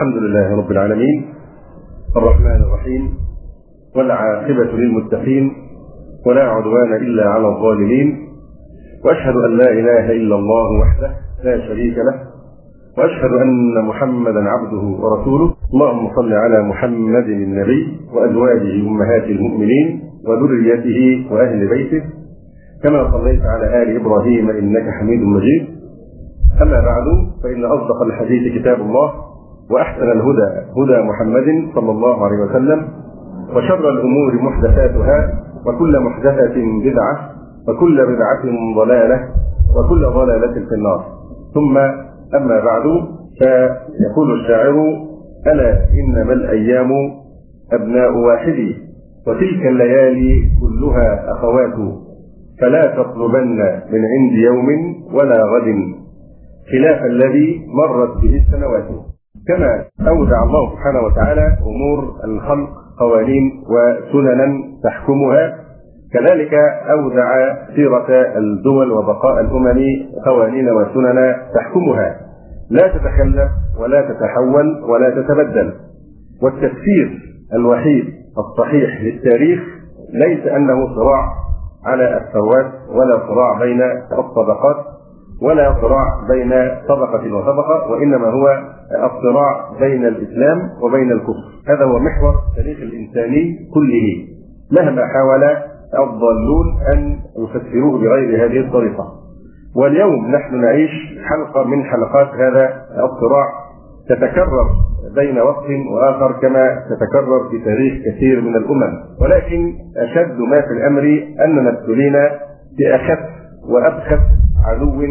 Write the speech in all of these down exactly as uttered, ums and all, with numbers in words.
الحمد لله رب العالمين الرحمن الرحيم والعاقبة للمتقين ولا عدوان إلا على الظالمين، وأشهد أن لا إله إلا الله وحده لا شريك له، وأشهد أن محمدا عبده ورسوله. اللهم صل على محمد النبي وأزواجه أمهات المؤمنين وذريته وأهل بيته كما صليت على آل إبراهيم إنك حميد مجيد. أما بعد، فإن أصدق الحديث كتاب الله، وأحسن الهدى هدى محمد صلى الله عليه وسلم، وشر الأمور محدثاتها، وكل محدثة بدعة، وكل بدعة ضلالة، وكل ضلالة في النار. ثم أما بعد، فيقول الشاعر: ألا إنما الأيام أبناء واحد، وتلك الليالي كلها أخوات، فلا تطلبن من عند يوم ولا غد خلاف الذي مرت به السنوات. كما أودع الله سبحانه وتعالى أمور الخلق قوانين وسننا تحكمها، كذلك أودع سيرة الدول وبقاء الأمم قوانين وسننا تحكمها لا تتخلف ولا تتحول ولا تتبدل. والتفسير الوحيد الصحيح للتاريخ ليس أنه صراع على الثروات، ولا صراع بين الطبقات، ولا صراع بين طبقة وطبقة، وإنما هو الصراع بين الإسلام وبين الكفر. هذا هو محور التاريخ الإنساني كله، مهما حاول الضالون أن يفسروه بغير هذه الطريقة. واليوم نحن نعيش حلقة من حلقات هذا الصراع، تتكرر بين وقت وآخر كما تتكرر في تاريخ كثير من الأمم. ولكن أشد ما في الأمر أننا ابتلينا بأخف وأبخس عدو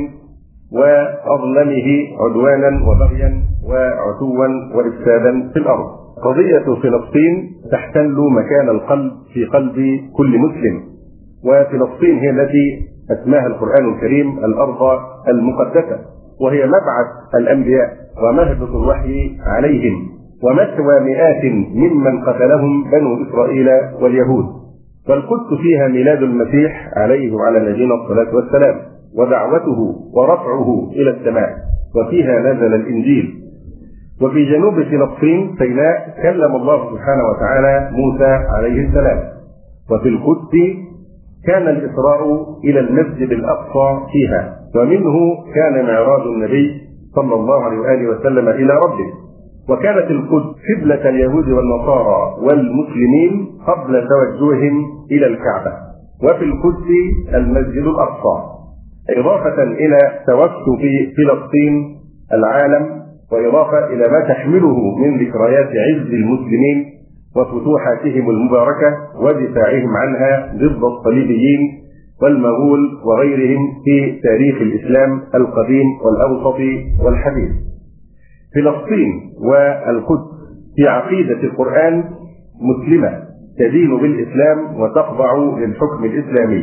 وأظلمه عدوانا وبغيا وعتوا وإفسادا في الأرض. قضية فلسطين تحتل مكان القلب في قلب كل مسلم، وفلسطين هي التي أسماها القرآن الكريم الأرض المقدسة، وهي مبعث الأنبياء ومهبط الوحي عليهم، ومثوى مئات ممن قتلهم بنو إسرائيل واليهود. والقدس فيها ميلاد المسيح عليه وعلى نبينا الصلاة والسلام، ودعوته ورفعه إلى السماء، وفيها نزل الإنجيل. وفي جنوب فلسطين سيناء كلم الله سبحانه وتعالى موسى عليه السلام. وفي القدس كان الإسراء إلى المسجد الأقصى فيها، ومنه كان معراج النبي صلى الله عليه وآله وسلم إلى ربه. وكانت القدس قبلة اليهود والنصارى والمسلمين قبل توجههم إلى الكعبة. وفي القدس المسجد الأقصى، إضافة إلى توسط فلسطين العالم، وإضافة إلى ما تحمله من ذكريات عز المسلمين وفتوحاتهم المباركة ودفاعهم عنها ضد الصليبيين والمغول وغيرهم في تاريخ الإسلام القديم والأوسط والحديث. فلسطين والقدس في عقيدة القرآن مسلمة، تدين بالإسلام وتخضع للحكم الإسلامي.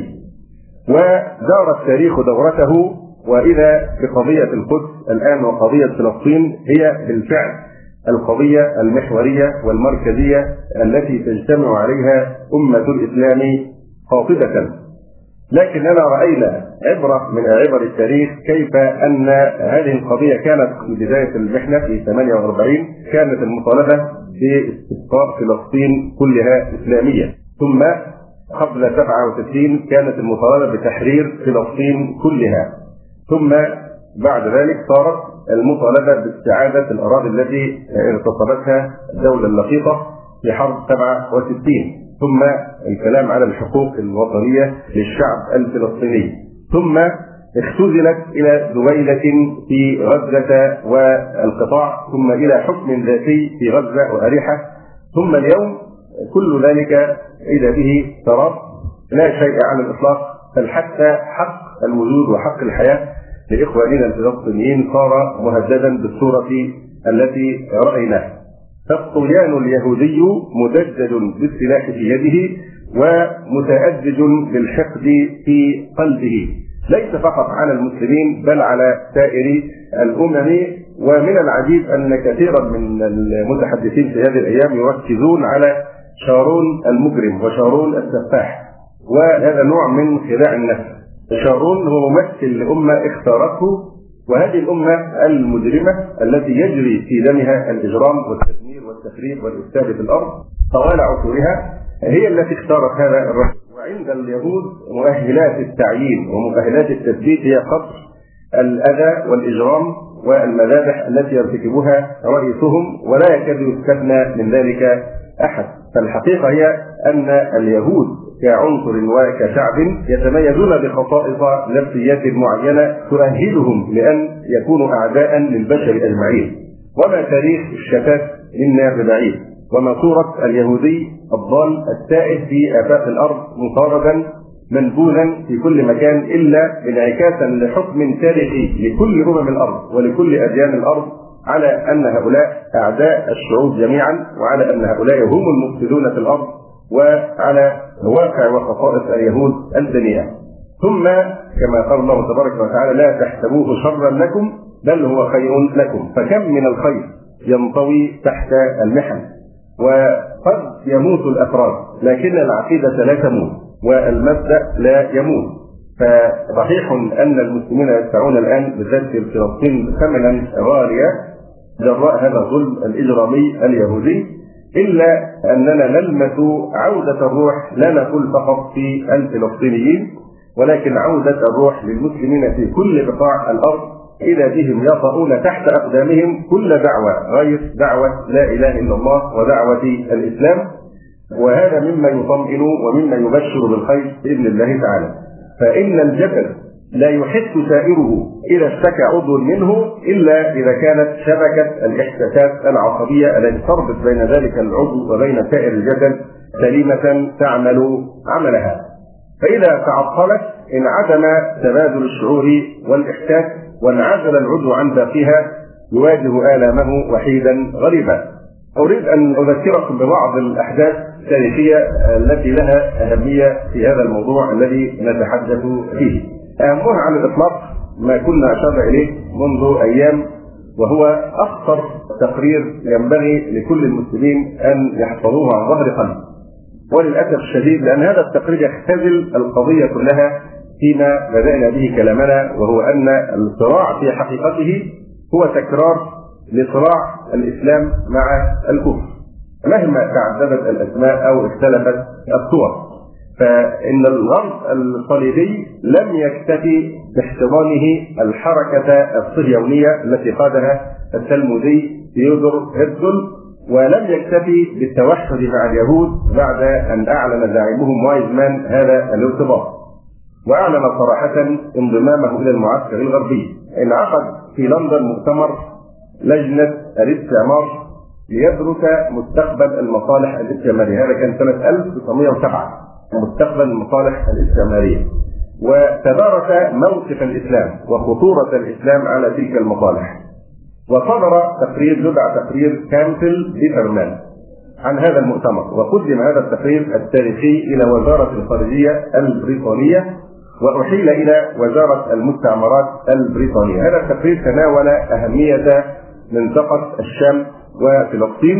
ودار التاريخ دورته، وإذا بقضية القدس الآن وقضية فلسطين هي بالفعل القضية المحورية والمركزية التي تجتمع عليها أمة الإسلام قاطبة. لكننا رأينا عبرة من عبر التاريخ كيف أن هذه القضية كانت في بداية المحنة في ثمانية وأربعين كانت المطالبة باستقرار فلسطين كلها إسلامية، ثم قبل سبعة وستين كانت المطالبة بتحرير فلسطين كلها، ثم بعد ذلك صارت المطالبة باستعادة الأراضي التي اغتصبتها الدولة اللقيطة في حرب سبعة وستين، ثم الكلام على الحقوق الوطنية للشعب الفلسطيني، ثم اختزلت إلى دويلة في غزة والقطاع، ثم إلى حكم ذاتي في غزة وأريحة، ثم اليوم كل ذلك إذا به تراب، لا شيء على الإطلاق، بل حتى حق الوجود وحق الحياة لإخواننا الفلسطينيين صار مهددا بالصورة التي رأيناها. فالطغيان اليهودي مدجج بالسلاح في يده ومتأجج بالحقد في قلبه، ليس فقط على المسلمين بل على سائر الأمم. ومن العجيب أن كثيرا من المتحدثين في هذه الأيام يركزون على شارون المجرم وشارون السفاح، وهذا نوع من خداع النفس. شارون هو ممثل لأمة اختارته وهذه الأمة المجرمة التي يجري في دمها الإجرام والتدمير والتخريب والإفساد في الأرض طوال عصورها هي التي اختارت هذا الرجل. وعند اليهود مؤهلات التعيين ومؤهلات التثبيت هي قطع الأذى والإجرام والمذابح التي يرتكبها رئيسهم، ولا يكاد يستثنى من ذلك أحد. فالحقيقة هي أن اليهود كعنصر وكشعب يتميزون بخصائص نفسيات معينة تؤهلهم لأن يكونوا أعداء للبشر أجمعين. وما تاريخ الشتات منا ببعيد، وما صورة اليهودي الضال التائه في آفاق الأرض مطاردا منبوذا في كل مكان إلا انعكاسا لحكم تاريخي لكل أمم الأرض ولكل أديان الأرض على أن هؤلاء أعداء الشعوب جميعا، وعلى أن هؤلاء هم المفسدون في الأرض، وعلى واقع وخصائص اليهود الدنيئة. ثم كما قال الله تبارك وتعالى: لا تحسبوه شرا لكم بل هو خير لكم. فكم من الخير ينطوي تحت المحن، وقد يموت الأفراد لكن العقيدة لا تموت والمبدأ لا يموت. فصحيح أن المسلمين يدفعون الآن بالذات في فلسطين ثمنا غاليا جراء هذا الظلم الإجرامي اليهودي، إلا أننا نلمس عودة الروح لا نقول فقط في الفلسطينيين، ولكن عودة الروح للمسلمين في كل بقاع الأرض، إذا بهم يطؤون تحت أقدامهم كل دعوة غير دعوة لا إله إلا الله ودعوة الإسلام. وهذا مما يطمئن ومما يبشر بالخير بإذن الله تعالى. فإن الجسد لا يحس سائره إذا اشتكى عضو منه إلا إذا كانت شبكة الإحساسات العصبية التي تربط بين ذلك العضو وبين سائر الجسد سليمة تعمل عملها. فإذا تعطلت انعدم تبادل الشعور والإحساس، وانعزل العضو عن باقيها يواجه آلامه وحيدا غريبا. أريد أن أذكركم ببعض الأحداث التاريخية التي لها أهمية في هذا الموضوع الذي نتحدث فيه. أهمها على الإطلاق ما كنا أشرنا إليه منذ أيام، وهو أخطر تقرير ينبغي لكل المسلمين أن يحفظوه عن ظهر قلب. وللأسف الشديد لأن هذا التقرير يختزل القضية كلها فيما بدأنا به كلامنا، وهو أن الصراع في حقيقته هو تكرار لصراع الإسلام مع الكفر مهما تعددت الأسماء أو اختلفت الصور. فإن الغرب الصليبي لم يكتفي باحتضانه الحركة الصهيونية التي قادها التلمودي ثيودور هيرتزل، ولم يكتفي بالتوحد مع اليهود بعد أن أعلن زعيمهم وايزمان هذا الارتباط، وأعلن صراحة انضمامه إلى المعسكر الغربي. انعقد في لندن مؤتمر لجنة الاستعمار ليدرس مستقبل المصالح الاستعمارية. هذا كان سنة ألف وتسعمائة وسبعة، مستقبل المصالح الاستعمارية، وتدارس موقف الإسلام وخطورة الإسلام على تلك المصالح. وصدر تقرير يدعى تقرير كانسل بيترمان عن هذا المؤتمر، وقدم هذا التقرير التاريخي إلى وزارة الخارجية البريطانية وأحيل إلى وزارة المستعمرات البريطانية. هذا التقرير تناول أهمية منطقة الشام وفلسطين،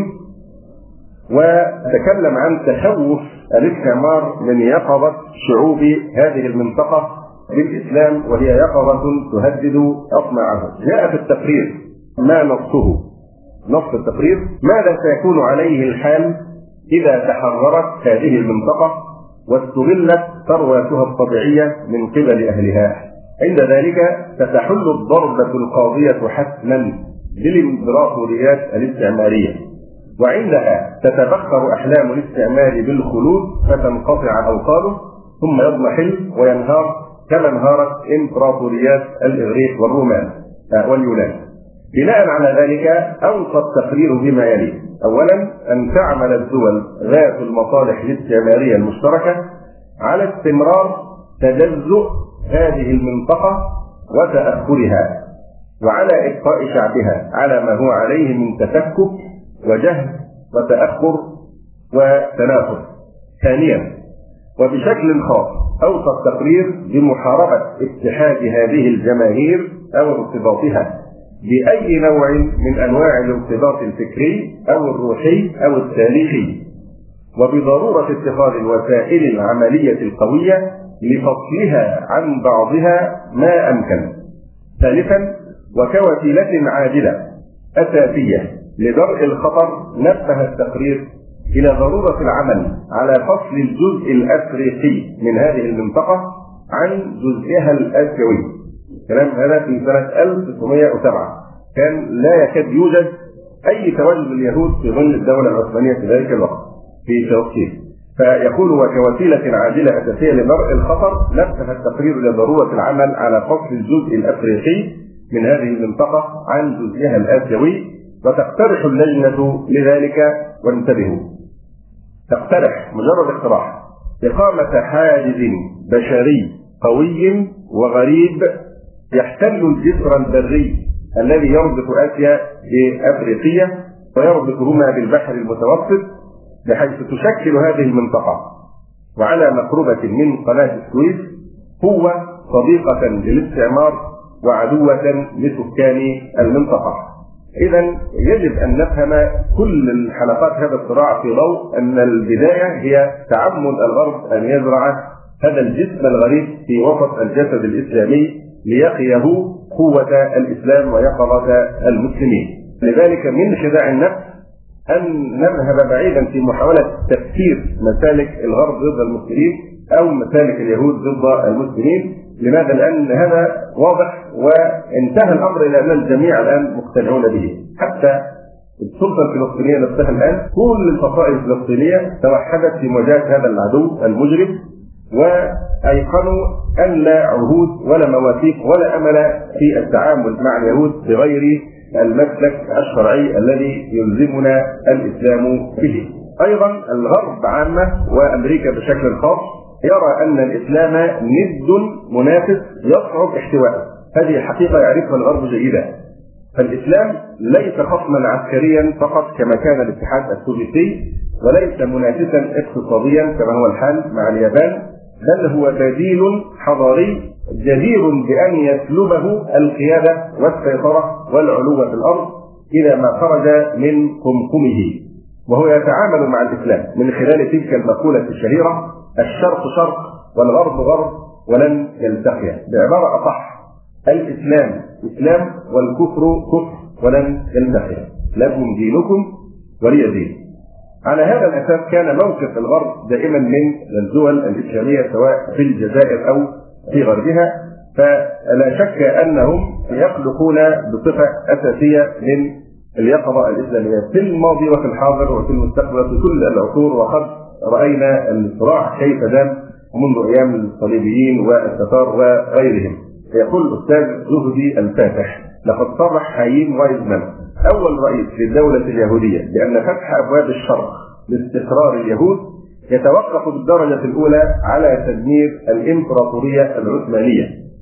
وتكلم عن تخوف الاستعمار من يقظة شعوب هذه المنطقة بالإسلام، وهي يقظة تهدد أطماعهم. جاء في التقرير ما نصه نص التقرير: ماذا سيكون عليه الحال إذا تحررت هذه المنطقة واستغلت ثرواتها الطبيعية من قبل أهلها؟ عند ذلك ستحل الضربة القاضية حتما للإمبراطوريات الاستعمارية، وعندها تتبخر أحلام الاستعمار بالخلود فتنقطع أوصاله ثم يضمحل وينهار كما انهارت إمبراطوريات الإغريق والرومان واليونان. بناء على ذلك أوصى التقرير بما يلي: أولا، أن تعمل الدول ذات المصالح الاستعمارية المشتركة على استمرار تجزؤ هذه المنطقة وتأخرها، وعلى إبقاء شعبها على ما هو عليه من تفكك وجهل وتأخر وتنافس. ثانيا، وبشكل خاص أوصى التقرير بمحاربة اتحاد هذه الجماهير أو ارتباطها بأي نوع من أنواع الارتباط الفكري أو الروحي أو التاريخي، وبضرورة اتخاذ الوسائل العملية القوية لفصلها عن بعضها ما أمكن. ثالثا، وكوسيلة عاجلة أساسية لدرء الخطر نبه التقرير إلى ضرورة العمل على فصل الجزء الأفريقي من هذه المنطقة عن جزئها الآسيوي. الكلام هذا في سنة ألف وتسعمائة وسبعة، كان لا يكاد يوجد أي تواجد لليهود في ظل الدولة العثمانية في ذلك الوقت في فلسطين. فيقول وكوسيلة عاجلة أساسية لدرء الخطر نبه التقرير إلى ضرورة العمل على فصل الجزء الأفريقي من هذه المنطقة عن جزئها الآسيوي. وتقترح اللجنة لذلك، وانتبهوا، تقترح مجرد اقتراح إقامة حاجز بشري قوي وغريب يحتل الجسر البري الذي يربط آسيا بأفريقيا ويربطهما بالبحر المتوسط، بحيث تشكل هذه المنطقة وعلى مقربة من قناة السويس قوة صديقة للاستعمار وعدوة لسكان المنطقة. إذا يجب أن نفهم كل الحلقات هذا الصراع في ضوء أن البداية هي تعمد الغرب أن يزرع هذا الجسم الغريب في وسط الجسد الإسلامي ليقيه قوة الإسلام ويقظة المسلمين. لذلك من خداع النفس أن نذهب بعيدا في محاولة تفسير مسالك الغرب ضد المسلمين أو مسالك اليهود ضد المسلمين. لماذا؟ لأن هذا واضح وانتهى الأمر إلى أن الجميع الآن مقتنعون به. حتى السلطة الفلسطينية نفسها الآن كل الفصائل الفلسطينية توحدت في مواجهة هذا العدو المجرم، وأيقنوا أن لا عهود ولا مواثيق ولا أمل في التعامل مع اليهود بغير المسلك الشرعي الذي يلزمنا الإسلام به. أيضا الغرب عامة وأمريكا بشكل خاص يرى أن الإسلام ند منافس يصعب احتوائه. هذه حقيقة يعرفها الغرب جيدا. فالإسلام ليس خصما عسكريا فقط كما كان الاتحاد السوفيتي، وليس منافسا اقتصاديا كما هو الحال مع اليابان، بل هو بديل حضاري جدير بأن يسلبه القيادة والسيطرة والعلو في الأرض إلى ما خرج من قمقمه. وهو يتعامل مع الإسلام من خلال تلك المقولة الشهيرة: الشرق شرق والغرب غرب ولن يلتقيا. بعبارة أصح، الإسلام إسلام والكفر كفر ولن يلتقيا، لكم دينكم ولي دين. على هذا الأساس كان موقف الغرب دائما من الدول الإسلامية سواء في الجزائر أو في غربها، فلا شك أنهم يخلقون بصفة أساسية من اليقظة الإسلامية في الماضي وفي الحاضر وفي المستقبل في كل العصور. وقد رأينا الصراع كيف دام منذ أيام الصليبيين والتتار وغيرهم. يقول الأستاذ زهدي الفاتح: لقد صرح حايم وايزمان أول رئيس للدولة اليهودية بأن فتح أبواب الشرق لاستقرار اليهود يتوقف بالدرجة الأولى على تدمير الإمبراطورية العثمانية،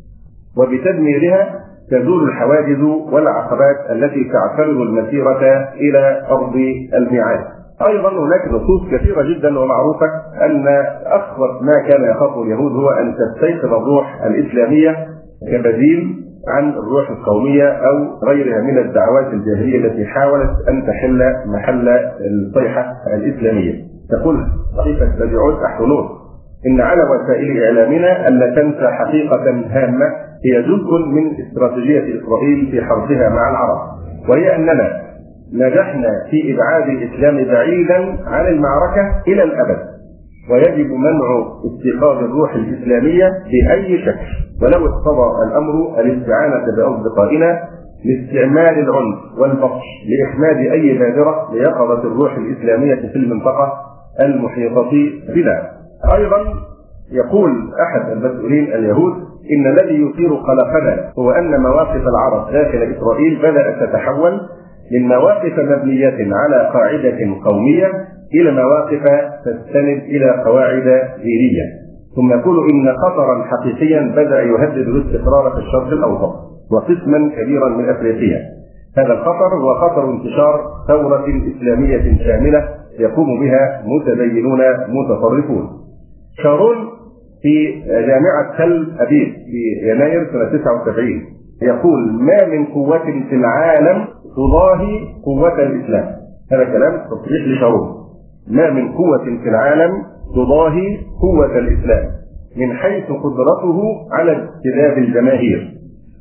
وبتدميرها تزول الحواجز والعقبات التي تعترض المسيرة إلى أرض الميعاد. أيضا هناك نصوص كثيرة جدا ومعروفة أن أخوف ما كان يخاف اليهود هو أن تستيقظ الروح الإسلامية كبديل عن الروح القومية أو غيرها من الدعوات الجاهلية التي حاولت أن تحل محل الصيحة الإسلامية. تقول صحيفة مبيعوت أحرنوت: إن على وسائل إعلامنا ألا تنسى حقيقة هامة هي جزء من استراتيجية إسرائيل في حربها مع العرب، وهي أننا نجحنا في إبعاد الإسلام بعيدا عن المعركة إلى الأبد، ويجب منع استيقاظ الروح الإسلامية بأي شكل، ولو اقتضى الأمر الاستعانة بأصدقائنا لاستعمال العنف والبطش لإخماد أي بادرة ليقظة الروح الإسلامية في المنطقة المحيطة بنا. أيضا يقول أحد المسؤولين اليهود: إن الذي يثير قلقنا هو أن مواقف العرب داخل إسرائيل بدأت تتحول من مواقف مبنية على قاعدة قومية إلى مواقف تستند إلى قواعد دينية. ثم يقول إن خطرا حقيقيا بدأ يهدد الاستقرار في الشرق الأوسط وقسما كبيرا من أفريقيا. هذا الخطر هو خطر انتشار ثورة إسلامية شاملة يقوم بها متدينون متطرفون. شارون في جامعة تل أبيب في يناير سنة تسعة وسبعين يقول: ما من قوة في العالم تضاهي قوة الإسلام. هذا كلام تصريح لشارون: ما من قوة في العالم تضاهي قوة الإسلام من حيث قدرته على اجتذاب الجماهير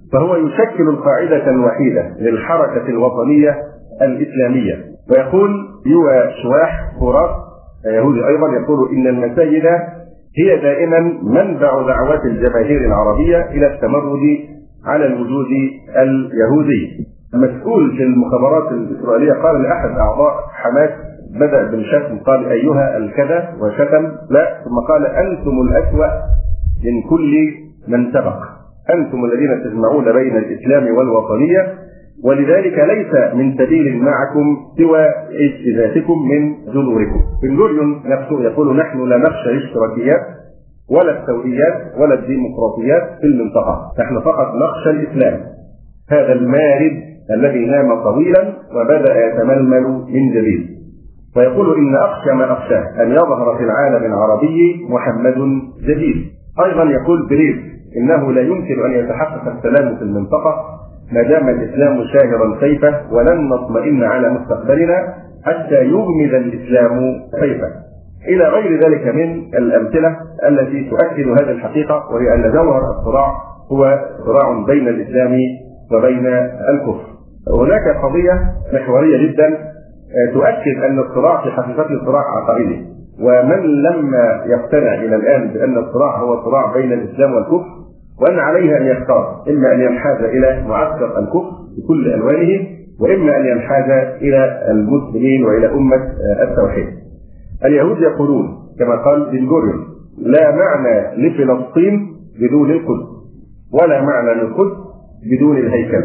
فهو يشكل القاعدة الوحيدة للحركة الوطنية الإسلامية. ويقول يوى شواح فوراس يهودي أيضا، يقول إن المساجد هي دائما منبع دعوات الجماهير العربية إلى التمرد على الوجود اليهودي. مسؤول في المخابرات الإسرائيلية قال لأحد أعضاء حماس، بدأ بالشتم، قال أيها الكذا وشتم، لا ثم قال أنتم الأسوأ من كل من سبق، أنتم الذين تجمعون بين الإسلام والوطنية، ولذلك ليس من سبيل معكم سوى اجتزازكم من جذوركم. بن غوريون نفسه يقول نحن لا نخشى الاشتراكيات ولا الثوريات ولا الديمقراطيات في المنطقة، نحن فقط نخشى الإسلام، هذا المارد الذي نام طويلا وبدأ يتململ من جديد. ويقول إن أخشى ما أخشاه أن يظهر في العالم العربي محمد جديد. أيضا يقول بريف إنه لا يمكن أن يتحقق السلام في المنطقة ما دام الإسلام شاهرا سيفه، ولن نطمئن على مستقبلنا حتى يغمد الإسلام سيفه، إلى غير ذلك من الأمثلة التي تؤكد هذه الحقيقة، وهي أن جوهر الصراع هو صراع بين الإسلام وبين الكفر. هناك قضية محورية جدا تؤكد أن الصراع في حقيقته صراع عقائدي، ومن لم يقتنع إلى الآن بأن الصراع هو صراع بين الإسلام والكفر، وأن عليه أن يختار إما أن ينحاز إلى معسكر الكفر بكل ألوانه، وإما أن ينحاز إلى المسلمين وإلى أمة التوحيد. اليهود يقولون كما قال بن غوريون لا معنى لفلسطين بدون القدس، ولا معنى للقدس بدون الهيكل.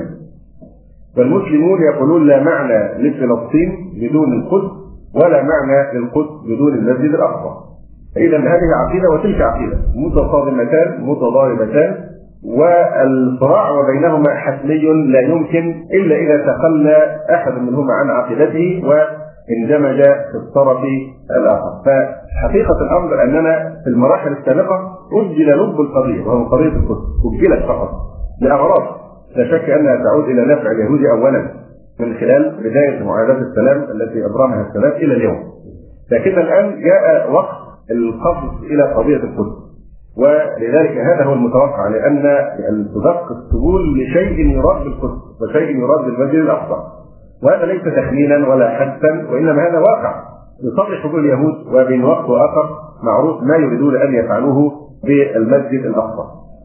والمسلمون يقولون لا معنى لفلسطين بدون القدس، ولا معنى للقدس بدون المسجد الأقصى. إذا هذه عقيدة وتلك عقيدة متصادمتان متضاربتان، والصراع وبينهما حتمي لا يمكن إلا إذا تخلى أحد منهما عن عقيدته واندمج في الطرف الآخر. فحقيقة الأمر أننا في المراحل السابقة أجل لب القضية، وهو قضية القدس، أجلت فقط لأغراض لا شك أنها تعود إلى نفع اليهود أولا من خلال بداية معاهدات السلام التي أبرمها السلام إلى اليوم، لكن الآن جاء وقت القفز إلى قضية القدس، ولذلك هذا هو المتوقع، لأن تدق السبول لشيء يراد بالقدس وشيء يراد بالمسجد الأقصى، وهذا ليس تخمينا ولا حدسا، وإنما هذا واقع يصرح به اليهود، وبين وقت وآخر معروف ما يريدون أن يفعلوه بالمسجد الأقصى.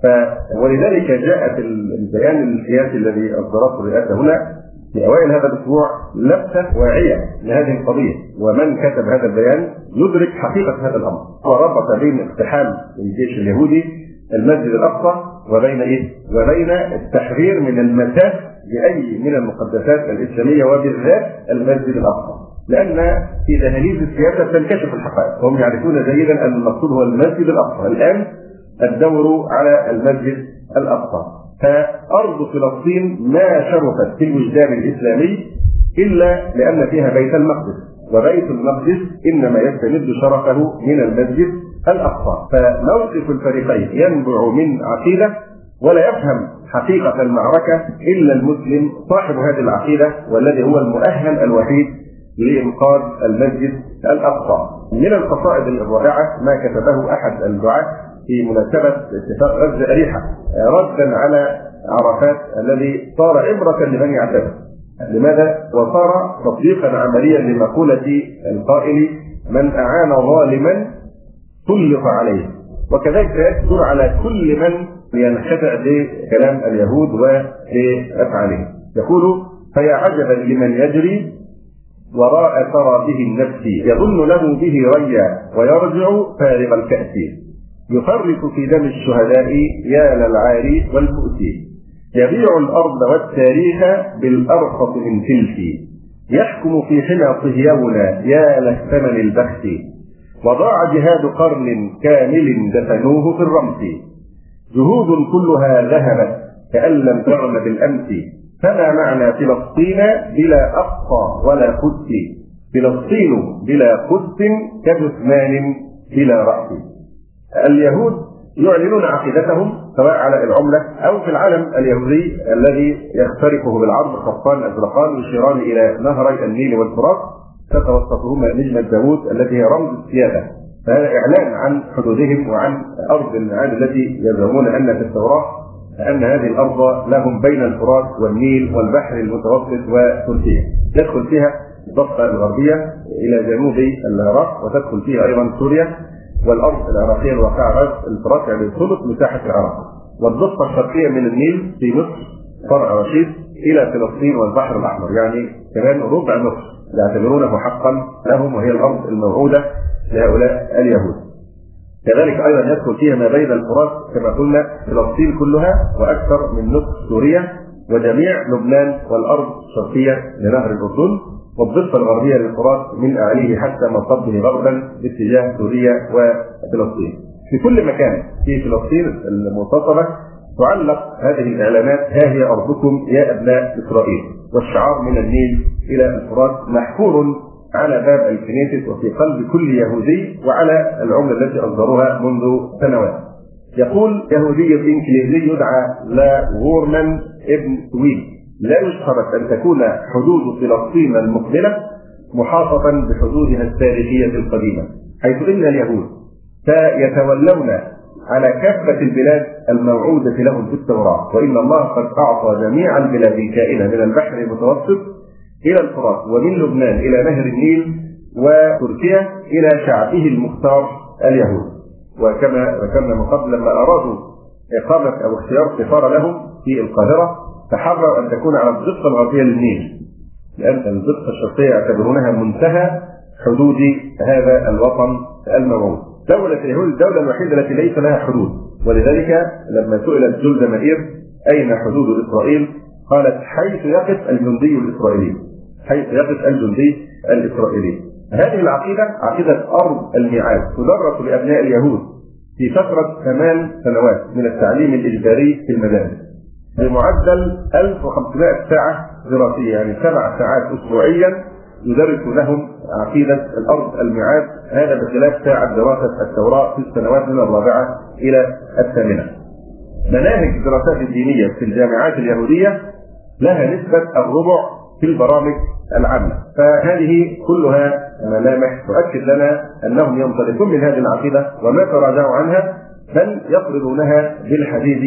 ولذلك جاءت البيان السياسي الذي أصدرته الرئاسة هنا في أوائل هذا الأسبوع لفتة واعية لهذه القضية، ومن كتب هذا البيان يدرك حقيقة هذا الأمر، وربط بين اقتحام الجيش اليهودي المسجد الأقصى وبين إيه؟ وبين التحرير من المساس بأي من المقدسات الإسلامية، وبالذات المسجد الأقصى، لأن في دهاليز السياسة تنكشف الحقائق، وهم يعرفون جيدا أن المقصود هو المسجد الأقصى. الآن الدور على المسجد الأقصى، فأرض فلسطين ما شرفت في الوجدان الإسلامي إلا لأن فيها بيت المقدس، وبيت المقدس إنما يستمد شرفه من المسجد الأقصى. فموقف الفريقين ينبع من عقيدة، ولا يفهم حقيقة المعركة إلا المسلم صاحب هذه العقيدة، والذي هو المؤهل الوحيد لإنقاذ المسجد الأقصى. من القصائد الرائعة ما كتبه أحد الدعاة في مناسبة اتفاق غزة أريحة ردا على عرفات الذي صار عبرة لمن يعتبر. لماذا؟ وصار تطبيقا عمليا لمقولة القائل من أعان ظالما سلط عليه، وكذلك يصدر على كل من ينخدع بكلام اليهود وبأفعالهم. يقول فيا عجبا لمن يجري وراء ترى به النفس، يظن له به ريا ويرجع فارغ الكأس، يفرط في دم الشهداء يا للعاري والبؤس، يبيع الأرض والتاريخ بالأرخص من تلك، يحكم في حمى صهيونا يا لثمن البخت، وضاع جهاد قرن كامل دفنوه في الرمس، جهود كلها ذهبت كأن لم تغن بالأمس، فما معنى فلسطين بلا أقصى ولا قدس، فلسطين بلا قدس كجثمان بلا رأس. اليهود يعلنون عقيدتهم سواء على العملة أو في العلم اليهودي الذي يخترقه بالعرض خطان أزرقان يشيران إلى نهري النيل والفرات تتوسطهما نجمة داوود التي هي رمز السيادة. فهذا إعلان عن حدودهم وعن أرض المعاد التي يزعمون أن في التوراة أن هذه الأرض لهم بين الفرات والنيل والبحر المتوسط وتركيا، يدخل فيها الضفة الغربية إلى جنوب العراق، وتدخل فيها أيضا سوريا والأرض العراقية الواقعة على الفرات، يعني ثلث مساحة العراق، والضفة الشرقية من النيل في مصر فرع رشيد إلى فلسطين والبحر الأحمر، يعني كمان ربع مصر يعتبرونه حقا لهم، وهي الأرض الموعودة لهؤلاء اليهود. كذلك أيضا يدخل فيها ما بين الفرات كما قلنا فلسطين كلها وأكثر من نصف سوريا وجميع لبنان والأرض الشرقية لنهر الأردن، والضفة الغربية للفرات من أعليه حتى مصبه غربا باتجاه سوريا وفلسطين. في كل مكان في فلسطين المنتصرة تعلق هذه الإعلانات: ها هي أرضكم يا أبناء إسرائيل، والشعار من النيل إلى الفرات محفور على باب الكنيسة وفي قلب كل يهودي وعلى العملة التي أصدروها منذ سنوات. يقول يهودي إنجليزي يدعى لا وورمان ابن سويد: لا يشترط أن تكون حدود فلسطين المقبلة محاطة بحدودها التاريخية القديمة، حيث إن اليهود سيتولون على كافة البلاد الموعودة لهم في التوراة، وإن الله قد أعطى جميع البلاد الكائنة من البحر المتوسط إلى الفرات ومن لبنان إلى نهر النيل وتركيا إلى شعبه المختار اليهود. وكما ذكرنا من قبل لما أرادوا إقامة أو اختيار سفارة لهم في القاهرة تحروا أن تكون على الضفة الغربية للنيل، لأن الضفة الشرقية يعتبرونها منتهى حدود هذا الوطن الموعود. دولة اليهود الدولة الوحيدة التي ليس لها حدود، ولذلك لما سئلت جولدا مائير أين حدود إسرائيل قالت: حيث يقف الجندي الإسرائيلي، حيث يقف الجندي الإسرائيلي. هذه العقيدة عقيدة أرض الميعاد تدرس لأبناء اليهود في فترة ثمان سنوات من التعليم الإجباري في المدارس بمعدل ألف وخمسمائة ساعة دراسية، يعني سبع ساعات أسبوعيا يدرس لهم عقيدة الأرض الميعاد، هذا بخلاف ساعة دراسة التوراة في السنوات من الرابعة إلى الثامنة. مناهج الدراسات الدينية في الجامعات اليهودية لها نسبة الربع في البرامج العامة، فهذه كلها ملامح تؤكد لنا أنهم ينطلقون من هذه العقيدة وما تراجعوا عنها بل يقرضونها بالحديد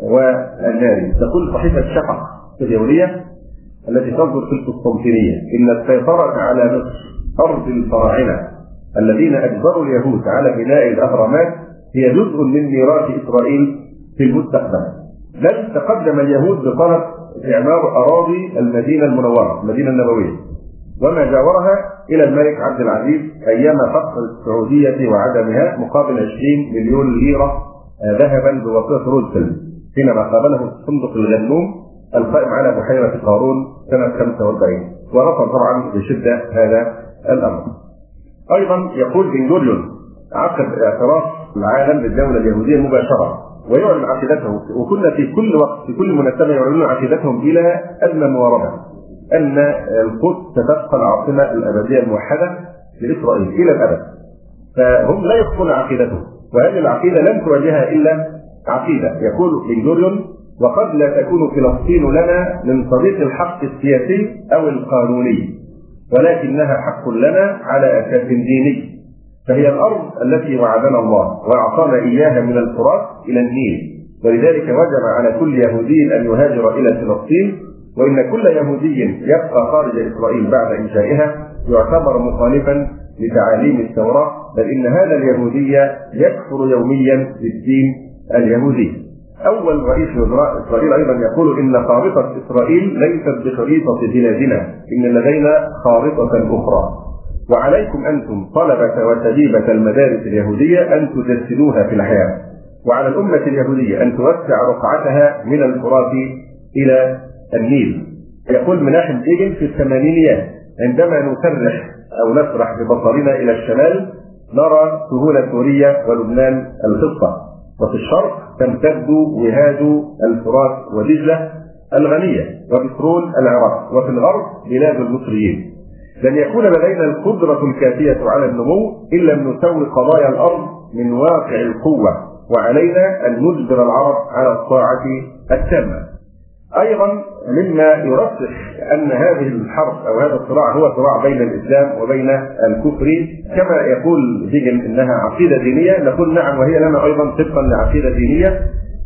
والنار. تقول صحيفة الشفق اليهودية التي تصدر في القسطنطينية: إن السيطرة على مصر أرض الفراعنة الذين أجبروا اليهود على بناء الأهرامات هي جزء من ميراث إسرائيل في المستقبل، بل تقدم اليهود بطلب إعمار أراضي المدينة المنورة المدينة النبوية وما جاورها إلى الملك عبد العزيز أيام فقر السعودية وعدمها مقابل عشرين مليون ليرة ذهبا بواسطة روزفلت حينما قابله صندوق الغنوم القائم على بحيرة قارون سنة خمسة وأربعين، ورفض طبعا بشدة هذا الأمر. أيضا يقول بن غوريون: عقد اعتراف العالم بالدولة اليهودية مباشرة ويعلن عقيدته، وكنا في كل وقت في كل مناسبة يعلنون عقيدتهم إلى أدنى مواربة أن القدس ستبقى العاصمة الأبدية الموحدة لإسرائيل إلى الأبد، فهم لا يخفون عقيدتهم، وهذه العقيدة لم تواجهها إلا عقيدة. يقول بن غوريون: وقد لا تكون فلسطين لنا من صديق الحق السياسي أو القانوني، ولكنها حق لنا على أساس ديني، فهي الأرض التي وعدنا الله وأعطانا إياها من الفرات إلى النيل، ولذلك وجب على كل يهودي أن يهاجر إلى فلسطين، وإن كل يهودي يبقى خارج إسرائيل بعد إنشائها يعتبر مخالفا لتعاليم التوراة، بل إن هذا اليهودي يكفر يوميا بالدين اليهودي. أول رئيس وزراء إسرائيل أيضا يقول: إن خارطة إسرائيل ليست بخريطة بلادنا، إن لدينا خارطة أخرى، وعليكم أنتم طلبة وتدريبة المدارس اليهودية أن تجسدوها في الحياة، وعلى الأمة اليهودية أن توسع رقعتها من الفرات إلى النيل. يقول مناحم بيجن في الثمانينيات: عندما نسرح أو نسرح ببصرنا إلى الشمال نرى سهولة سوريا ولبنان الخصة، وفي الشرق تمتد وهاد الفرات ودجلة الغنية وبترول العراق، وفي الغرب بلاد المصريين. لن يكون لدينا القدرة الكافية على النمو إن لم نسوي قضايا الأرض من واقع القوة، وعلينا أن نجبر العرب على الطاعة التامة. أيضا مما يرسخ أن هذه الحرب أو هذا الصراع هو صراع بين الإسلام وبين الكفر، كما يقول بيجن إنها عقيدة دينية، نقول نعم وهي لنا أيضا طبقا لعقيدة دينية،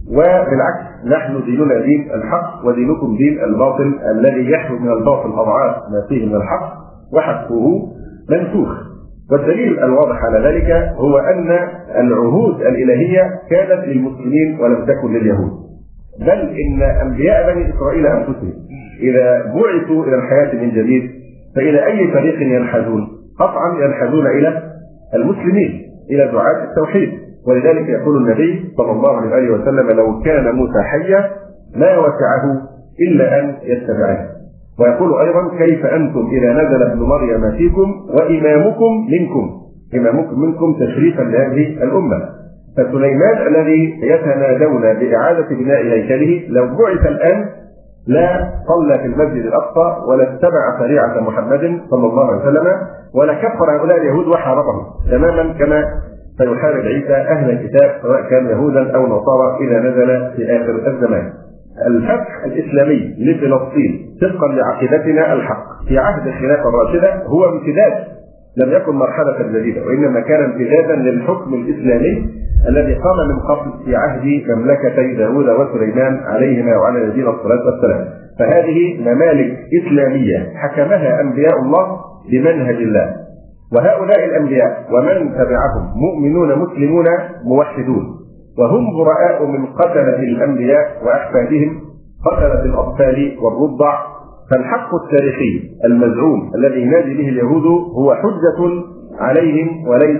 وبالعكس نحن ديننا دين الحق ودينكم دين الباطل الذي يحوي من الباطل أضعاف ما فيه من الحق وحقه منسوخ. والدليل الواضح على ذلك هو أن العهود الإلهية كانت للمسلمين ولم تكن لليهود، بل إن أنبياء بني إسرائيل أنفسهم إذا بعثوا إلى الحياة من جديد فإلى أي فريق ينحازون؟ قطعا ينحازون إلى المسلمين، إلى دعاة التوحيد. ولذلك يقول النبي صلى الله عليه وسلم: لو كان موسى حيا ما وسعه إلا أن يتبعه. ويقول أيضا: كيف أنتم إذا نزل ابن مريم فيكم وإمامكم منكم، إمامكم منكم تشريفا لهذه الأمة. فسليمان الذي يتنادون بإعادة بناء هيكله لو بعث الآن لا صلى في المسجد الأقصى ولا اتبع شريعة محمد صلى الله عليه وسلم ولا كفر هؤلاء اليهود وحاربهم تماما كما سيحارب عيسى أهل الكتاب سواء كان يهودا أو نصارى إذا نزل في آخر الزمان. الفتح الإسلامي لفلسطين طبقا لعقيدتنا الحق في عهد الخلافة الراشدة هو امتداد، لم يكن مرحلة جديدة، وإنما كان امتدادا للحكم الإسلامي الذي قام من قبل في عهد مملكتي داوود وسليمان عليهما وعلى نبينا الصلاة والسلام. فهذه ممالك إسلامية حكمها أنبياء الله بمنهج الله، وهؤلاء الأنبياء ومن تبعهم مؤمنون مسلمون موحدون، وهم براء من قتلة الأنبياء وأحفادهم، قتلة الأطفال والرضع. فالحق التاريخي المزعوم الذي ينادي به اليهود هو حجة عليهم وليس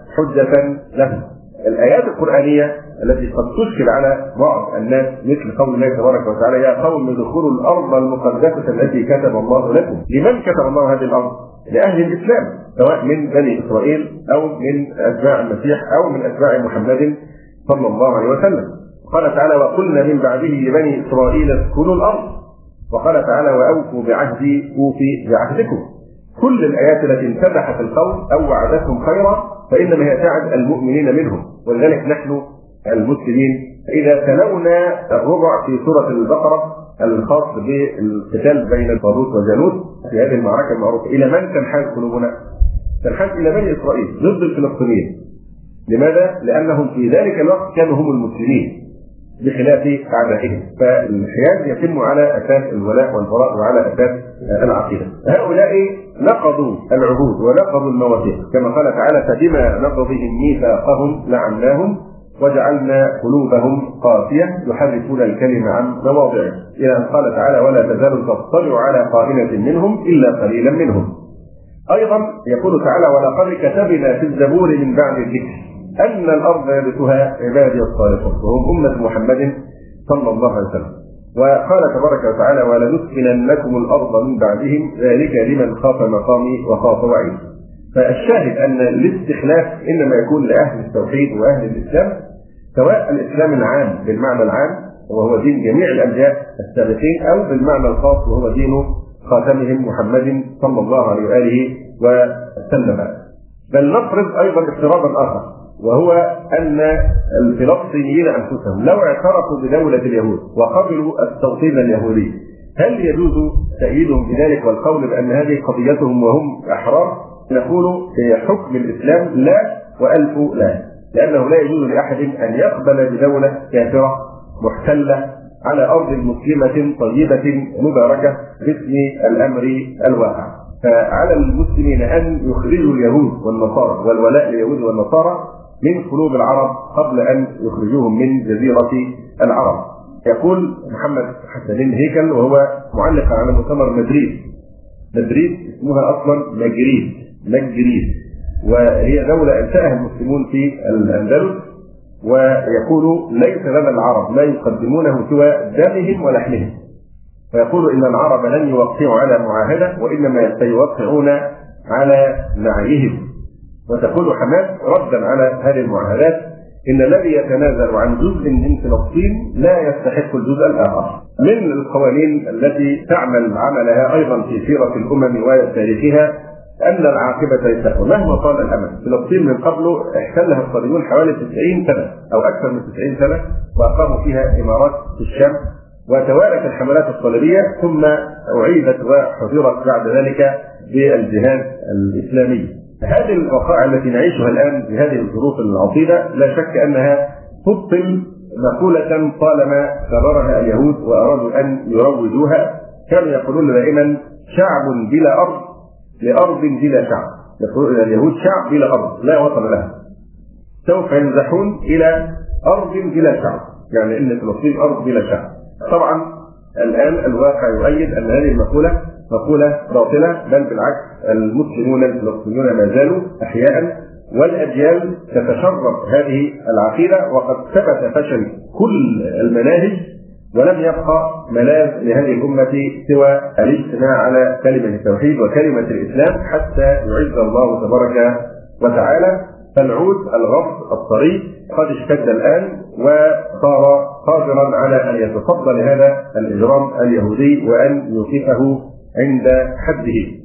حجة لهم. الآيات القرآنية التي قد تشكل على بعض الناس مثل قول الله تبارك وتعالى: يا قوم ادخلوا الأرض المقدسة التي كتب الله لكم. لمن كتب الله هذه الأرض؟ لأهل الإسلام، سواء من بني إسرائيل أو من أتباع المسيح أو من أتباع محمد صلى الله عليه وسلم. قال تعالى: وقلنا من بعده لبني إسرائيل اسكنوا الأرض. وقال تعالى: وأوفوا بعهدي أوفي بعهدكم. كل الآيات التي امتدحت القوم أو وعدتهم خيرا فإنما هي تعد المؤمنين منهم. ولذلك نحن المسلمين إذا تلونا الربع في سورة البقرة الخاص بالقتال بين طالوت وجالوت في هذه المعركة المعروفة، إلى من تنحاز قلوبنا؟ تنحاز إلى بني إسرائيل ضد الفلسطينيين. لماذا؟ لأنهم في ذلك الوقت كانوا هم المسلمين بخلاف أعدائهم، فالحياد يتم على أساس الولاء والبراء وعلى أساس العقيدة. هؤلاء نقضوا العهود ونقضوا المواثيق كما قال تعالى: فبما نقضهم ميثاقهم لعناهم وجعلنا قلوبهم قاسية يحرفون الكلمة عن مواضعه، إلى أن قال تعالى: ولا تزال تطلع على خائنة منهم إلا قليلا منهم. أيضا يقول تعالى: ولقد كتبنا في الزبور من بعد الذكر أن الأرض يرثها عبادي الصالحون، وهم أمة محمد صلى الله عليه وسلم. وقال تبارك وتعالى: ولنسكننكم الأرض من بعدهم ذلك لمن خاف مقامي وخاف وعيد. فالشاهد أن الاستخلاف إنما يكون لأهل التوحيد وأهل الإسلام، سواء الإسلام العام بالمعنى العام وهو دين جميع الأنبياء السابقين، أو بالمعنى الخاص وهو دين خاتمهم محمد صلى الله عليه وآله وسلم. بل نفرض أيضا افتراضا آخر، وهو أن الفلسطينيين أنفسهم لو اعترفوا بدولة اليهود وقبلوا التوطين اليهودي، هل يجوز تأييدهم بذلك والقول بأن هذه قضيتهم وهم أحرار؟ نقول في حكم الإسلام لا وألف لا، لأنه لا يجوز لأحد أن يقبل بدولة كافرة محتلة على أرض مسلمة طيبة مباركة باسم الأمر الواقع. فعلى المسلمين أن يخرجوا اليهود والنصارى والولاء لليهود والنصارى من قلوب العرب قبل أن يخرجوهم من جزيرة العرب. يقول محمد حسنين هيكل وهو معلق على مؤتمر مدريد، مدريد اسمها أصلا مجريد مجريد وهي دولة أنشأها المسلمون في الأندلس، ويقول: ليس لنا العرب ما يقدمونه سوى دمهم ولحمهم. فيقول: إن العرب لن يوقعوا على معاهدة وإنما سيوقعون على نعيهم. وتقول حماس ردا على هذه المعاهدات: إن الذي يتنازل عن جزء من فلسطين لا يستحق الجزء الآخر. من القوانين التي تعمل عملها أيضا في سيرة الأمم وتاريخها أن العاقبة تكون مهما طال الأمد. فلسطين من قبل احتلها الصليبيون حوالي تسعين سنة أو أكثر من تسعين سنة، وأقاموا فيها إمارات في الشام، وتوالت الحملات الصليبية ثم أعيدت وحضرت بعد ذلك بالجهاد الإسلامي. هذه الوقائع التي نعيشها الآن بهذه الظروف العصيبة لا شك أنها تبطل مقولة طالما كررها اليهود وأرادوا أن يروجوها، كانوا يقولون دائما شعب بلا أرض لأرض بلا شعب. يقولون اليهود شعب بلا أرض لا وطن لها، سوف ينزحون إلى أرض بلا شعب، يعني إن فلسطين أرض بلا شعب. طبعا الآن الواقع يؤيد أن هذه المقولة مقولة باطلة، بل بالعكس المسلمون الفلسطينيون ما زالوا أحياء، والأجيال تتشرب هذه العقيدة، وقد ثبت فشل كل المناهج ولم يبقى ملاذ لهذه الأمة سوى الاجتماع على كلمة التوحيد وكلمة الإسلام حتى يعز الله تبارك وتعالى. فالعود الغرب الطريق قد اشتد الآن وصار قادرا على أن يتصدى لهذا الإجرام اليهودي وأن يوقفه عند حده.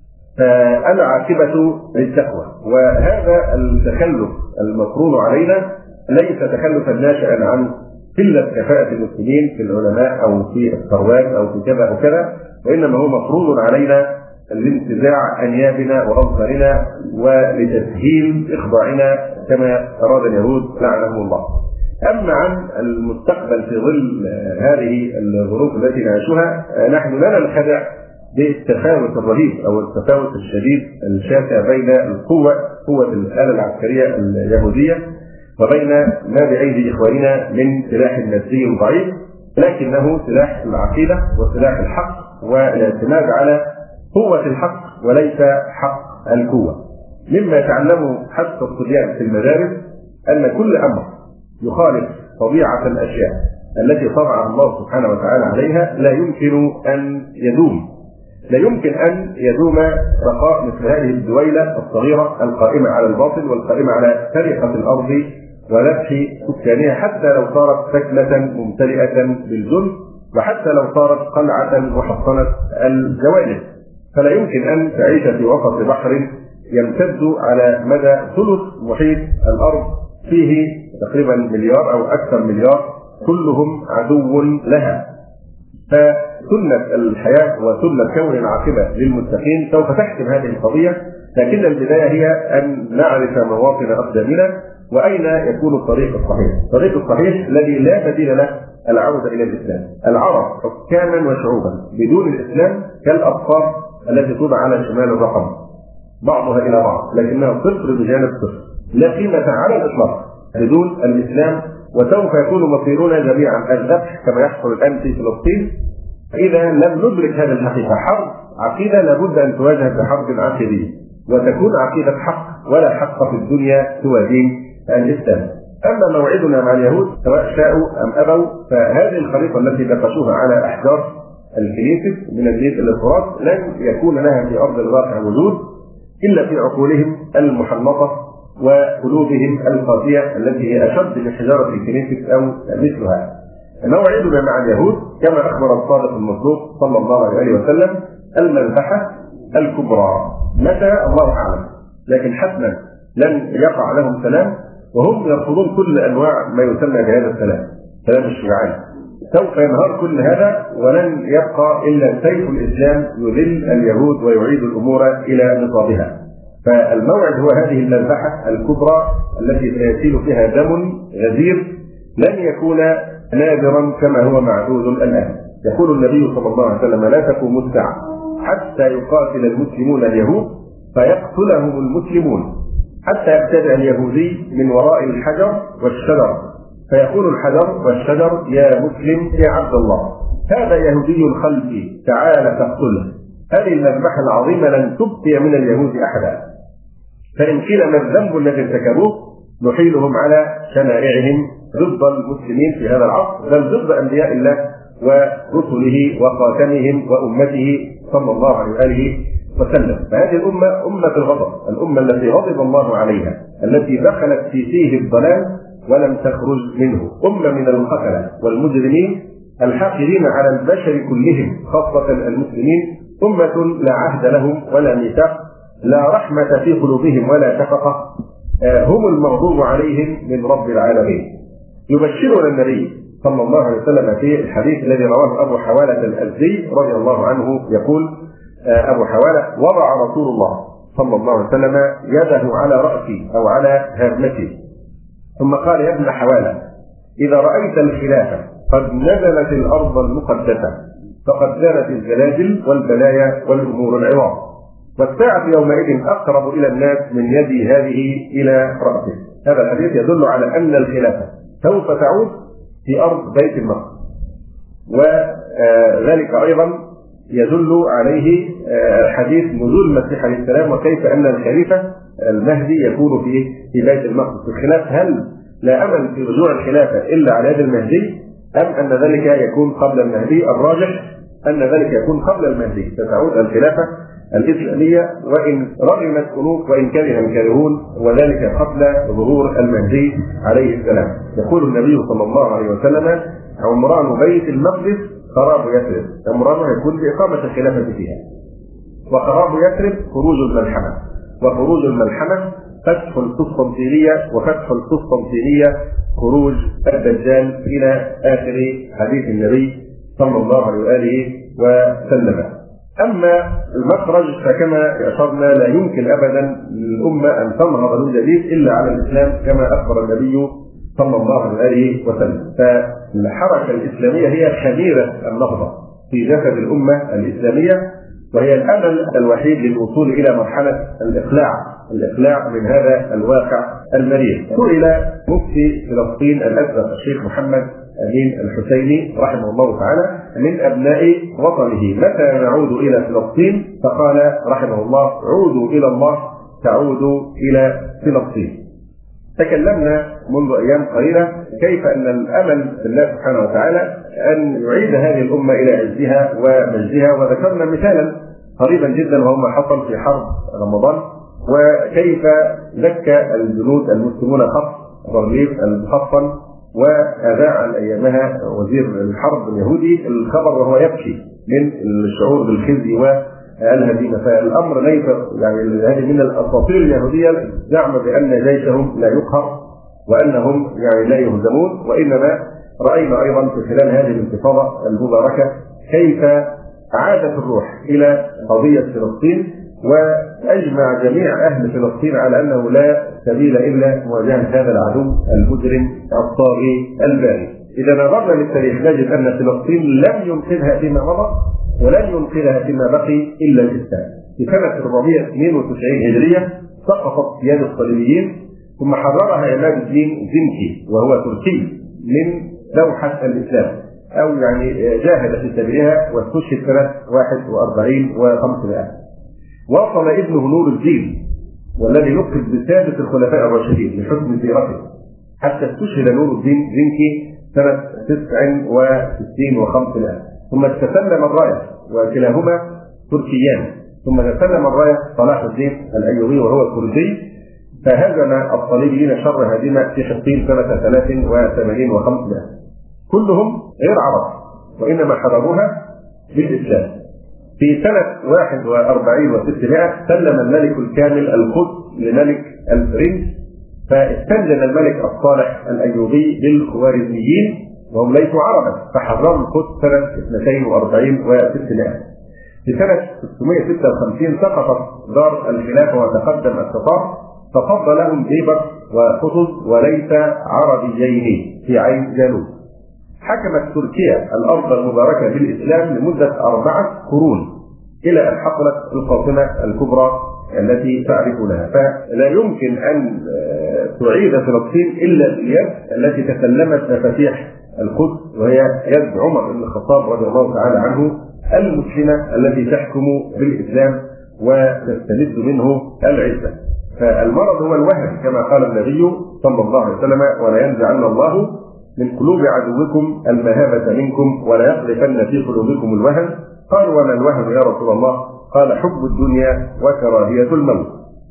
فالعاقبة للتقوى، وهذا التكلف المفروض علينا ليس تكلفا ناشئا عن قلة كفاءة المسلمين في العلماء أو في الثروات أو في كذا أو كذا، وإنما هو مفروض علينا لانتزاع أنيابنا وأظفارنا ولتسهيل إخضاعنا كما أراد اليهود لعنهم الله. أما عن المستقبل في ظل هذه الظروف التي نعيشها، نحن لا ننخدع بالتفاوت الرهيب أو التفاوت الشديد الشاسع بين القوة قوة الآلة العسكرية اليهودية وبين ما بأيدي إخواننا من سلاح مادي ضعيف، لكنه سلاح العقيدة وسلاح الحق والاعتماد على قوة الحق وليس حق القوة. مما تعلمه حتى الصبيان في المدارس أن كل أمر يخالف طبيعة الأشياء التي طبع الله سبحانه وتعالى عليها لا يمكن أن يدوم، لا يمكن أن يدوم بقاء مثل هذه الدويلة الصغيرة القائمة على الباطل والقائمة على سرقة الأرض ونفح سكانها، حتى لو صارت سكنة ممتلئة بالظلم، وحتى لو صارت قلعة محصنة الجوانب. فلا يمكن أن تعيش في وسط بحر يمتد على مدى ثلث محيط الأرض فيه تقريبا مليار أو أكثر مليار كلهم عدو لها. فسنة الحياة وسنة كون العاقبة للمتقين سوف تحكم هذه القضية، لكن البداية هي أن نعرف مواطن أقدامنا وأين يكون الطريق الصحيح. الطريق الصحيح الذي لا بديل له العودة إلى الإسلام. العرب حكاما وشعوبا بدون الإسلام كالأطفال التي توضع على شمال الرقم بعضها إلى بعض، لكنها صفر بجانب صفر، لا قيمة على الإطلاق بدون الإسلام. وسوف يكون مصيرنا جميعا الذبح كما يحصل الآن في فلسطين إذا لم ندرك هذه الحقيقة. حرب عقيدة لابد أن تواجه بحرب عقيدية، وتكون عقيدة حق، ولا حق في الدنيا سوى دين الإسلام. أما موعدنا مع اليهود سواء شاءوا أم أبوا، فهذه الخريطة التي نقشوها على أحجار الكنيسة من الزيت إلى الفرات لن يكون لها في أرض الواقع وجود إلا في عقولهم المحنطة وقلوبهم القاسية التي هي أشد من حجارة الكنيسة أو مثلها. موعدنا مع اليهود كما أخبر الصادق المصدوق صلى الله عليه وسلم المذبحة الكبرى. متى؟ الله أعلم، لكن حتما لن يقع لهم سلام، وهم يرفضون كل أنواع ما يسمى بهذا السلام، سلام الشجعان. سوف ينهار كل هذا ولن يبقى إلا سيف الإسلام يذل اليهود ويعيد الأمور إلى نصابها. فالموعد هو هذه المذبحة الكبرى التي سيسيل فيها دم غزير لن يكون نادرا كما هو معدود الآن. يقول النبي صلى الله عليه وسلم: لا تقوم الساعة حتى يقاتل المسلمون اليهود فيقتلهم المسلمون، حتى يبتدع اليهودي من وراء الحجر والشجر فيقول الحجر والشجر: يا مسلم يا عبد الله، هذا يهودي خلفي تعال فاقتله. هذه المذبحة العظيمة لن تبقي من اليهود أحدا. فإن قيل ما الذنب الذي ارتكبوه نحيلهم على شنائعهم ضد المسلمين في هذا العصر، بل ضد أنبياء الله ورسله وخاتمهم وأمته صلى الله عليه وآله وسلم. فهذه الأمة أمة الغضب، الأمة التي غضب الله عليها، التي دخلت في فيه الضلال ولم تخرج منه، أمة من القتلة والمجرمين الحاقدين على البشر كلهم خاصة المسلمين، أمة لا عهد لهم ولا ميثاق، لا رحمة في قلوبهم ولا شفقة، هم المغضوب عليهم من رب العالمين. يبشرنا النبي صلى الله عليه وسلم في الحديث الذي رواه أبو حوالة الأزدي رضي الله عنه، يقول أبو حوالة: وضع رسول الله صلى الله عليه وسلم يده على رأسي أو على هامتي، ثم قال: يا ابن حوالة، إذا رأيت الخلافة قد نزلت الأرض المقدسة فقد زالت الزلازل والبلايا والأمور العظام، والساعة يومئذ أقرب إلى الناس من يد هذه إلى رأسه. هذا الحديث يدل على أن الخلافة سوف تعود في أرض بيت المقدس، وذلك أيضا يدل عليه حديث نزول المسيح عليه السلام وكيف أن الخليفة المهدي يكون في في بيت المقدس. الخلاف هل لا أمل في رجوع الخلافة إلا على يد المهدي أم أن ذلك يكون قبل المهدي؟ الراجح أن ذلك يكون قبل المهدي، ستعود الخلافة الإسلامية وإن رغمت أنوف وإن كره الكارهون، وذلك قبل ظهور المهدي عليه السلام. يقول النبي صلى الله عليه وسلم: عمران بيت المقدس خراب يثرب. عمرانه يكون بإقامة الخلافة فيها، وخراب يثرب خروج الملحمة، وخروج الملحمة فتح القسطنطينية، وفتح القسطنطينية خروج الدجال، إلى آخر حديث النبي صلى الله عليه وآله وسلم. أما المخرج فكما أشرنا لا يمكن أبدا للأمة أن تنهض من جديد إلا على الإسلام كما أخبر النبي صلى الله عليه وسلم. فالحركة الإسلامية هي خميرة النهضة في جسد الأمة الإسلامية، وهي الأمل الوحيد للوصول إلى مرحلة الإقلاع الإقلاع من هذا الواقع المرير. سئل مفتي فلسطين الأسبق الشيخ محمد أمين الحسيني رحمه الله تعالى من أبناء وطنه: متى نعود إلى فلسطين؟ فقال رحمه الله: عودوا إلى الله تعودوا إلى فلسطين. تكلمنا منذ أيام قليلة كيف أن الأمل في الله سبحانه وتعالى أن يعيد هذه الأمة إلى عزها ومجدها، وذكرنا مثالا قريبا جدا وهو ما حصل في حرب رمضان، وكيف زكى الجنود المسلمون خط بارليف المحصن، وأذاع أيامها وزير الحرب اليهودي الخبر وهو يبكي من الشعور بالخزي والهزيمة. فالأمر ليس يعني هذه من الأساطير اليهودية زعم بأن جيشهم لا يقهر وأنهم يعني لا يهزمون، وإنما رأينا أيضا في خلال هذه الانتفاضة المباركة كيف عادت الروح إلى قضية فلسطين، وأجمع جميع أهل فلسطين على أنه لا سبيل إلا مواجهة هذا العدو المجرم الطاغي الباغي. إذا نظرنا للتاريخ نجد أن فلسطين لم ينقذها فيما مضى ولن ينقذها فيما بقي إلا الإسلام. في سنة أربعمائة واثنين وتسعين هجرية سقطت في يد الصليبيين، ثم حررها عماد الدين زنكي وهو تركي من لوحة الإسلام، أو يعني جاهد في سبيلها واستشهد سنة واحد وأربعين وخمسمائة. وصل ابنه نور الدين والذي لقب بسادس الخلفاء الراشدين لحسن سيرته حتى استشهد نور الدين زنكي سنة تسع وستين وخمسمائة، ثم تسلم الراية وكلاهما تركيان، ثم تسلم الراية صلاح الدين الأيوبي وهو كردي، فهزم الصليبيين شر هزيمة في حطين سنة ثلاث وثمانين وخمسمائة. كلهم غير عرب وإنما حرروها بالإسلام. في سنة واحد وأربعين وستمائة سلم الملك الكامل القدس لملك الفرنس، فاستنجد الملك الصالح الأيوبي بالخوارزميين وهم ليسوا عربا، فحرروا القدس سنة اثنتين وأربعين وستمائة. في سنة ستمائة وستة وخمسين سقطت دار الخلافة وتقدم التتار، ففضل لهم بيبر وقطز وليس عربيين في عين جالوت. حكمت تركيا الأرض المباركة بالإسلام لمدة أربعة قرون إلى أن حصلت الفاطمة الكبرى التي تعرفونها. فلا يمكن أن تعيد فلسطين إلا باليد التي تسلمت مفاتيح القدس، وهي يد عمر بن الخطاب رضي الله تعالى عنه المسلمة التي تحكم بالإسلام وتستمد منه العزة. فالمرض هو الوهن كما قال النبي صلى الله عليه وسلم: ولا ينزعن الله من قلوب عدوكم المهابة منكم ولا يقذفن في قلوبكم الوهن. قالوا: وما الوهن يا رسول الله؟ قال: حب الدنيا وكراهية الموت.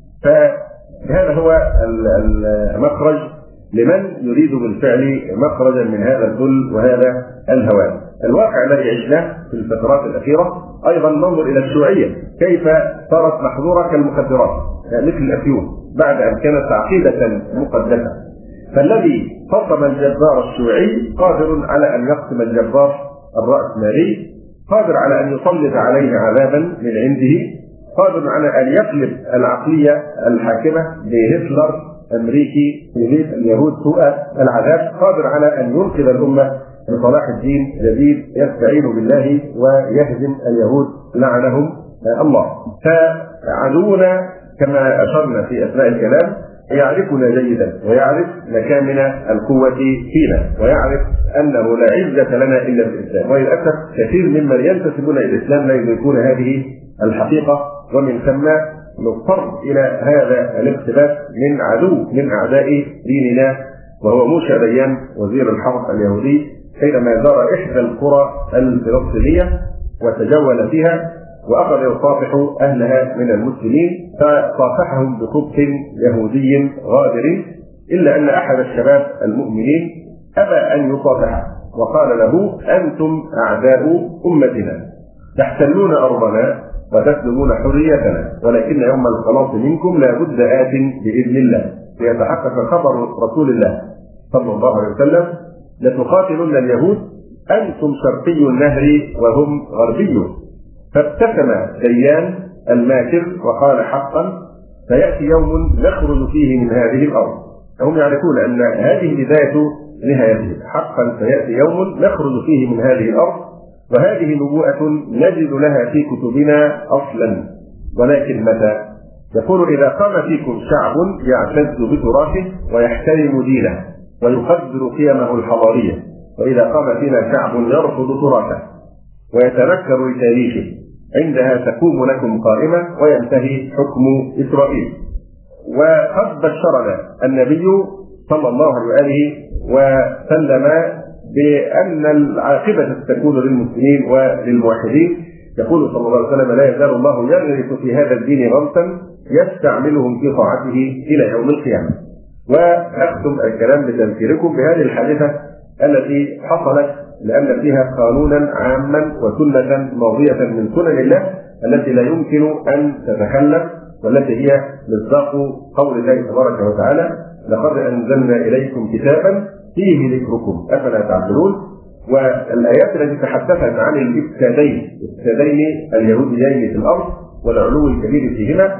فهذا هو المخرج لمن يريد بالفعل مخرجا من هذا الذل وهذا الهوان. الواقع الذي عشناه في الفترات الأخيرة أيضا ننظر إلى الشيوعية كيف صارت محظورة كالمخدرات مثل الأفيون بعد أن كانت عقيدة مقدسة. فالذي فصم الجبار الشيوعي قادر على أن يقسم الجبار الرأسمالي، قادر على أن يسلط عليه عذابا من عنده، قادر على أن يقلب العقلية الحاكمة بهتلر أمريكي يريد اليهود سوء العذاب، قادر على أن ينقذ الأمة بصلاح الدين جديد يستعين بالله ويهزم اليهود لعنهم الله. فعدونا كما أشرنا في أثناء الكلام يعرفنا جيدا ويعرف مكامن القوة فينا ويعرف أنه لا عزة لنا إلا بالإسلام، وللأسف كثير ممن ينتسبون إلى الإسلام لا يدركون هذه الحقيقة، ومن ثم نضطر إلى هذا الاقتباس من عدو من أعداء ديننا وهو موشى ديان وزير الحرب اليهودي، حينما زار إحدى القرى الفلسطينية وتجول فيها وأخذ يصافح أهلها من المسلمين، فصافحهم بخبث يهودي غادر، إلا أن أحد الشباب المؤمنين أبى أن يصافحه وقال له: أنتم أعداء أمتنا، تحتلون أرضنا وتسلبون حريتنا، ولكن يوم الخلاص منكم لا بد آت بإذن الله ليتحقق خبر رسول الله صلى الله عليه وسلم: لتقاتلن اليهود أنتم شرقي النهر وهم غربي. فابتسم ديان الماكر وقال: حقا سيأتي يوم نخرج فيه من هذه الأرض. هم يعرفون أن هذه بداية نهايته، حقا سيأتي يوم نخرج فيه من هذه الأرض، وهذه نبوءة نجد لها في كتبنا أصلا، ولكن متى؟ يقول: إذا قام فيكم شعب يعتز بتراثه ويحترم دينه ويقدر قيمه الحضارية، وإذا قام فينا شعب يرفض تراثه ويتنكر لتاريخه، عندها تقوم لكم قائمة وينتهي حكم إسرائيل. وقد بشرنا النبي صلى الله عليه وسلم بأن العاقبة ستكون للمسلمين وللموحدين. يقول صلى الله عليه وسلم: لا يزال الله يغرس في هذا الدين غرسا يستعملهم في طاعته إلى يوم القيامة. وأختم الكلام بتذكيركم بهذه الحادثة التي حصلت لأن فيها قانونا عاما وسنة ماضية من سنن الله التي لا يمكن أن تتخلف، والتي هي مصداق قول الله تبارك وتعالى: لقد أنزلنا إليكم كتابا فيه ذكركم أفلا تعقلون. والآيات التي تحدثت عن الإفسادين إفسادين اليهوديين في الأرض والعلو الكبير فيهما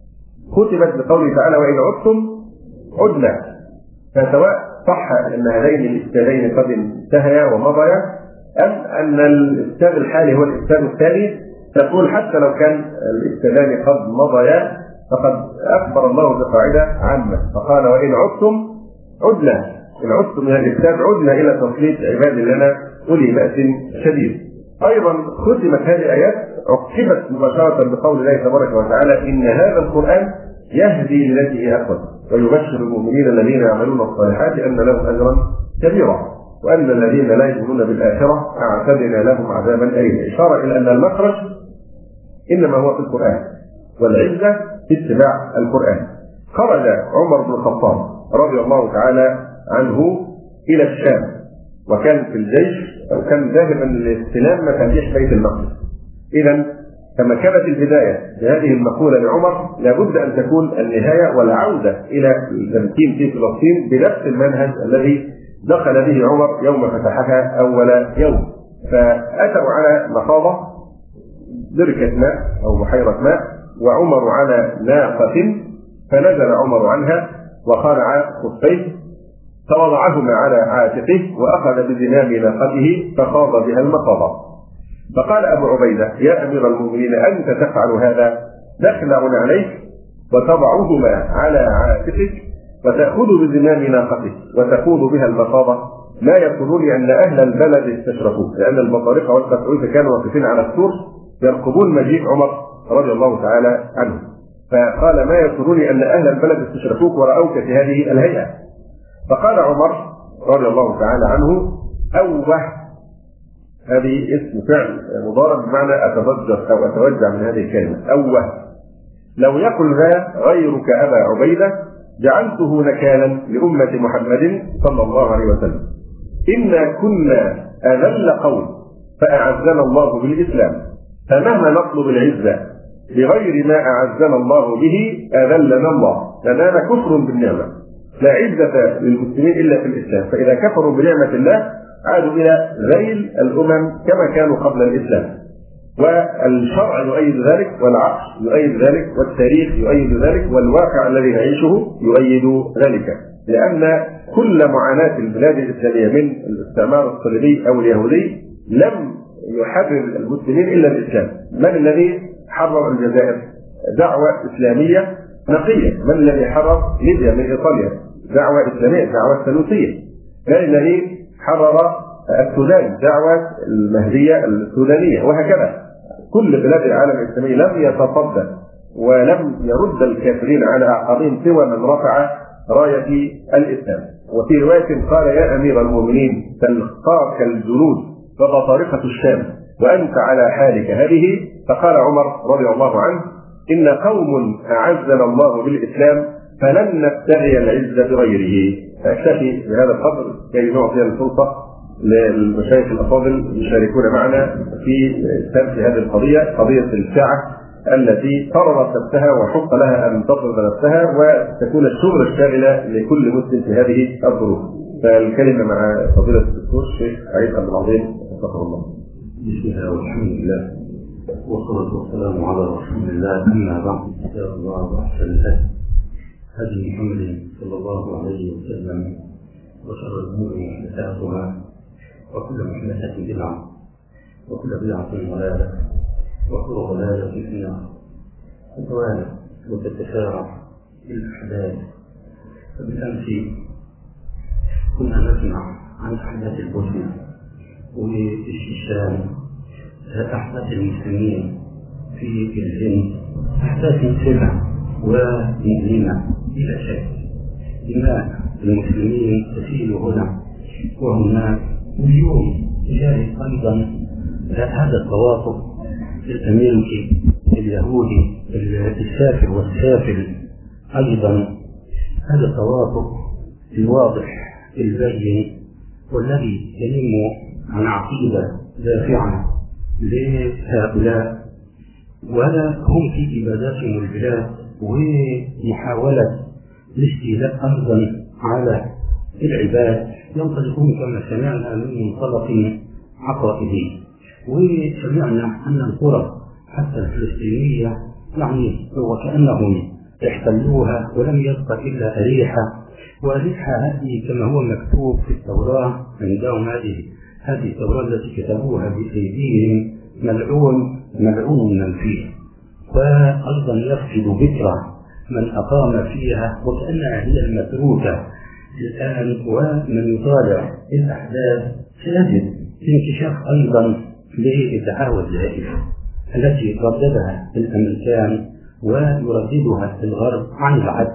ختمت بقوله تعالى: وإن عدتم عدنا. فسواء صح أن هذين الإفسادين قد انتهيا ومضيا، أم أن الإفساد الحالي هو الإفساد الثاني، تقول حتى لو كان الإفسادان قد مضيا فقد أخبر الله بقاعدة عامة فقال: وإن عدتم عدنا، إن عدتم من الإفساد عدنا إلى تسليط عباد لنا أولي بأس شديد. أيضا ختمت هذه الآيات عقبت مباشرة بقول الله تبارك وتعالى: إن هذا القرآن يهدي للتي هي أقوم ويبشر المؤمنين الذين يعملون الصالحات أن لهم أجرا كبيرا وأن الذين لا يؤمنون بالآخرة أعتدنا لهم عذابا أليما. إشارة إلى أن المخرج إنما هو في القرآن والعزة في اتباع القرآن. خرج عمر بن الخطاب رضي الله تعالى عنه إلى الشام، وكان في الجيش أو كان ذاهبا لاستلام مفاتيح بيت المقدس. إذا كما كانت البداية بهذه المقولة لعمر، لابد أن تكون النهاية والعودة إلى التمكين في فلسطين بنفس المنهج الذي دخل به عمر يوم فتحها أول يوم. فأتوا على مخاضة بركة ماء أو بحيرة ماء، وعمر على ناقة، فنزل عمر عنها وخلع خفيه فوضعهما على عاتقه وأخذ بزمام ناقته فخاض بها المخاضة. فقال أبو عبيدة: يا أمير المؤمنين، أنت تفعل هذا؟ تخلع عليك وتضعهما على عاتقك وتأخذ بزمام ناقتك وتخوض بها المخاضة. لا يقولون أن أهل البلد استشرفوا، لأن البطارقة والقسوسة كانوا واقفين على السور يرقبون مجيء عمر رضي الله تعالى عنه. فقال: ما يقولون أن أهل البلد استشرفوك ورأوك في هذه الهيئة. فقال عمر رضي الله تعالى عنه: أوه، هذه اسم فعل مضارب بمعنى أتضجر أو أتوجع من هذه الكلمة. أوه، لو يقل ذا غيرك أبا عبيدة جعلته نكالا لأمة محمد صلى الله عليه وسلم. إنا كنا أذل قوم فأعزنا الله بالإسلام، فمهما نطلب العزة بغير ما أعزنا الله به أذلنا الله، لأننا كفر بالنعمة، لا عزة للمسلمين إلا في الإسلام. فإذا كفروا بنعمة الله عادوا إلى ذيل الأمم كما كانوا قبل الإسلام. والشرع يؤيد ذلك، والعقل يؤيد ذلك، والتاريخ يؤيد ذلك، والواقع الذي نعيشه يؤيد ذلك، لأن كل معاناة البلاد الإسلامية من الاستعمار الصليبي أو اليهودي لم يحرر المسلمين إلا الإسلام. من الذي حرر الجزائر؟ دعوة إسلامية نقية. من الذي حرر ليبيا من إيطاليا؟ دعوة إسلامية، دعوة ثلوثية. من الذي حرر السودان؟ دعوة المهدية السودانية، وهكذا. كل بلاد العالم الإسلامي لم يتصدى ولم يرد الكافرين على أعقابهم سوى من رفع راية الإسلام. وفي رواية قال: يا أمير المؤمنين تلقاك الجنود فبطارقة الشام وأنت على حالك هذه. فقال عمر رضي الله عنه: إن قوم أعزنا الله بالإسلام فلن نبتغي العزة بغيره. أكتفي بهذا القدر كي نعطي الفرصة للمشايخ الأفاضل يشاركون معنا في سرد هذه القضية، قضية الساعة التي فرضت نفسها وحق لها أن تفرض نفسها وتكون الشغل الشاغلة لكل مسلم في هذه الظروف. فالكلمة مع فضيلة الدكتور الشيخ عيد عبد العظيم وفقه الله. بسم الله والحمد لله والصلاة والسلام على رسول الله، أما بعد. يا الله وأحسن الهدي هدي محمد صلى الله عليه وسلم، وشر الأمور محدثاتها، وكل محدثة بدعة، وكل بدعة ضلالة، وكل ضلالة في النار. تتوالى وتتسارع الأحداث. فبالأمس كنا نسمع عن أحداث البوسنة والشيشان، أحداث المسلمين في الهند، أحداث سبع ومؤلمة بلا شك. دماء المسلمين تسيل هنا وهناك. واليوم يشاهد أيضا هذا التواطؤ الأمريكي اليهودي السافر والسافل، أيضا هذا التواطؤ الواضح البين والذي ينم عن عقيدة دافعة لهؤلاء، ولا هم في إباداتهم البلاد ومحاولة الاستيلاء أيضا على العباد، ينطلقون كما سمعنا من منطلق عقائدي. وسمعنا أن القرى حتى الفلسطينية يعني وكأنهم احتلوها ولم يبق إلا أريحة، وأريحة هذه كما هو مكتوب في التوراة عندهم، هذه هذه التوراة التي كتبوها بأيديهم ملعون ملعون من فيه، وأيضا يفسد بكرة من أقام فيها، وكأنها هي المتروكة الآن. ومن يطالع الأحداث سيجد انكشاف أيضا للدعاوى الزائفة التي رددها الأمريكان ويرددها الغرب عن العدل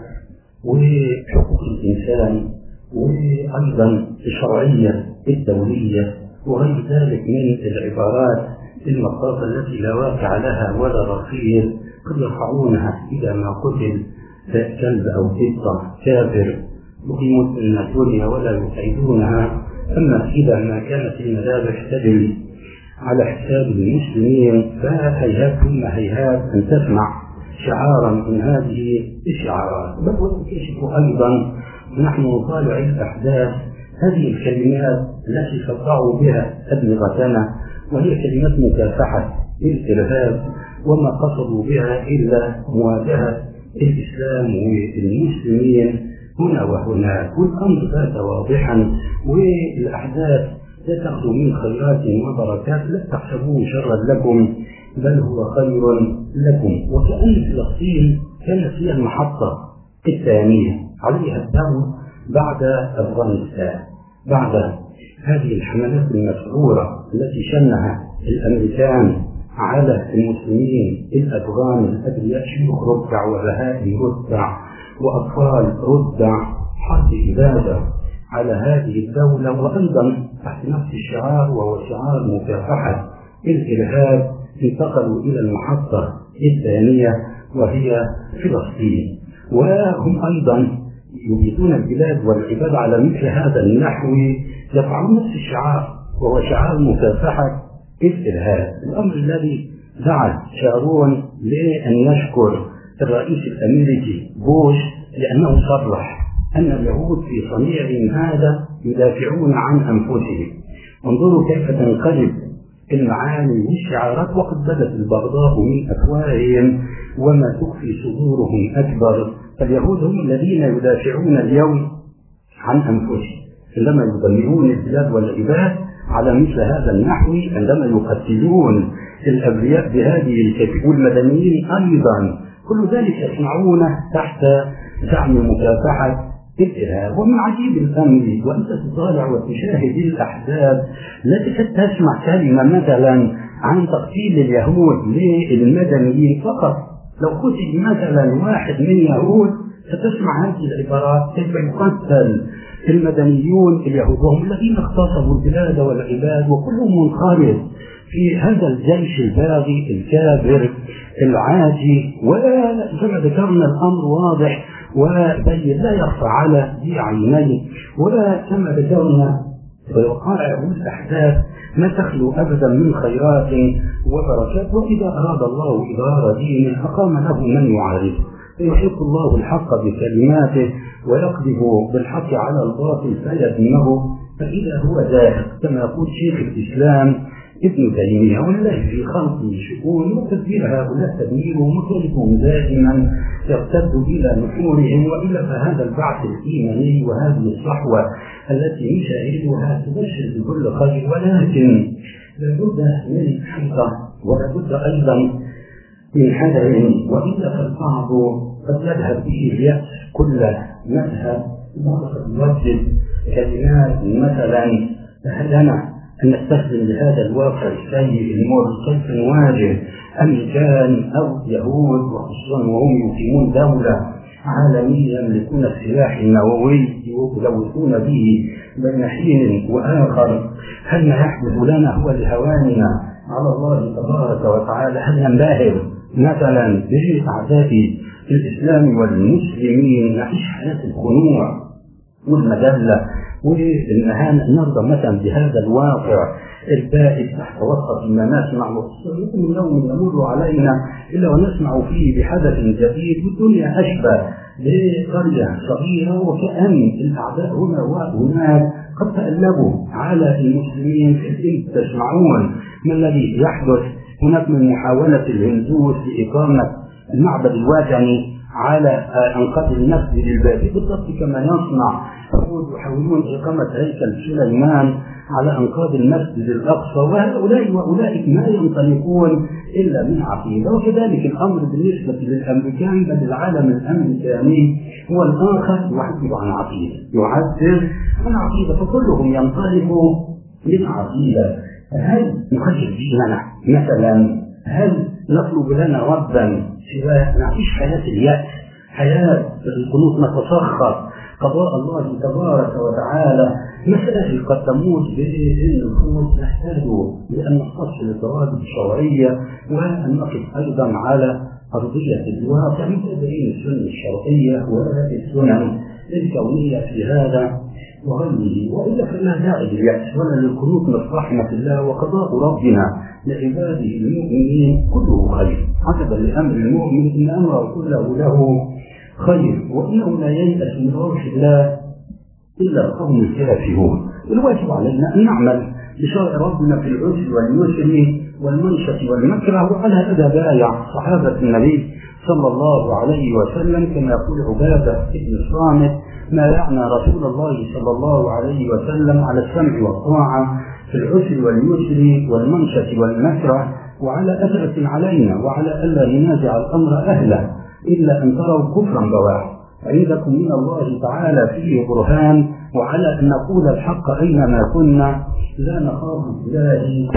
وحقوق الإنسان وأيضا الشرعية الدولية وغير ذلك من العبارات المخاطة التي لا واقع لها ولا رصيد، قد يرفعونها إلى ما قتل كلب أو قطة كافر يقيمون الدنيا ولا يسعدونها. أما إذا ما كانت المذابح تجري على حساب المسلمين فهيهات ثم هيهات أن تسمع شعارا من هذه الشعارات. بل ونكتشف أيضا نحن نطالع الأحداث هذه الكلمات التي تقطع بها أدمغتنا، وهي كلمات مكافحة الإرهاب، وما قصدوا بها إلا مواجهة الإسلام والمسلمين هنا وهناك. والأمر بات واضحا، والأحداث لا تأخذوا من خيرات وبركات، لا تحسبوه شرا لكم بل هو خير لكم. وكأن فلسطين كانت هي المحطة الثانية عليها الدور بعد أفغانستان، بعد هذه الحملات المسعورة التي شنها الأمريكان على المسلمين الأفغان الأبرياء، شيوخ ربع وبهائم ربع وأطفال ربع، حرب إبادة على هذه الدولة. وأيضا تحت نفس الشعار وهو شعار مكافحة الإرهاب انتقلوا إلى المحطة الثانية وهي فلسطين، وهم أيضا يريدون البلاد والعباد على مثل هذا النحو، يفعلون نفس الشعار وهو شعار مكافحة الإرهاب. الأمر الذي دعا شارون لأن يشكر الرئيس الأمريكي بوش لأنه صرح أن اليهود في صنيعهم هذا يدافعون عن أنفسهم. انظروا كيف تنقلب المعاني والشعارات، وقد بدت البغضاء من أفواههم وما تخفي صدورهم أكبر. فاليهود هم الذين يدافعون اليوم عن أنفسهم عندما يدمرون البلاد والعباد على مثل هذا النحو، عندما يقتلون الأبرياء بهذه الكيفية والمدنيين أيضا. كل ذلك يصنعونه تحت زعم مكافحة الإرهاب. ومن عجيب الأمر وأنت تطالع وتشاهد الأحداث لا تكاد تسمع كلمة مثلا عن تقتيل اليهود للمدنيين فقط. لو قتل مثلا واحد من يهود ستسمع هذه العبارات: كيف يقتل المدنيون اليهود وهم الذين اغتصبوا البلاد والعباد، وكلهم منخرط في هذا الجيش الباغي الكافر العاجي. وكما ذكرنا الأمر واضح وبين لا يخفى على ذي عينيه. وكما ذكرنا وقائع الأحداث ما تخلو أبدا من خيرات وبركات. وإذا أراد الله إدارة دينه أقام له من يعارضه، فيحق الله الحق بكلماته ويقذف بالحق على الباطل فيدمغه فإذا هو زاهق، كما يقول شيخ الإسلام ابن تيمية: ولله في خلقه شؤون وتدبير هؤلاء تدميرهم وكلهم دائما يرتد إلى نحورهم وإلى فهذا البعث الإيماني وهذه الصحوة التي نشاهدها تبشر بكل خير. ولكن لابد من حذر ولابد أيضا من حذر، وإلا فالبعض قد يذهب به اليأس كل مذهب. قد يوجد كلمات مثلا: هل لنا أن نستخدم لهذا الواقع السيء المر كيف نواجه أمريكان أو يهود، وخصوصا وهم يقيمون دولة عالمية يملكون السلاح النووي يلوثون به بين حين وآخر؟ هل ما يحدث لنا هو لهواننا على الله تبارك وتعالى؟ هل ننبهر مثلا بأعداء الإسلام والمسلمين نعيش حياة الخنوع والمذلة والمهانة؟ نرضى مثلا بهذا الواقع البائس تحت وسط ما نسمع، وخصوصا من يوم يمر علينا إلا ونسمع فيه بحدث جديد، والدنيا أشبه بقرية صغيرة وكأن الأعداء هنا وهناك قد تألبوا على المسلمين. في تسمعون ما الذي يحدث هناك من محاولة الهندوس لإقامة المعبد الوثني على أنقاض المسجد البابي، بالضبط كما يصنع يحاولون إقامة هيكل سليمان على أنقاض المسجد الأقصى. وهؤلاء وأولئك ما ينطلقون إلا من عقيدة. وكذلك الأمر بالنسبة للأمريكان، بل العالم الأمريكاني هو الآخر يعبر عن عقيدة يعبر عن عقيدة فكلهم ينطلقوا من عقيدة. هل نخرج ديننا مثلا؟ هل نطلب لنا ربا سواه؟ نعيش حياة اليأس، حياة القنوط، نتسخط قضاء الله تبارك وتعالى. مسائل قد تموت بالنفوس نحتاج لأن نستفصل الضوابط الشرعية وأن نقف أيضا على أرضية الواقع متابعين السنة الشرعية والسنن الكونية في هذا وغيره. وإلا فلا داعي لليأس ولا للقنوط من رحمة الله، وقضاء ربنا لعباده المؤمنين كله خير. عجبا لأمر المؤمن إن أمره كله له خير، وإنه لا ييأس من روح الله إلا القوم الكافرون. الواجب علينا أن نعمل بشرع ربنا في العسر واليسر والمنشة والمكره، وعلى هذا بايع صحابة النبي صلى الله عليه وسلم كما يقول عبادة بن الصامت: ما يعنى رسول الله صلى الله عليه وسلم على السمع والطاعة في العسر واليسر والمنشة والمكره، وعلى أثرة علينا وعلى ألا ننازع الأمر أهله إلا أن تروا كفرا بواحا عندكم من الله تعالى فيه برهان، وعلى أن نقول الحق أينما كنا لا نخاف بالله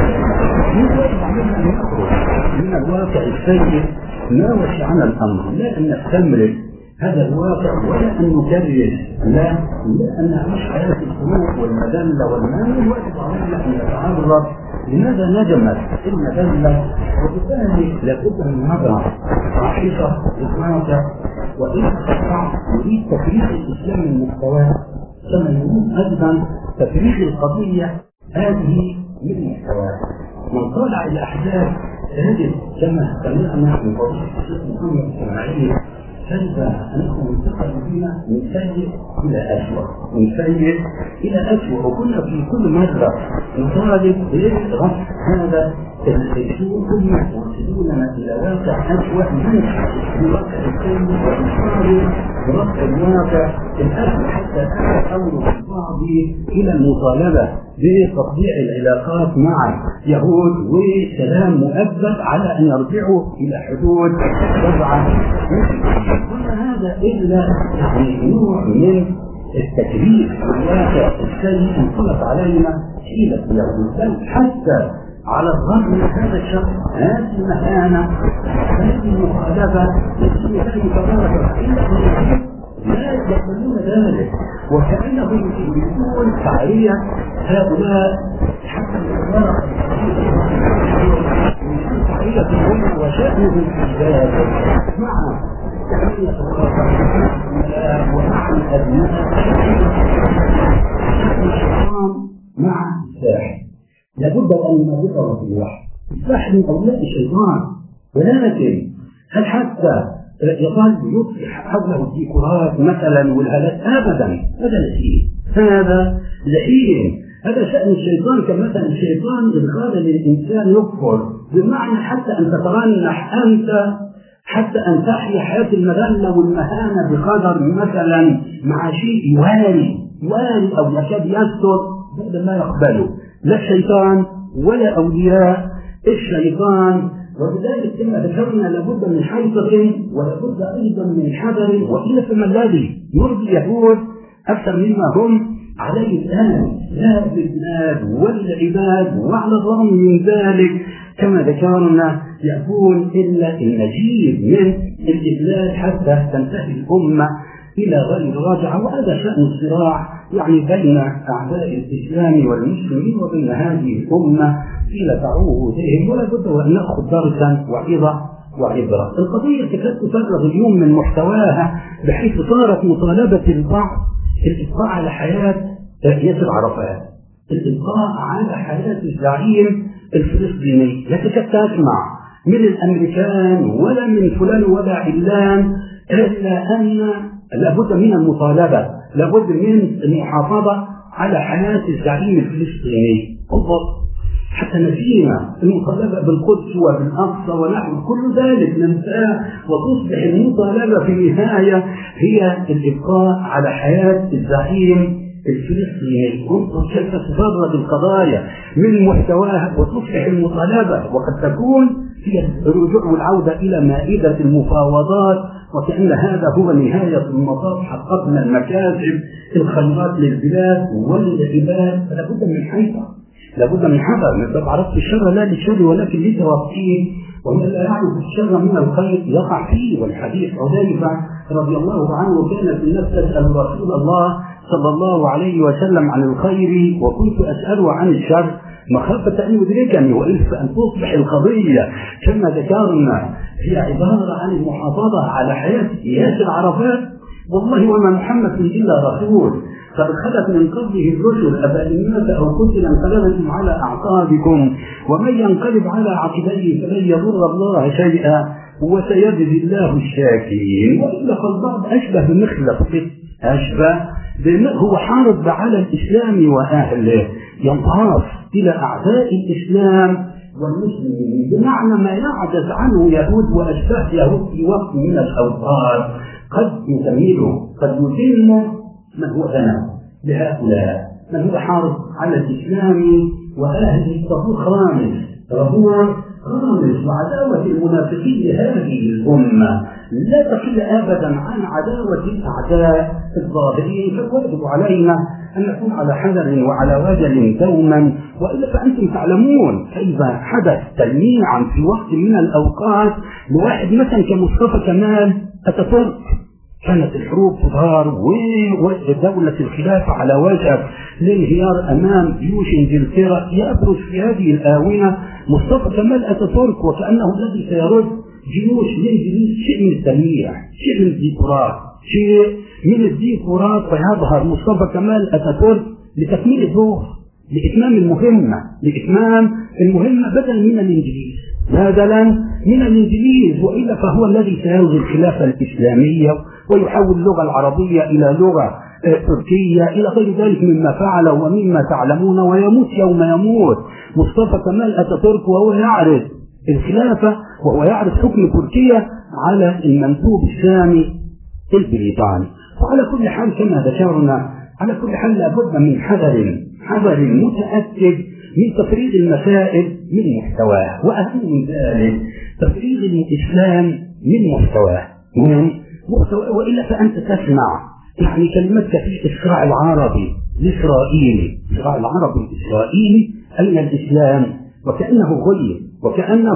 من الواقع السيء ما وسعنا الأمر، لا أن نستمر هذا الواقع ولا أن نكرر، لا لا أن نعيش حياة الخنوق والمذلة والمال. الواجب علينا أن نتعرض لماذا نجمت المذلة، وبالتالي لابد من نظرة عاطفة للواقع. وإن استطاع يريد تفريغ الإسلام من محتواه كما يريد أيضا تفريغ القضية هذه من محتواه. من طالع الأحداث تجد كما سمعنا من قضية الشيخ محمد إسماعيل فإذا أنه انتقل بنا من سيء إلى أسوأ، من سيء إلى أسوأ، وكنا في كل مرة نطالب برفع هذا السوء، كنا يوصلوننا إلى واقع أسوأ من الواقع السيء، ونحاول برفع الواقع الأسوأ حتى أتى أمر البعض إلى المطالبة بتطبيع العلاقات مع يهود وسلام مؤبد على أن يرجعوا إلى حدود سبعة. وما هذا إلا يعني نوع من التكليف والواقع السيء انطلق علينا حيلة اليهود، بل حتى على الرغم من هذا الشخص، هذه المهانة، هذه المخالفة التي لا تبارك إلا لا يقبلون ذلك، وكأنهم يريدون تعرية هؤلاء حتى الورق تعرية الأمة وشأنهم في ذلك مع تعرية الورق ومع الأبناء الشيطان مع الساحر. لابد أن نذكر في الوحي الساحر من أولاد الشيطان، ولكن هل حتى يظل يطفح حوله الديكورات مثلا والهالات؟ ابدا، هذا لئيم، هذا لئيم، هذا شأن الشيطان. كمثل الشيطان إذ قال للإنسان يكفر، بمعنى حتى أن تترنح أنت، حتى أن تحيا حياة المذلة والمهانة بقدر مثلا مع شيء يواري يواري أو يكاد يستر، هذا لا يقبله لا الشيطان ولا أولياء الشيطان. ولذلك كما ذكرنا لابد من حيطة ولابد أيضا من حذر، وإلا فما الذي يرضي اليهود أكثر مما هم عليه الآن، لا الإسلام والعباد، وعلى الرغم من ذلك كما ذكرنا يكون إلا المزيد من الإذلال حتى تنتهي الأمة إلى غير راجعة. وهذا شأن الصراع يعني بين أعداء الإسلام والمسلمين وبين هذه الأمة إلى تعوههم، ولا بد وأن نأخذ درسا وعظة وعبرة. القضية تكاد تفرغ اليوم من محتواها، بحيث صارت مطالبة البعض الإبقاء على حياة ياسر عرفات، الإبقاء على حياة الزعيم الفلسطيني. لا تكاد تسمع من الأمريكان ولا من فلان ولا علان إلا أن لابد من المطالبة، لابد من المحافظة على حياة الزعيم الفلسطيني. انظر حتى نسينا المطالبة بالقدس وبالأقصى ونحو كل ذلك ننساه، وتصبح المطالبة في النهاية هي الإبقاء على حياة الزعيم الفلسطيني. انظر كيف تفرغ القضايا من محتواها وتصبح المطالبة، وقد تكون هي الرجوع والعودة إلى مائدة المفاوضات، وكأن هذا هو نهاية المطاف، حققنا المكاسب الخيرات للبلاد والعباد. فلابد من حيطة، لابد من حذر. نبقى عرفت الشر لا للشر ولكن لتوقيه، ومن لا يعرف الشر من الخير يقع فيه. والحديث حذيفة رضي الله عنه كان في نفس تسأل رسول الله صلى الله عليه وسلم عن الخير وكنت أسأله عن الشر مخافة أن يدركني، وإلا أن تصبح القضية كما ذكرنا هي عبارة عن المحافظة على حياة ياسر عرفات. والله وما محمد إلا رسول قد خلت من قبله الرسل أفإن مات أو قتل انقلبتم على أعقابكم ومن ينقلب على عقبيه فلن يضر الله شيئا وسيجزي الله الشاكرين. وإلا فالبعض أشبه بمخلق، أشبه هو حارب على الإسلام وأهله، ينضاف إلى أعداء الإسلام والمسلمين، بمعنى ما يعجز عنه يهود وأشباه يهود في وقت من الأوقات قد يكمله، قد يتم من هو غنى لهؤلاء، من هو حارب على الإسلام وأهله. طابور خامس، طابور خامس وعداوة المنافقين لهذه الأمة لا تقل أبدا عن عداوة الأعداء الظاهرين. فيجب علينا أن نكون على حذر وعلى وجل دوما، وإلا فأنتم تعلمون كيف حدث تلميعا في وقت من الأوقات لواحد مثلا كمصطفى كمال أتاتورك. كانت الحروب تدار ودولة الخلافة على وجه الانهيار أمام جيوش انجلترا. يبرز في هذه الآونة مصطفى كمال أتاتورك وكأنه الذي سيرد جيوش الإنجليز. شيء من التلميع، شيء من الديكورات، شيء من الديكورات. فيظهر مصطفى كمال أتاتورك لتكميل الدور، لإتمام المهمة، لإتمام المهمة بدلا من الإنجليز. بدلا من الإنجليز، وإلا فهو الذي سيلغي الخلافة الإسلامية ويحول اللغة العربية إلى لغة تركية إلى غير ذلك مما فعله ومما تعلمون، ويموت يوم يموت مصطفى كمال أتاتورك وهو يعرض الخلافة وهو يعرض حكم تركيا على المنسوب السامي البريطاني. وعلى كل حال كما ذكرنا، على كل حال لابد من حذر حذر متأكد من تفريغ المسائل من محتواه، وأهم من ذلك تفريغ الإسلام من محتواه من محتواه وإلا فأنت تسمع يعني كلمة في الصراع العربي الإسرائيلي، الصراع العربي الإسرائيلي أين الإسلام؟ وكأنه غيب وكأنه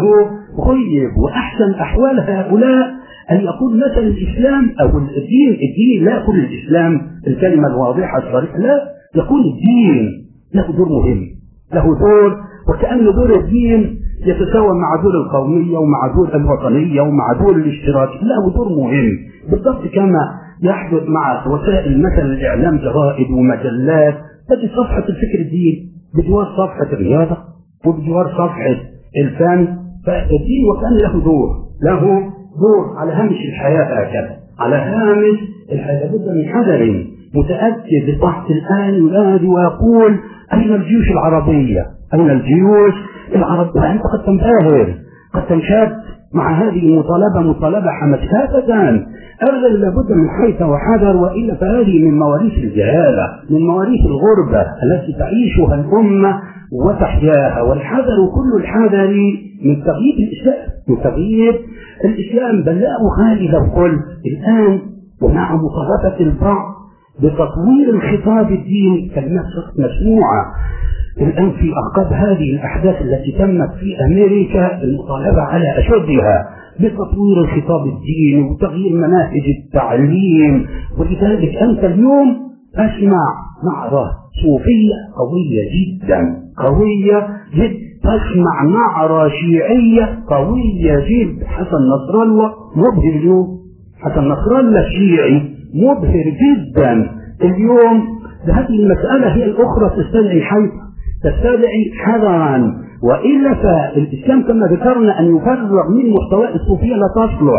غيب وأحسن أحوال هؤلاء أن يقول مثل الإسلام أو الدين الدين لا يقول الإسلام الكلمة الواضحة الصريحة، لا يقول الدين له دور مهم، له دور، وكأن دور الدين يتساوى مع دور القومية ومع دور الوطنية ومع دور الاشتراك، له دور مهم بالضبط كما يحدث مع وسائل مثل الإعلام، جرائد ومجلات، تجد صفحة الفكر الدين بجوار صفحة الرياضة وبجوار صفحة الفن، فالدين وكأن له دور له دور على هامش الحياة هكذا، على هامش الحياة. لابد من حذر متأكد. البحث الآن ينادي ويقول أين الجيوش العربية؟ أين الجيوش العربية؟ وأنت قد تنبهر قد تنشد مع هذه المطالبة مطالبة حماسية أبدا أبدا، لابد من حيث وحذر، وإلا فهذه من مواريث الجهالة، من مواريث الغربة التي تعيشها الأمة وتحياها. والحذر كل الحذر من تغيير الإسلام، من تغيير الإسلام، بل لا أخالف الكل الآن. ومع مطالبة البعض بتطوير الخطاب الديني كلمات مسموعة الآن في أعقاب هذه الأحداث التي تمت في أمريكا، المطالبة على أشدها بتطوير الخطاب الديني وتغيير مناهج التعليم. ولذلك أنت اليوم أسمع نعرة صوفية قوية جدا قوية جدا، تسمع نعرة شيعية قوية جدا. حسن نصر الله مبهر اليوم، حسن نصر الله الشيعي مبهر جدا اليوم. هذه المسألة هي الأخرى تستدعي حيث تستدعي حذرا، وإلا فالإسلام كما ذكرنا أن يفرغ من محتوى الصوفية لا تصلح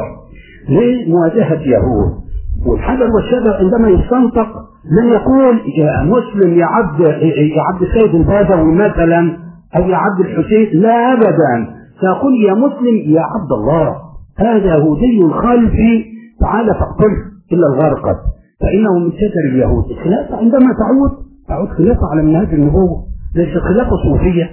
لمواجهة يهود. والحذر والشذر عندما يستنطق لن يقول يا مسلم يا عبد يا عبد السيد البدوي مثلا أو يا عبد الحسين، لا أبدا، سيقول يا مسلم يا عبد الله، هذا يهودي خلفي تعال فاقتله إلا الغرقد، فإنه من شجر اليهود. الخلافة عندما تعود تعود خلافة على منهج النبوة، ليست خلافة صوفية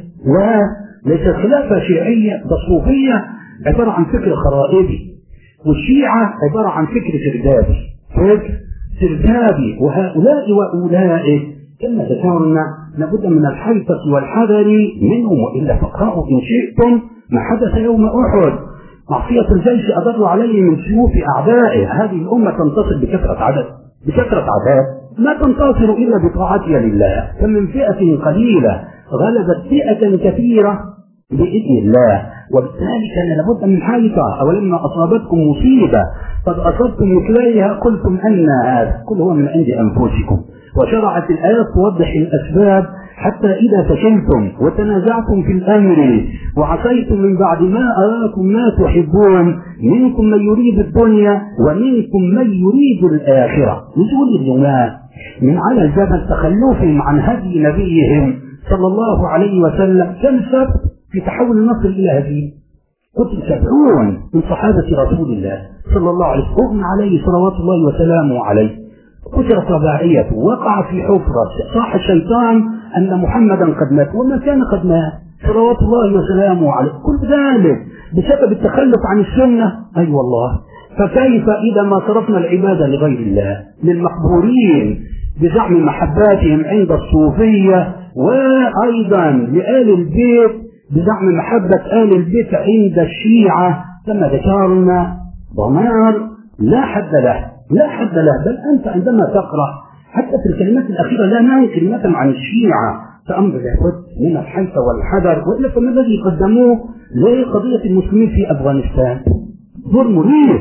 وليست خلافة شيعية. ده الصوفية عبارة عن فكر خرائبي، والشيعة عبارة عن فكر سردابي، فكر سردابي. وهؤلاء وأولئك كما ذكرنا لابد من الحيطة والحذر منهم، وإلا فاقرأوا إن شئتم ما حدث يوم أحد. معصية الجيش أضر عليه من سيوف أعدائه. هذه الأمة تنتصر بكثرة عدد بكثرة عدد ما تنتصر إلا بطاعتها لله. فمن فئة قليلة غلبت فئة كثيرة بإذن الله. وبالتالي كان لابد من حيطة. أولما أصابتكم مصيبة قد أصبتم مثليها قلتم أن هذا، كل هو من عند أنفسكم. وشرعت الآيات توضح الأسباب حتى إذا فشلتم وتنازعتم في الأمر وعصيتم من بعد ما أراكم ما تحبون منكم من يريد الدنيا ومنكم من يريد الآخرة. نزول الجماع من على الجبل تخلفهم عن هدي نبيهم صلى الله عليه وسلم كم سبب في تحول النصر إلى هزيمة. قتل سبعون من صحابة رسول الله صلى الله عليه وسلم عليه صلوات الله وسلامه عليه. كسرت رباعيته، وقع في حفرة، صاح الشيطان أن محمدا قد مات وما كان قد مات صلوات الله وسلامه عليه. كل ذلك بسبب التخلف عن السنة. أي أيوة والله. فكيف إذا ما صرفنا العبادة لغير الله للمقبورين بزعم محباتهم عند الصوفية، وأيضا لآل البيت بزعم محبة آل البيت عند الشيعة، كما ذكرنا ضمار لا حد له لا حد له. بل أنت عندما تقرأ حتى في الكلمات الأخيرة لا نعي كلمة عن الشيعة، فأمر لابد من الحيث والحذر. وإلا فما الذي قدموه لقضية المسلمين في أفغانستان؟ دور مريض،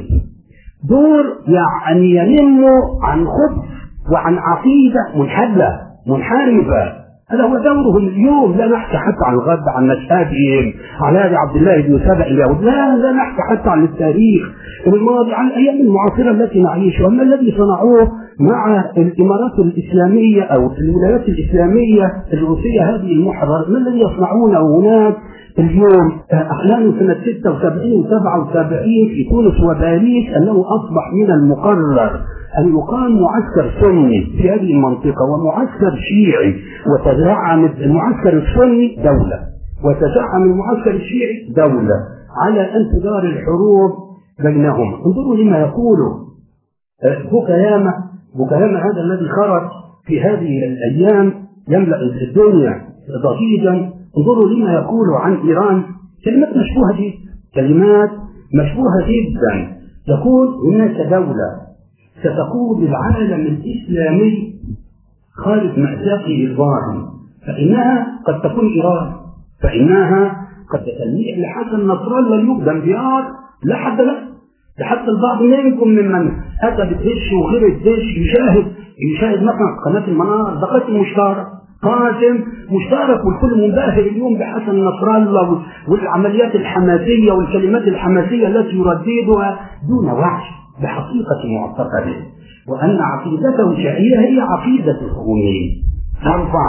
دور يعني ينم عن خبث وعن عقيدة منحلة منحرفة. هذا هو دورهم اليوم. لا نحكي حتى عن الغد، عن نشأتهم، عن هذا عبد الله بن سبأ اليهود، لا لا نحكي حتى عن التاريخ الماضي، عن الأيام المعاصرة التي نعيشها. ما الذي صنعوه مع الإمارات الإسلامية أو الولايات الإسلامية الروسية هذه المحررة؟ ما الذي يصنعونه هناك اليوم؟ أعلنوا سنة ستة وسبعين وسبعة وسبعين في تونس وباريس أنه أصبح من المقرر أن يقام معسكر سني في هذه المنطقة ومعسكر شيعي، وتزعم المعسكر السني دولة وتزعم المعسكر الشيعي دولة، على أن تدار الحروب بينهما. انظروا لما يقوله بوكاياما. بوكاياما هذا الذي خرج في هذه الأيام يملأ الدنيا ضجيجا. انظروا لما يقول عن إيران، كلمات مشبوهة جدا، كلمات مشبوهة جدا. يقول هناك دولة ستقود العالم الإسلامي خارج مأزاق الظاهر، فإنها قد تكون إيران، فإنها قد تلميح لحسن نصر الله يقدم ديار لا حد له. حتى البعض منكم ممن أتى بالدش وغير الدش يشاهد يشاهد مثلا قناة المنار، ده قسم مشترك، قاسم مشترك، والكل منبهر اليوم بحسن نصر الله والعمليات الحماسية والكلمات الحماسية التي يرددها دون وعي بحقيقة معتقده، وأن عقيدته الشيعية هي عقيدة الخميني. ترفع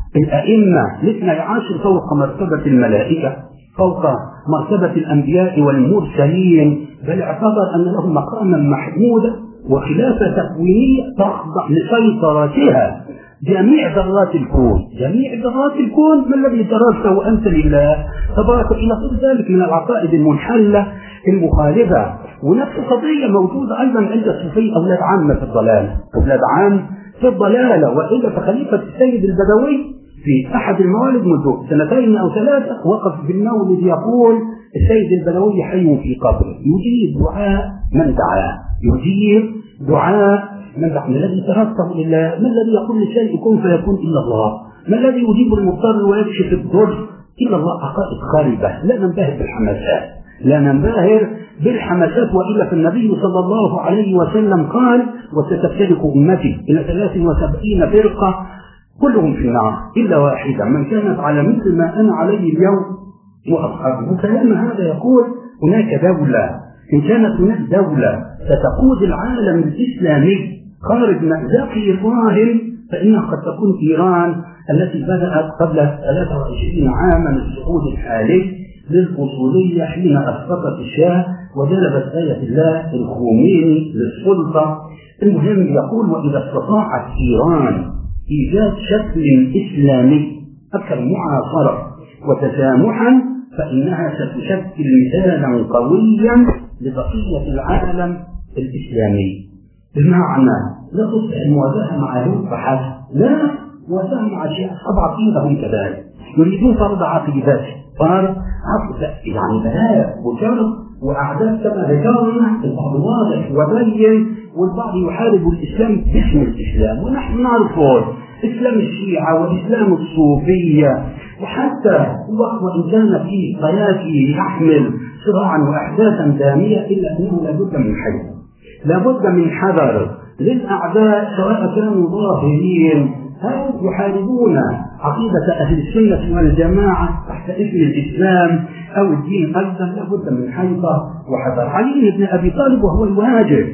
الأئمة الاثني عشر فوق مرتبة الملائكة، فوق مرتبة الأنبياء والمرسلين، بل اعتبر أن لهم مقاما محمودا وخلافة تكوينية تخضع لسيطرتها جميع ذرات الكون. جميع ذرات الكون ما الذي درسته وأنت لله تبارك إلى غير ذلك من العقائد المنحلة المخالفة. ونفس القضية موجودة أيضا عند الصوفية، أولاد عامة في الضلالة، أولاد عام في الضلالة. وإلا فخليفة السيد البدوي في أحد الموالد منذ سنتين أو ثلاثة وقف في المولد يقول السيد البدوي حي في قبره، يجيب دعاء من دعاه، يجيب دعاء من دعاه. ما الذي تركته لله؟ ما الذي يقول للشيء كن فيكون إلا الله؟ ما الذي يجيب المضطر ويكشف الضر إلا الله؟ عقائد خاربة. لا ننبهر بالحماسات، لا ننبهر بالحماسات. وإلا فالنبي صلى الله عليه وسلم قال وستفترق أمتي إلى ثلاث وسبعين فرقة كلهم في النار إلا واحدة من كانت على مثل ما أنا عليه اليوم وأصحابه. كلام هذا يقول هناك دولة، إن كانت هناك دولة ستقود العالم الإسلامي خارج مأزاقه الظاهر، فإنها قد تكون إيران التي بدأت قبل ثلاثة وعشرين عاما الصعود الحالي للأصولية حين أسقطت الشاه وجلبت آية الله الخميني للسلطة. المهم يقول وإذا استطاعت إيران إيجاد شكل إسلامي أكثر معاصرة وتسامحا، فإنها ستشكل مثالا قويا لبقية العالم الإسلامي. بمعنى لا تصبح المواجهة مع يهود فحسب، لا، مواجهة مع شيعة أصحاب عقيدهم كذلك يريدون فرض عقيدته، فرض عقيدة يعني بلاء وشر وأعداد كما ذكرنا. البعض واضح وبين والبعض يحارب الإسلام باسم الإسلام، ونحن نعرف إسلام الشيعة وإسلام الصوفية، وحتى وإن كان في قياسه يحمل صراعا وأحداثا دامية إلا أنه لابد من حذر، لابد من حذر للأعداء سواء كانوا ظاهرين أو يحاربون عقيدة أهل السنة والجماعة تحت اسم الإسلام أو الدين. أيضا لابد من حذر وحذر. علي بن أبي طالب وهو يواجه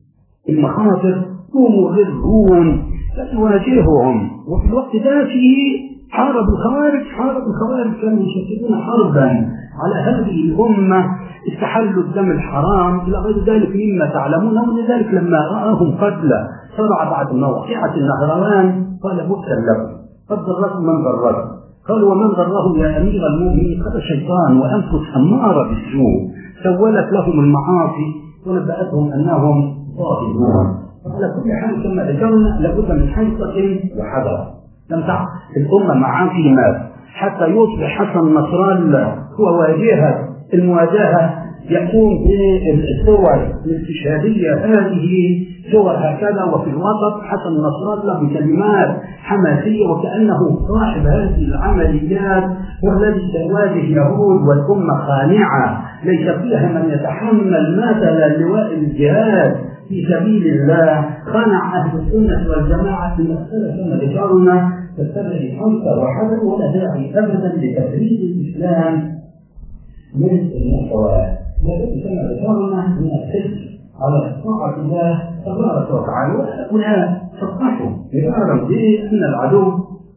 المخاطر ومغرون يواجههم، وفي الوقت ذاته حارب الخوارج. حارب الخوارج كانوا يشكلون حربا على هذه الأمة، استحلوا الدم الحرام إلى غير ذلك مما تعلمون. ولذلك لما رآهم قتلى صرع بعد موقعة النهروان قال بؤسا لكم قد ضركم من ضركم. قال ومن ضره يا أمير المؤمنين؟ قال الشيطان وأنفس أمارة بالسوء سولت لهم المعاصي ونبأتهم أنهم ظالمون. على كل حال كما ذكرنا لابد من حيطة وحذر. لم تعد الأمة معاه في ماذا حتى يصبح حسن نصر الله هو واجهة المواجهة، يقوم بالصور الاستشهادية هذه صور هكذا، وفي الوسط حسن نصر الله بكلمات حماسية وكأنه صاحب هذه العمليات والذي سيواجه يهود والأمة خانعة ليس فيها من يتحمل مثلا لواء الجهاد في سبيل الله. خنع أهل السنة والجماعة في مسألة كما ذكرنا تتبع خمسة وحدث، ولا داعي أبدا لتفريد الإسلام من المستوى، لكن كما ذكرنا من الحرص على طاعة الله تبارك وتعالى. وهؤلاء صرحوا مرارا بأن العدو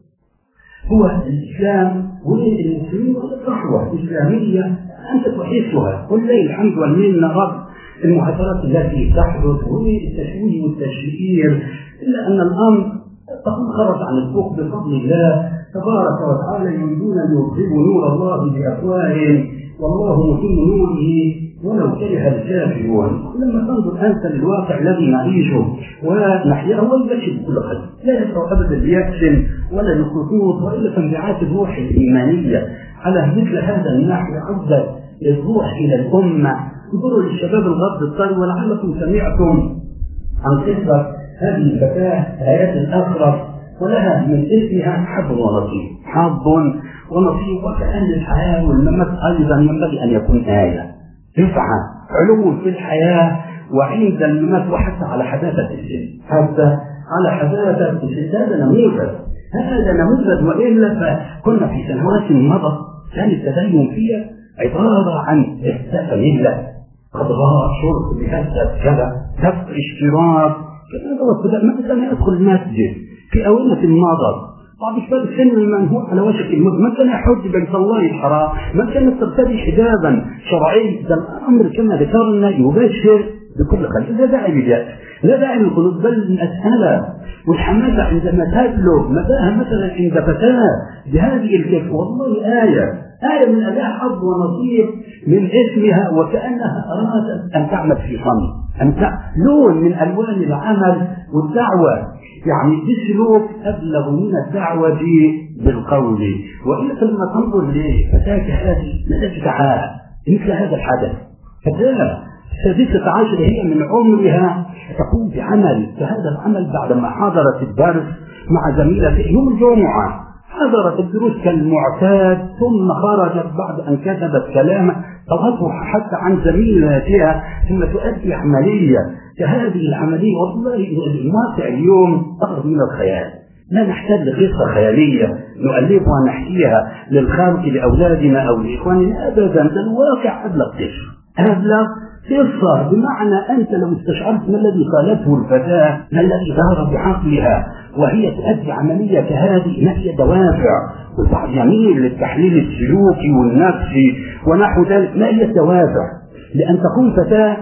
هو الإسلام والمسلمين والصحوة الإسلامية أنت تحسها، ولله الحمد والمنة رب المحاضرات التي تحدث والتشويه والتشهير، إلا أن الأمر قد خرج عن السوق بفضل الله تبارك وتعالى. يريدون أن يظهروا نور الله بأفواههم والله متم نوره ولو كره الكافرون. لما تنظر أنت للواقع الذي نعيشه ونحياه ويبشر بكل خير، لا يدعو أبدا ليأس ولا للخطوط وإلا تنبيعات الروح الإيمانية على مثل هذا النحو عودة الروح إلى الأمة. انظروا للشباب الغرب الطري، ولعلكم سمعتم عن قصة هذه الفتاة آيات الأخرى، ولها من اسمها حظ ونصيب. حظ ونصيب، وكأن الحياة والممات أيضا ينبغي أن يكون آية رفعة علو في الحياة وعند الممات، وحتى على حداثة السن، حتى على حداثة السن. هذا نموذج، هذا نموذج، وإلا فكنا في سنوات مضت كان التدين فيها عبارة عن استفى ملة قضاء شرط بهذا كذا دفع اشتراك كذا. ما كان يدخل المسجد في أونة المضر بعد شباب السن المنهوع على وشك الموت، ما كان يحج بيت الله الحرام، ما كانت ترتدي حجابا شرعي. ده الأمر كما ذكرنا يبشر بكل خير، لا داعي لليأس، لا داعي للقنوط، بل المسألة والحماسة عندما تبلغ مداها مثلا عند فتاة بهذه الكيف، والله آية آية من أداء حظ ونصيب من اسمها، وكأنها أرادت أن تعمل في صمت، أن لون من ألوان العمل والدعوة، يعني بسلوك أبلغ من الدعوة بالقول. وإلا لما تنظر لفتاة هذه ماذا تدعاها مثل هذا الحدث؟ فتاة سادسة عشر هي من عمرها تقوم بعمل كهذا العمل بعدما حضرت الدرس مع زميلتها يوم الجمعة، حضرت الدروس كالمعتاد، ثم خرجت بعد أن كتبت كلاما تضحك حتى عن زميلتها، ثم تؤدي عملية كهذه العملية. والله الواقع اليوم أقرب من الخيال، لا نحتاج لقصة خيالية نؤلفها ونحكيها للخلق لأولادنا أو لإخواننا أبدا، ده الواقع أبلغ قصة، أبلغ قصة. بمعنى أنت لو استشعرت ما الذي قالته الفتاة، ما الذي ظهر بعقلها وهي تؤدي عملية كهذه، ما هي دوافع والبعض يميل للتحليل السلوكي والنفسي ونحو ذلك، ما هي الدوافع لأن تكون فتاة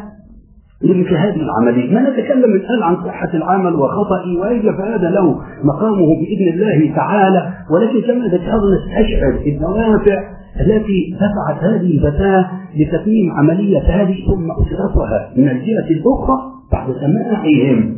لمثل هذه العملية؟ ما نتكلم الآن عن صحة العمل وخطئه وإلا فهذا له مقامه بإذن الله تعالى، ولكن كما ذكرنا نستشعر الدوافع التي دفعت هذه الفتاة لتتميم عملية هذه، ثم أسرتها من الجهة الأخرى بعد سماعهم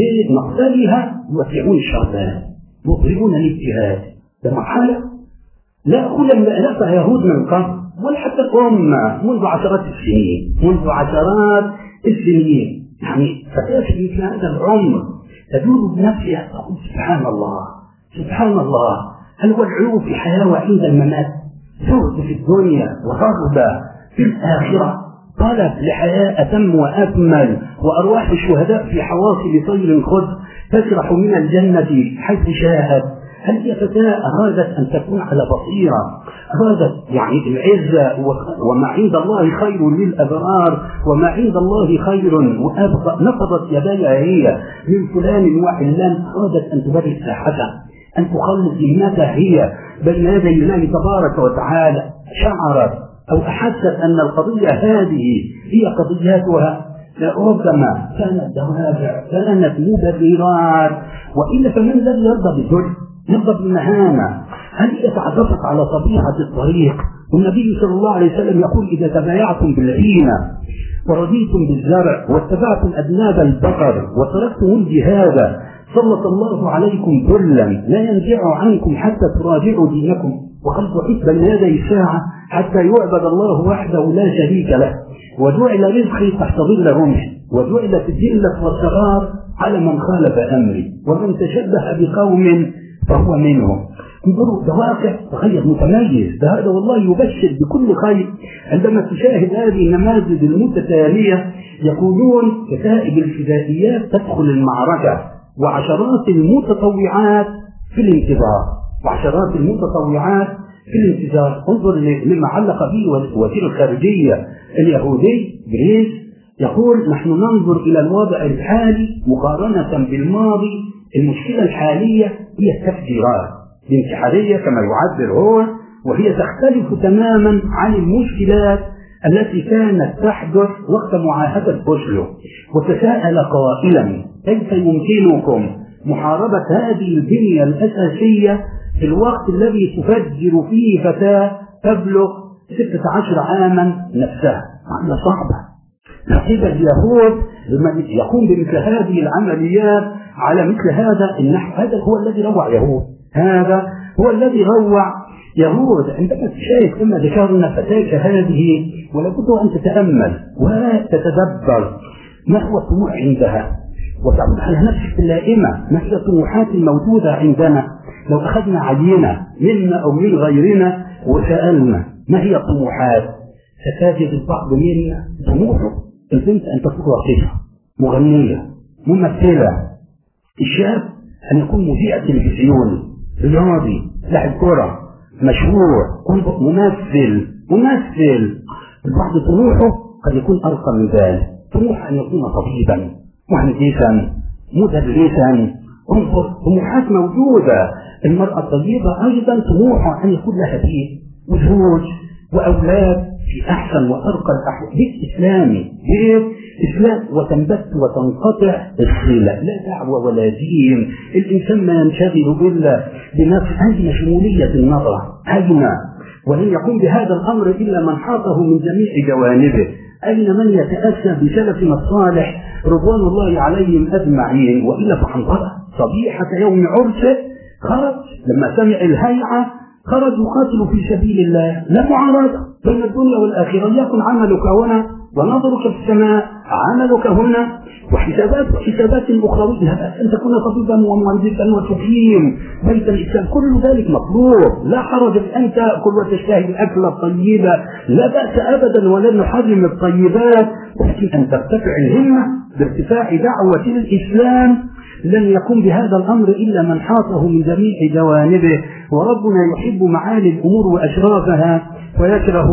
بمقتلها يوسعون الشربان يطلبون الاجتهاد. ده مرحلة لا أقول أن ألفها يهود من قبل ولا حتى الأمة منذ عشرات السنين، منذ عشرات السنين، يعني فتاة في مثل هذا العمر تدور بنفسها تقول سبحان الله سبحان الله، هل هو العلو في الحياة وعند الممات؟ زهد في الدنيا ورغبة في الآخرة، طلب لحياة أتم وأكمل، وأرواح الشهداء في حواصل طير خذ تسرح من الجنة حيث شاءت. هل هي فتاة أرادت أن تكون على بصيرة، أرادت يعني العزة وما عند الله خير للأبرار وما عند الله خير وأبقى، نفضت يديها هي من فلان وعلان، أرادت أن تبرئ ساحتها، أن تخلص ذمتها هي بين يدي الله تبارك وتعالى، شعرت أو أحست أن القضية هذه هي قضياتها، ربما كانت دوافع كانت مبررات، وإلا فمن الذي يرضى بالذل؟ يرضى بالمهانة؟ هل هي تعرفت على طبيعة الطريق؟ والنبي صلى الله عليه وسلم يقول إذا تبايعتم بالعينة ورضيتم بالزرع واتبعتم أذناب البقر وتركتم الجهاد سلط الله عليكم ذلا لا ينزع عنكم حتى تراجعوا دينكم، وقد بعثت بين يدي الساعة حتى يعبد الله وحده لا شريك له، وجعل رزقي تحت ظل رمحي، وجعلت الذلة والصغار على من خالف أمري، ومن تشبه بقوم فهو منهم. انظروا، ده واقع تغير متميز، ده هذا والله يبشر بكل خير. عندما تشاهد هذه النماذج المتتالية يقولون كتائب الفدائيات تدخل المعركة وعشرات المتطوعات في الانتظار، وعشرات المتطوعات في الانتظار. انظر لما علق به وزير الخارجية اليهودي بريز، يقول نحن ننظر إلى الوضع الحالي مقارنة بالماضي، المشكلة الحالية هي التفجيرات الانتحارية كما يعبر هو، وهي تختلف تماما عن المشكلات التي كانت تحدث وقت معاهدة أوسلو. وتساءل قائلا كيف يمكنكم محاربة هذه البنية الأساسية في الوقت الذي تفجر فيه فتاة تبلغ ستة عشر عاما نفسها؟ معنا صعبة. نحيب اليهود لمن يقوم بمثل هذه العمليات على مثل هذا النحو. هذا هو الذي روع يهود، هذا هو الذي روع يهود. عندما تشاهد كما ذكرنا فتاة هذه، ولابد أن تتأمل وتتدبر ما هو الطموح عندها، وتعود على نفسك اللائمة ما هي الطموحات الموجودة عندنا. لو أخذنا عينة منا أو من غيرنا وسألنا ما هي الطموحات، ستجد البعض منا طموحه البنت أن تكون راقصة، مغنية، ممثلة، الشاب أن يكون مذيع تلفزيوني، رياضي، لاعب كرة، مشهور، ممثل ممثل البعض طموحه قد يكون أرقى من ذلك، طموح أن يكون طبيبا، مهندسا، مدرسا. انظر، طموحات موجودة. المرأة الطيبة أيضا طموحها أن يكون لها بيت وزوج وأولاد في أحسن وأرقى الأحوال، بيت إسلامي، بيت إسلام، وتنبت وتنقطع الصلة، لا دعوة ولا دين. الإنسان ما ينشغل إلا بنفس هذه شمولية النظرة أين، ولن يقوم بهذا الأمر إلا من حاطه من جميع جوانبه. أين من يتأسى بسلفنا الصالح رضوان الله عليهم أجمعين؟ وإلا فحنظرة صبيحة يوم عرسه خرج لما سمع الهيعة، خرج يقاتل في سبيل الله، لا معارضة بين الدنيا والآخرة. يكن عملك هنا ونظرك في السماء، عملك هنا، وحسابات وحسابات أخروية، أن تكون طبيبا ومهندسا وتقيم بيت الإسلام، كل ذلك مطلوب. لا حرج أن تأكل وتشتهي الأكل الطيبة، لا بأس أبدا، ولن نحرم الطيبات، ولكن أن ترتفع الهمة بارتفاع دعوة الإسلام. لن يقوم بهذا الأمر إلا من حاطه من جميع جوانبه. وربنا يحب معالي الأمور وأشرافها ويكره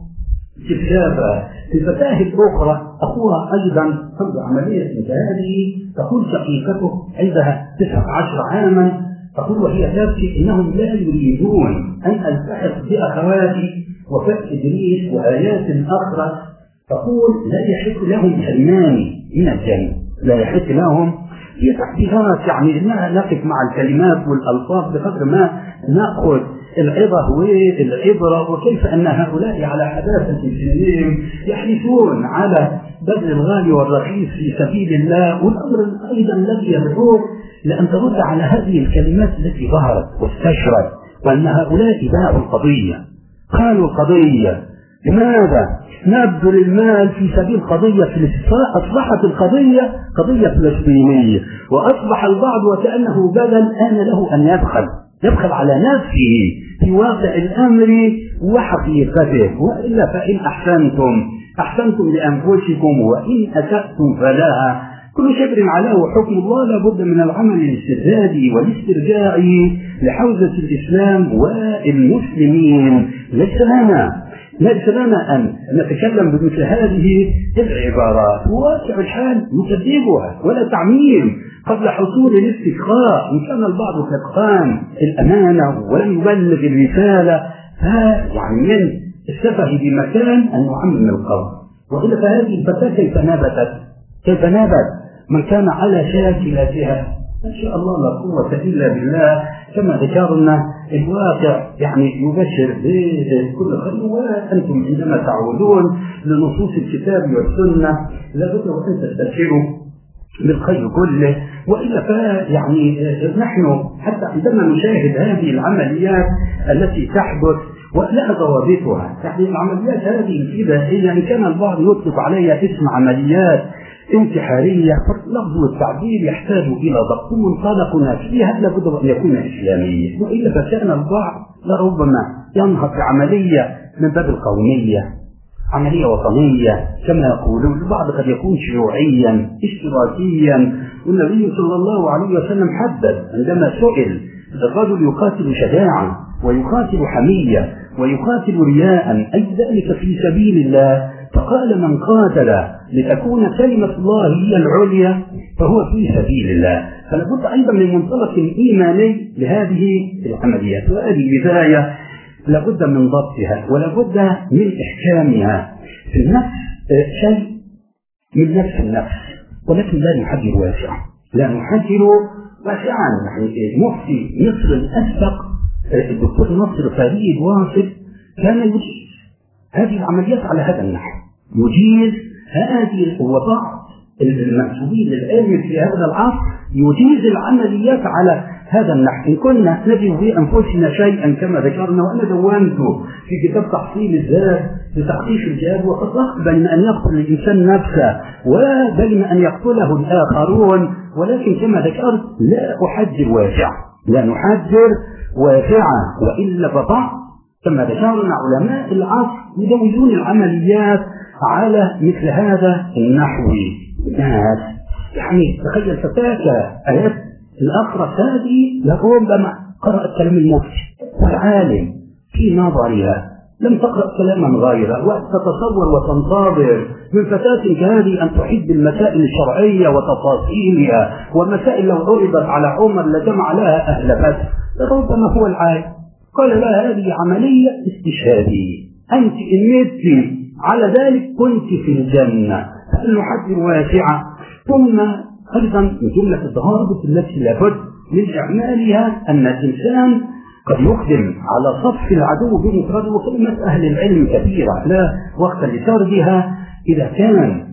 استفشافها. الفتاة الأخرى أخوها أيضا قبل عملية هذه، تقول شقيقته عندها تسعة عشر عاما، تقول وهي تبكي إنهم لا يريدون أن ألتحق بأخواتي وفتح إدريس وآيات أخرى. تقول لا يحق لهم حرماني من الجنة، لا يحق لهم. هي تحديثات يعني ما نقف مع الكلمات والألفاظ بقدر ما نأخذ العظة والعبرة، وكيف أن هؤلاء على حداثة سنهم يحرصون على بذل الغالي والرخيص في سبيل الله. والأمر أيضا الذي يدعوك لأن ترد على هذه الكلمات التي ظهرت واستشرت، وأن هؤلاء باعوا القضية، قالوا القضية، لماذا نبذل المال في سبيل قضية فلسطين؟ أصبحت القضية قضية فلسطينية، وأصبح البعض وكأنه بدل آن له أن يبخل يبخل على نفسه في واقع الأمر وحقيقته. وإلا فإن أحسنتم أحسنتم لأنفسكم، وإن أسأتم فلها. كل شبر علاه حكم الله، لابد من العمل الاستردادي والاسترجاعي لحوزة الإسلام والمسلمين. ليس لنا ليس لنا أن نتكلم بمثل هذه العبارات، واقع الحال نكذبها ولا تعميم قبل حصول الاستقراء. إن كان البعض قد خان الأمانة ولم يبلغ الرسالة، فيعني من السفه بمكان أن يعمم القول. وإلا فهذه الفتاة كيف نبتت كيف نبت من كان على شاكلتها؟ إن شاء الله لا قوة إلا بالله. كما ذكرنا الواقع يعني يبشر بكل خير. وأنتم عندما تعودون لنصوص الكتاب والسنة لابد أن تستبشروا بالخير كله. وإلا فيعني نحن حتى عندما نشاهد هذه العمليات التي تحدث ولها ضوابطها، يعني العمليات هذه الفدائية، يعني كان البعض يطلق عليها اسم عمليات انتحارية، فاللفظ والتعبير يحتاج إلى ضبط. منطلقنا فيها لابد أن يكون إسلاميا، وإلا فكان البعض لربما ينهض بعملية من باب القومية، عملية وطنية كما يقولون. البعض قد يكون شيوعيا اشتراكيا، والنبي صلى الله عليه وسلم حدد عندما سئل: الرجل يقاتل شجاعة ويقاتل حمية ويقاتل رياء، أي ذلك في سبيل الله؟ فقال: من قاتل لتكون كلمة الله هي العليا فهو في سبيل الله. فلابد أيضا من منطلق إيماني لهذه العمليات، وهذه بداية لابد من ضبطها ولابد من إحكامها. في النفس شيء من نفس النفس، ولكن لا نحجر واسعا، لا نحجر واسعا. يعني مفتي مصر الأسبق الدكتور نصر فريد واصف كان يجيز هذه العمليات على هذا النحو، يجيز هذه، وبعض المسؤولين الآن في هذا العصر يجيز العمليات على هذا النحو. إن كنا نجد في أنفسنا شيئا كما ذكرنا، وأنا دونته في كتاب تحصيل الذات لتحقيق الجهاد، وقد بين أن يقتل الإنسان نفسه وبين أن يقتله الآخرون، ولكن كما ذكرت لا أحجر واسعا، لا نحجر واسعا، وإلا فبعض كما ذكرنا علماء العصر يدونون العمليات على مثل هذا النحو. الناس يعني تخيل فتاة آيات الأخرس هذه لربما قرأت كلام المفتي والعالم في نظرها، لم تقرأ كلاما غيره، وتتصور وتنتظر من فتاة كهذه أن تحيط بالمسائل الشرعية وتفاصيلها، ومسائل لو عرضت على عمر لجمع لها أهل بدر لربما هو العالم قال لها: هذه عملية استشهادية، أنت إن مت على ذلك كنت في الجنة. فالمحجر واسعة. ثم أيضا من جملة الضوابط التي لابد من إعمالها أن الإنسان قد يقدم على صف العدو بمفرده، وكلمة أهل العلم كثيرة لا وقت لسردها. إذا كان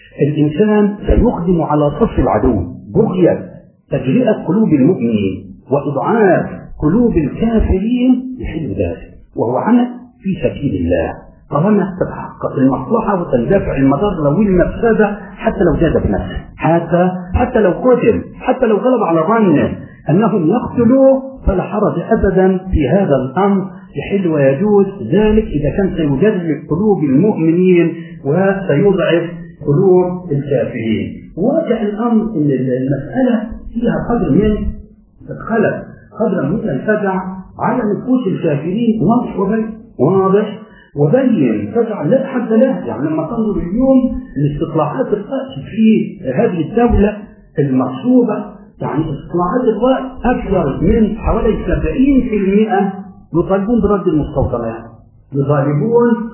الإنسان سيقدم على صف العدو بغية تجرئة قلوب المؤمنين وإضعاف قلوب الكافرين يحل ذلك، وهو عمل في سبيل الله طالما تتحقق المصلحة وتندفع المضار لو المفسدة، حتى لو جاد بنفسه، حتى حتى لو قتل، حتى لو غلب على ظنه أنهم يقتلوه، فلا حرج أبدا في هذا الأمر، يحل ويجوز ذلك إذا كان سيجذب قلوب المؤمنين وسيضعف قلوب الكافرين. واجع الأمر أن المسألة فيها قدر من تدخلت قدر من الفزع على نفوس الكافرين، واضح وبين واضح وبين فزع لا حد له. يعني لما تنظر اليوم لاستطلاعات الرأي في هذه الدولة المغصوبة، يعني استطلاعات الرأي أكثر من حوالي سبعين بالمئة يطالبون برد المستوطنات، يطالبون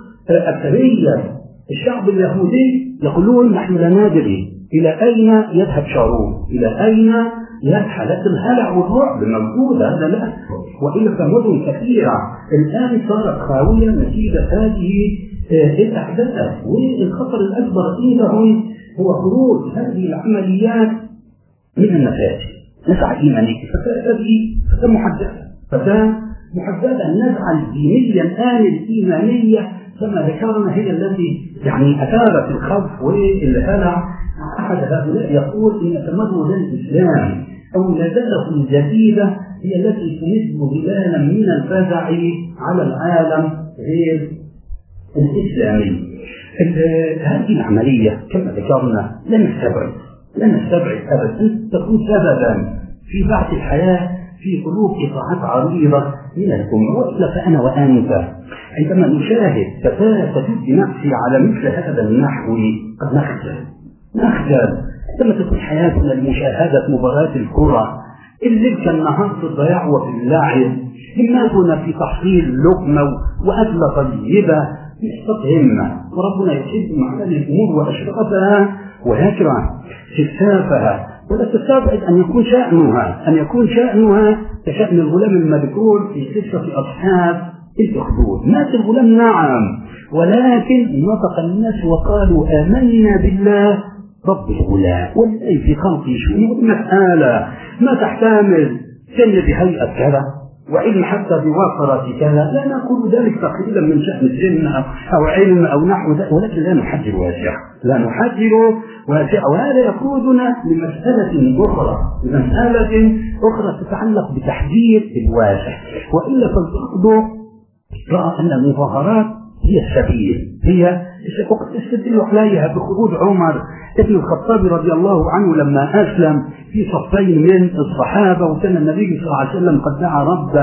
أكثرية الشعب اليهودي يقولون: نحن لا ندري إلى أين يذهب شارون، إلى أين يذهب. لكن الهلع والرعب موجود، هذا لا، وإلا فمدن كثيرة الآن صارت خاوية نتيجة هذه الأحداث، والخطر الأكبر عندهم هو خروج هذه العمليات من النفاذ. نسعى إيمانية فتاة هذه فتاة محددة، فتاة محددة نسعى دينيا الآن الإيمانية كما ذكرنا هي التي يعني أثارت الخوف والهلع. أحد هؤلاء يقول إن تمرد الإسلام أو نزله الجديدة هي التي تمد ظلالا من الفزع على العالم غير الإسلامي. هذه العملية كما ذكرنا لا نستبعد لا نستبعد أبدا أن تكون سببا في بعث الحياة في قلوب قطاعات عريضة من الأمة. وإلا فأنا وأنت عندما نشاهد فتاة تجد نفسي على مثل هذا النحو قد نخجل نخجل عندما تكون حياتنا لمشاهدة مباراة الكرة، الليل كالنهار في الضياع وفي اللعب، همتنا في تحصيل لقمة وأكلة طيبة نشطة همة، وربنا يحب معاني الأمور وأشرافها ويكره سفسافها. ولا تستبعد أن يكون شأنها أن يكون شأنها كشأن الغلام المذكور في قصة أصحاب الأخدود. مات الغلام نعم، ولكن نطق الناس وقالوا آمنا بالله رب الغلام والذي في خلقه شؤون مسألة ما تحتمل سن بهيئة كذا وعلم حتى بوافرة كذا، لا نقول ذلك تقليلا من شأن السن أو علم أو نحو ذلك، ولكن لا نحجر واسع، لا نحجر واسع. وهذا يقودنا لمسألة أخرى، لمسألة أخرى تتعلق بتحديد الواسع. وإلا فالبعض رأى أن المظاهرات هي السبيل، هي وقد استدل عليها بخروج عمر ابن الخطاب رضي الله عنه لما أسلم في صفين من الصحابة، وكان النبي صلى الله عليه وسلم قد دعا ربه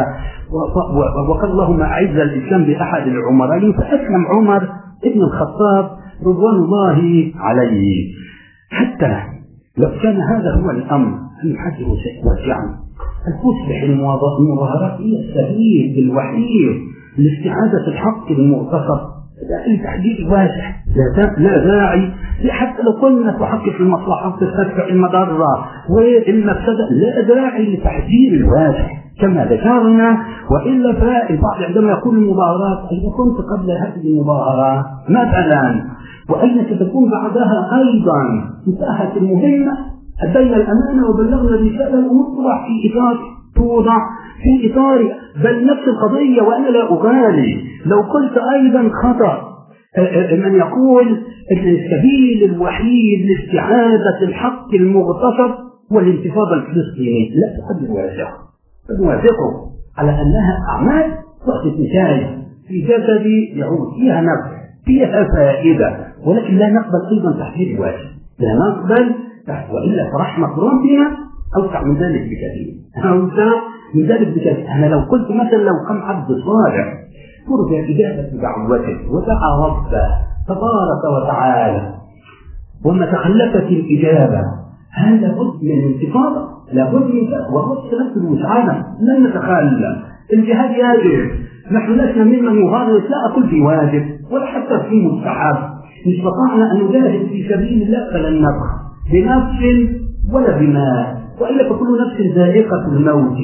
وقال اللهم أعز الإسلام بأحد العمرين، فأسلم عمر ابن الخطاب رضوان الله عليه. حتى لو كان هذا هو الأمر أن يحدث واسعا، أن تصبح المظاهرات هي السبيل الوحيد لاستعادة الحق المغتصب لتحديد واسع، لا داعي حتى لو كنا تحقق المصلحة وتدفع المضرة والمفسدة، لا داعي لتحديد الواسع كما ذكرنا. وإلا فالبعض عندما يقول المظاهرات إذا كنت قبل هذه المظاهرات مثلا وأين ستكون بعدها أيضا انتهت المهمة، أدينا الأمانة وبلغنا الرسالة، الأمور توضع في إطار توضع في إطار بل نفس القضية. وأنا لا أغالي لو قلت أيضا خطأ من يقول السبيل الوحيد لاستعادة الحق المغتصب والانتفاضة الفلسطينية، لا تقدر واسع، نوافقه على أنها أعمال تؤتي نتائج في جسد يعود فيها نفع فيها فائدة، ولكن لا نقبل أيضا تحديد واسع، لا نقبل تحديد. وإلا فرحمة ربنا أوسع من ذلك بكثير، أوسع من ذلك بكثير. أنا لو قلت مثلا لو قام عبد صالح فرجع إجابة دعوته ودعا ربه تبارك وتعالى وما تخلفت الإجابة، هذا بد من انتفاضة، لا بد من والرب نفسه المساعدة، لن نتخلى. الجهاد يجب، نحن لسنا ممن يغادر، لا أقول في واجب ولا حتى في مستحب، إن استطعنا أن نجاهد في سبيل الله فلن نبخل بنفس ولا بمال، وإلا فكل نفس ذائقة الموت،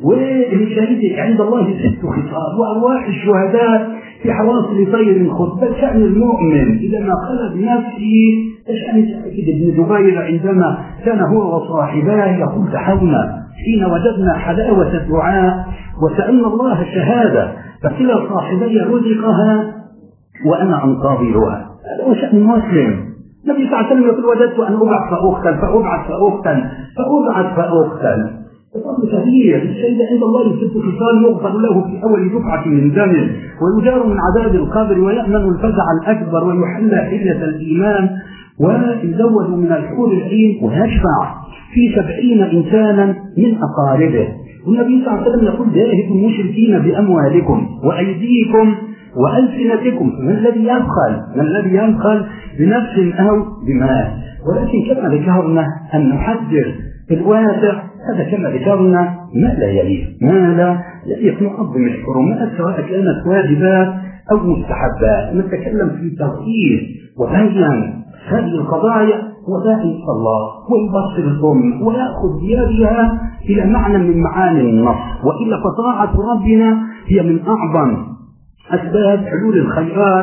والشهيد عند الله ست خصال، وأرواح الشهداء في حواصل طير خذ. بل شأن المؤمن إذا ما خلى بنفسه شأن ابن جبير عندما كان هو وصاحباه يقول دعونا حين وجدنا حلاوة الدعاء وسألنا الله الشهادة، فكلا صاحبي رزقها وأنا أنتظرها. هذا هو شأن المسلم. النبي صلى الله عليه وسلم يقول وجدت أن أبعث فأقتل فأبعث فأقتل فأبعث فأقتل. الفضل كبير، الشهيد عند الله ست خصال يغفر له في أول دفعة من دمه ويجار من عذاب القبر ويأمن الفزع الأكبر ويحل حلة الإيمان ويزود من الحور العين ويشفع في سبعين إنسانا من أقاربه. والنبي صلى الله عليه وسلم يقول جاهدوا المشركين بأموالكم وأيديكم وألسنتكم. من الذي يبخل؟ من الذي يبخل بنفس أو بمال؟ ولكن كما ذكرنا أن نحذر الواسع، هذا كما ذكرنا ما لا يليق، ما لا يليق نعظم الحرمات سواء كانت واجبات أو مستحبات. نتكلم في تركيز وبيان هذه القضايا وداعي إلى الله ويبصر الأم ويأخذ بيدها إلى معنى من معاني النص. وإلا فطاعة ربنا هي من أعظم أسباب حلول الخيرات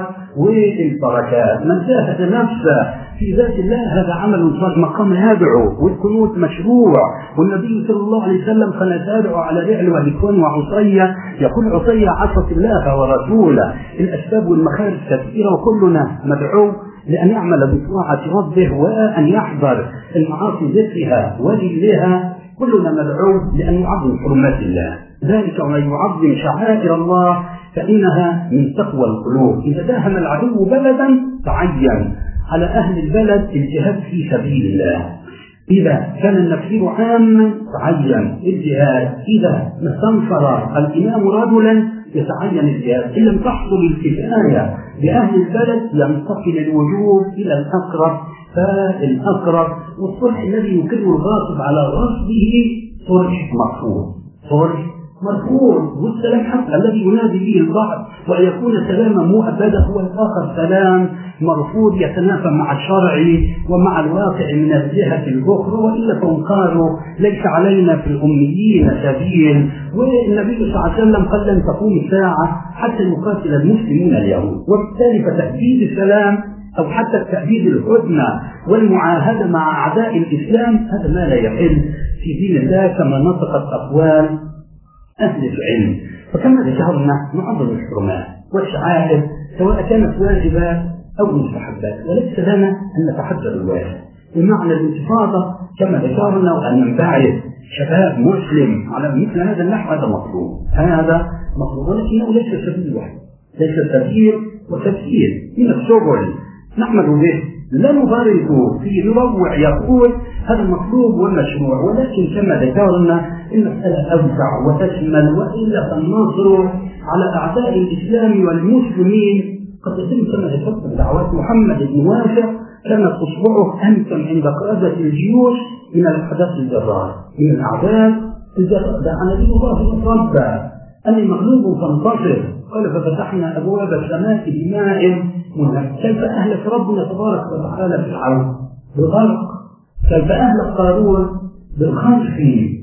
والبركات. من جاهد نفسه في ذات الله هذا عمل صالح، مقام يدعو والقنوت مشروع. والنبي صلى الله عليه وسلم كان يدعو على رعل وذكوان وعصية، يقول عصية عصت الله ورسوله. الأسباب والمخارج كثيرة وكلنا مدعو لأن يعمل بطاعة ربه وأن يحضر المعاصي ذكرها وللها. كلنا مدعو لأن يعظم حرمات الله، ذلك ومن يعظم شعائر الله فإنها من تقوى القلوب. إذا داهم العدو بلدا تعين على أهل البلد الجهاد في سبيل الله. إذا كان النفير عاما تعين الجهاد. إذا استنفر الإمام رجلا يتعين الجهاد. إن لم تحصل الكفاية بأهل البلد ينتقل الوجوب إلى الأقرب فالأقرب. والصلح الذي يكر الغاصب على غصبه صلح مرفوض، صلح مرفوض. والسلام حق الذي ينادي به البعض وأن يكون سلاما مؤبدا هو الآخر سلام مرفوض يتنافى مع الشرع ومع الواقع من الجهة الأخرى. وإلا فهم قالوا ليس علينا في الأميين سبيل. والنبي صلى الله عليه وسلم قال لن تقوم الساعة حتى يقاتل المسلمون اليهود. وبالتالي فتأكيد السلام أو حتى التأبيد الهدنة والمعاهدة مع أعداء الإسلام هذا ما لا يحل في دين الله كما نطقت أقوال أهل العلم. فكما ذكرنا نعظم الحرمات والشعائر سواء كانت واجبات أو مستحبات، وليس لنا أن نتحدى الواجب. بمعنى الانتفاضة كما ذكرنا وأن ننبعث شباب مسلم على مثل هذا النحو، هذا مطلوب، هذا مطلوب، ولكنه ليس سبيل واحد، ليس سبيل وتفسير من السبل نحمد به، لا نبارك في نروع يقول هذا مطلوب ومشروع، ولكن كما ذكرنا المسألة أوسع وتشمل، وإلا فالنصر على أعداء الإسلام والمسلمين قد يتم كما ذكرت دعوات محمد بن واسع كانت تصبعه أمكن عند قادة الجيوش من الأحداث الجرار من الأعداء الجرار. دعا نبي الله ربا أني مغلوب فانتصر، قال ففتحنا أبواب السماء بماء منهمر. كيف أهلك ربنا تبارك وتعالى فرعون بالغرق، كيف أهلك قارون بالخنف،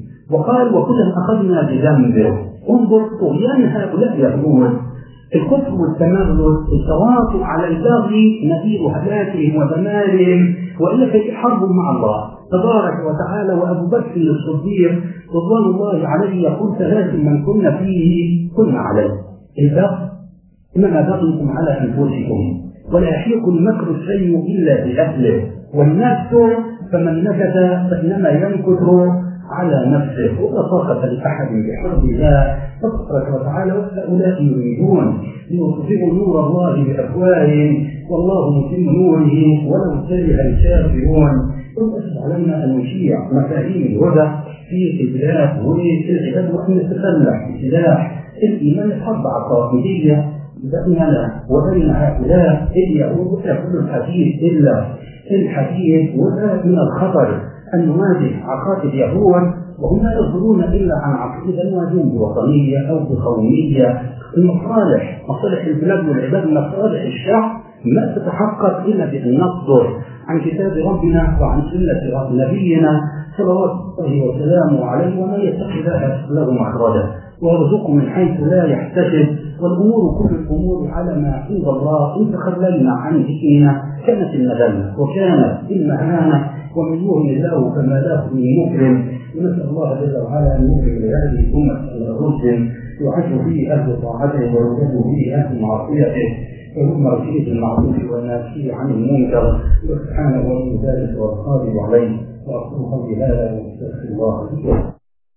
وقال وكلا أخذنا بذنبه. انظر طغيان هؤلاء يهود، الكفر والتمرد، التواطؤ على الباغي نذير هلاكهم ودمارهم، وإلا في حرب مع الله تبارك وتعالى. وأبو بكر الصديق رضوان الله عليه يقول ثلاث من كنا فيه كنا عليه: البغي، إنما بغيكم على أنفسكم، ولا يحيق المكر السيء إلا بأهله، والنفس فمن نكث فإنما ينكث على نفسه، ولا طاقة لأحد بحرب الله تبارك وتعالى. وهؤلاء يريدون ليطفئوا نور الله بأفواههم والله متم نوره ولو كره الكافرون. ويجب علينا أن نشيع مفاهيم الهدى في البلاد والعباد، وأن نتسلح بسلاح الإيمان. الحرب عقائدية بيننا وبين هؤلاء إذ يعود كل الحديث إلا الحديث، ولا من الخطر أن نواجه عقائد يهود وهم لا يصدرون إلا عن عقيدة نواجههم بوطنية أو بقومية. المصالح مصالح البلاد والعباد، مصالح الشعب ما تتحقق إلا بأن نصدر عن كتاب ربنا وعن سنة نبينا صلوات الله وسلامه عليه، وما يتخذها له مخرجا، ويرزقه من حيث لا يحتسب. والأمور كل الأمور على ما عند الله، إن تخللنا عن ذكرنا كانت المذلة وكانت المهانة، ومن يهن الله فما له من مكرم. ونسأل الله جل وعلا أن يكرم لهذه الأمة الرسل يعز فيه أهل طاعته ويوجد فيه أهل معصيته، ويؤمر فيه بالمعروف والنهي عن المنكر، وسبحانه ولي ذلك والقادر عليه. وأقول قولي هذا واستغفر الله لي.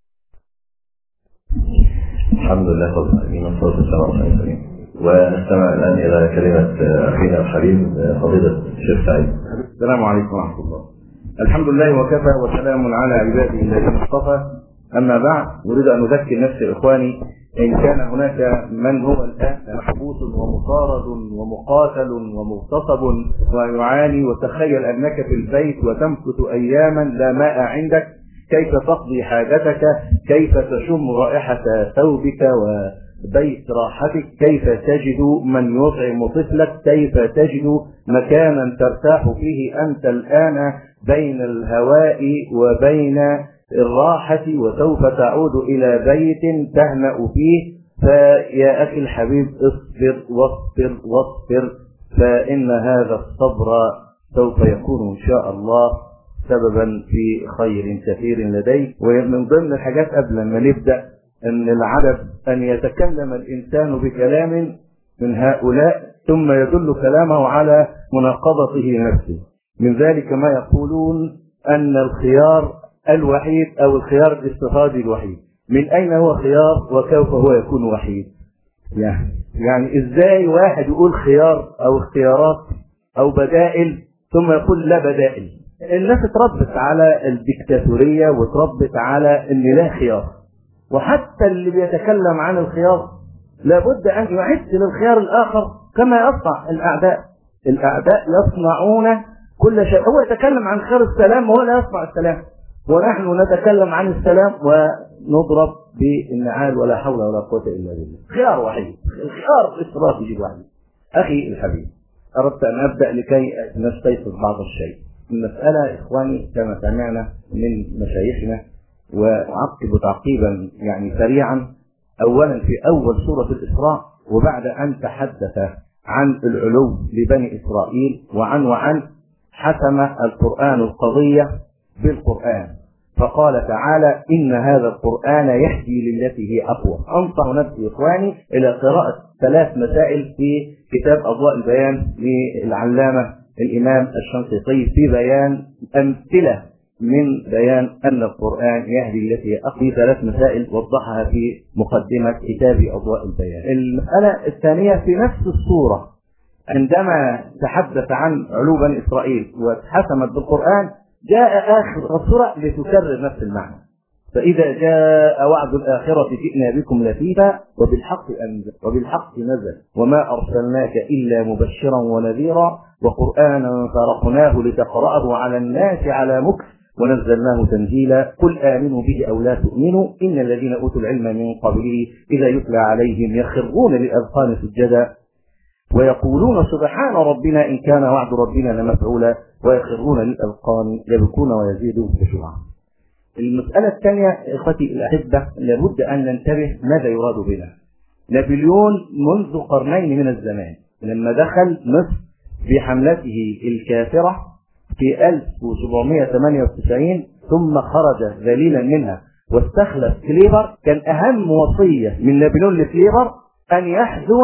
الحمد لله رب العالمين والصلاة والسلام على رسول الله. ونستمع الآن إلى كلمة أخينا الحبيب فضيلة الشيخ سعيد. السلام عليكم ورحمة الله. الحمد لله وكفى وسلام على عباده الذين اصطفى. أما بعد، أريد أن أذكر نفسي إخواني إن كان هناك من هو الآن محبوس ومطارد ومقاتل ومغتصب ويعاني، وتخيل أنك في البيت وتمكث أياما لا ماء عندك، كيف تقضي حاجتك؟ كيف تشم رائحة ثوبك وبيت راحتك؟ كيف تجد من يطعم طفلك؟ كيف تجد مكانا ترتاح فيه أنت الآن بين الهواء وبين الراحة، وسوف تعود إلى بيت تهنأ فيه؟ فيا أخي الحبيب اصبر واصبر واصبر، فإن هذا الصبر سوف يكون إن شاء الله سببا في خير كثير لديك. ومن ضمن الحاجات قبل ما نبدأ أن العدد أن يتكلم الإنسان بكلام من هؤلاء ثم يدل كلامه على مناقضته نفسه. من ذلك ما يقولون أن الخيار الوحيد أو الخيار الاستفادي الوحيد. من أين هو خيار وكيف هو يكون وحيد؟ يعني, يعني إزاي واحد يقول خيار أو اختيارات أو بدائل ثم يقول لا بدائل؟ الناس اتربت على الديكتاتورية واتربت على ان لا خيار، وحتى اللي بيتكلم عن الخيار لابد ان يعد للخيار الاخر كما يصنع الاعداء. الاعداء يصنعون كل شيء، هو يتكلم عن خير السلام وهو لا يصنع السلام، ونحن نتكلم عن السلام ونضرب بالنعال ولا حول ولا قوة الا بالله. خيار وحيد، الخيار الاستراتيجي الوحيد. اخي الحبيب، اردت ان ابدا لكي نستيقظ بعض الشيء. المسألة إخواني كما سمعنا من مشايخنا، وأعقب تعقيبا يعني سريعا. أولا في أول سورة الإسراء، وبعد أن تحدث عن العلو لبني إسرائيل وعن وعن حسم القرآن القضية بالقرآن، فقال تعالى إن هذا القرآن يهدي للتي هي أقوى. أنصح نفسي إخواني إلى قراءة ثلاث مسائل في كتاب أضواء البيان للعلامة الإمام الشنقيطي في بيان أمثلة من بيان أن القرآن يهدي التي هي أقوى. ثلاث مسائل وضحها في مقدمة كتاب أضواء البيان. المسألة الثانية في نفس الصورة عندما تحدث عن علو بني إسرائيل واتحسمت بالقرآن جاء آخر السورة لتكرر نفس المعنى. فإذا جاء وعد الآخرة جئنا بكم لفيفا وبالحق أنزل وبالحق نزل وما أرسلناك إلا مبشرا ونذيرا وقرآنا فرقناه لتقرأه على الناس على مكث ونزلناه تنزيلا قل آمنوا به أو لا تؤمنوا إن الذين أوتوا العلم من قبله إذا يتلى عليهم يخرون للأذقان سجدا ويقولون سبحان ربنا إن كان وعد ربنا لمفعولا ويخرون للأذقان يبكون ويزيدون خشوعا. المسألة الثانية إخوتي الأحبة لابد أن ننتبه ماذا يراد بنا. نابليون منذ قرنين من الزمان لما دخل مصر بحملته الكافرة في ألف وسبعمائة وثمانية وتسعين ثم خرج ذليلا منها واستخلف كليبر، كان أهم وصية من نابليون لكليبر أن يحذو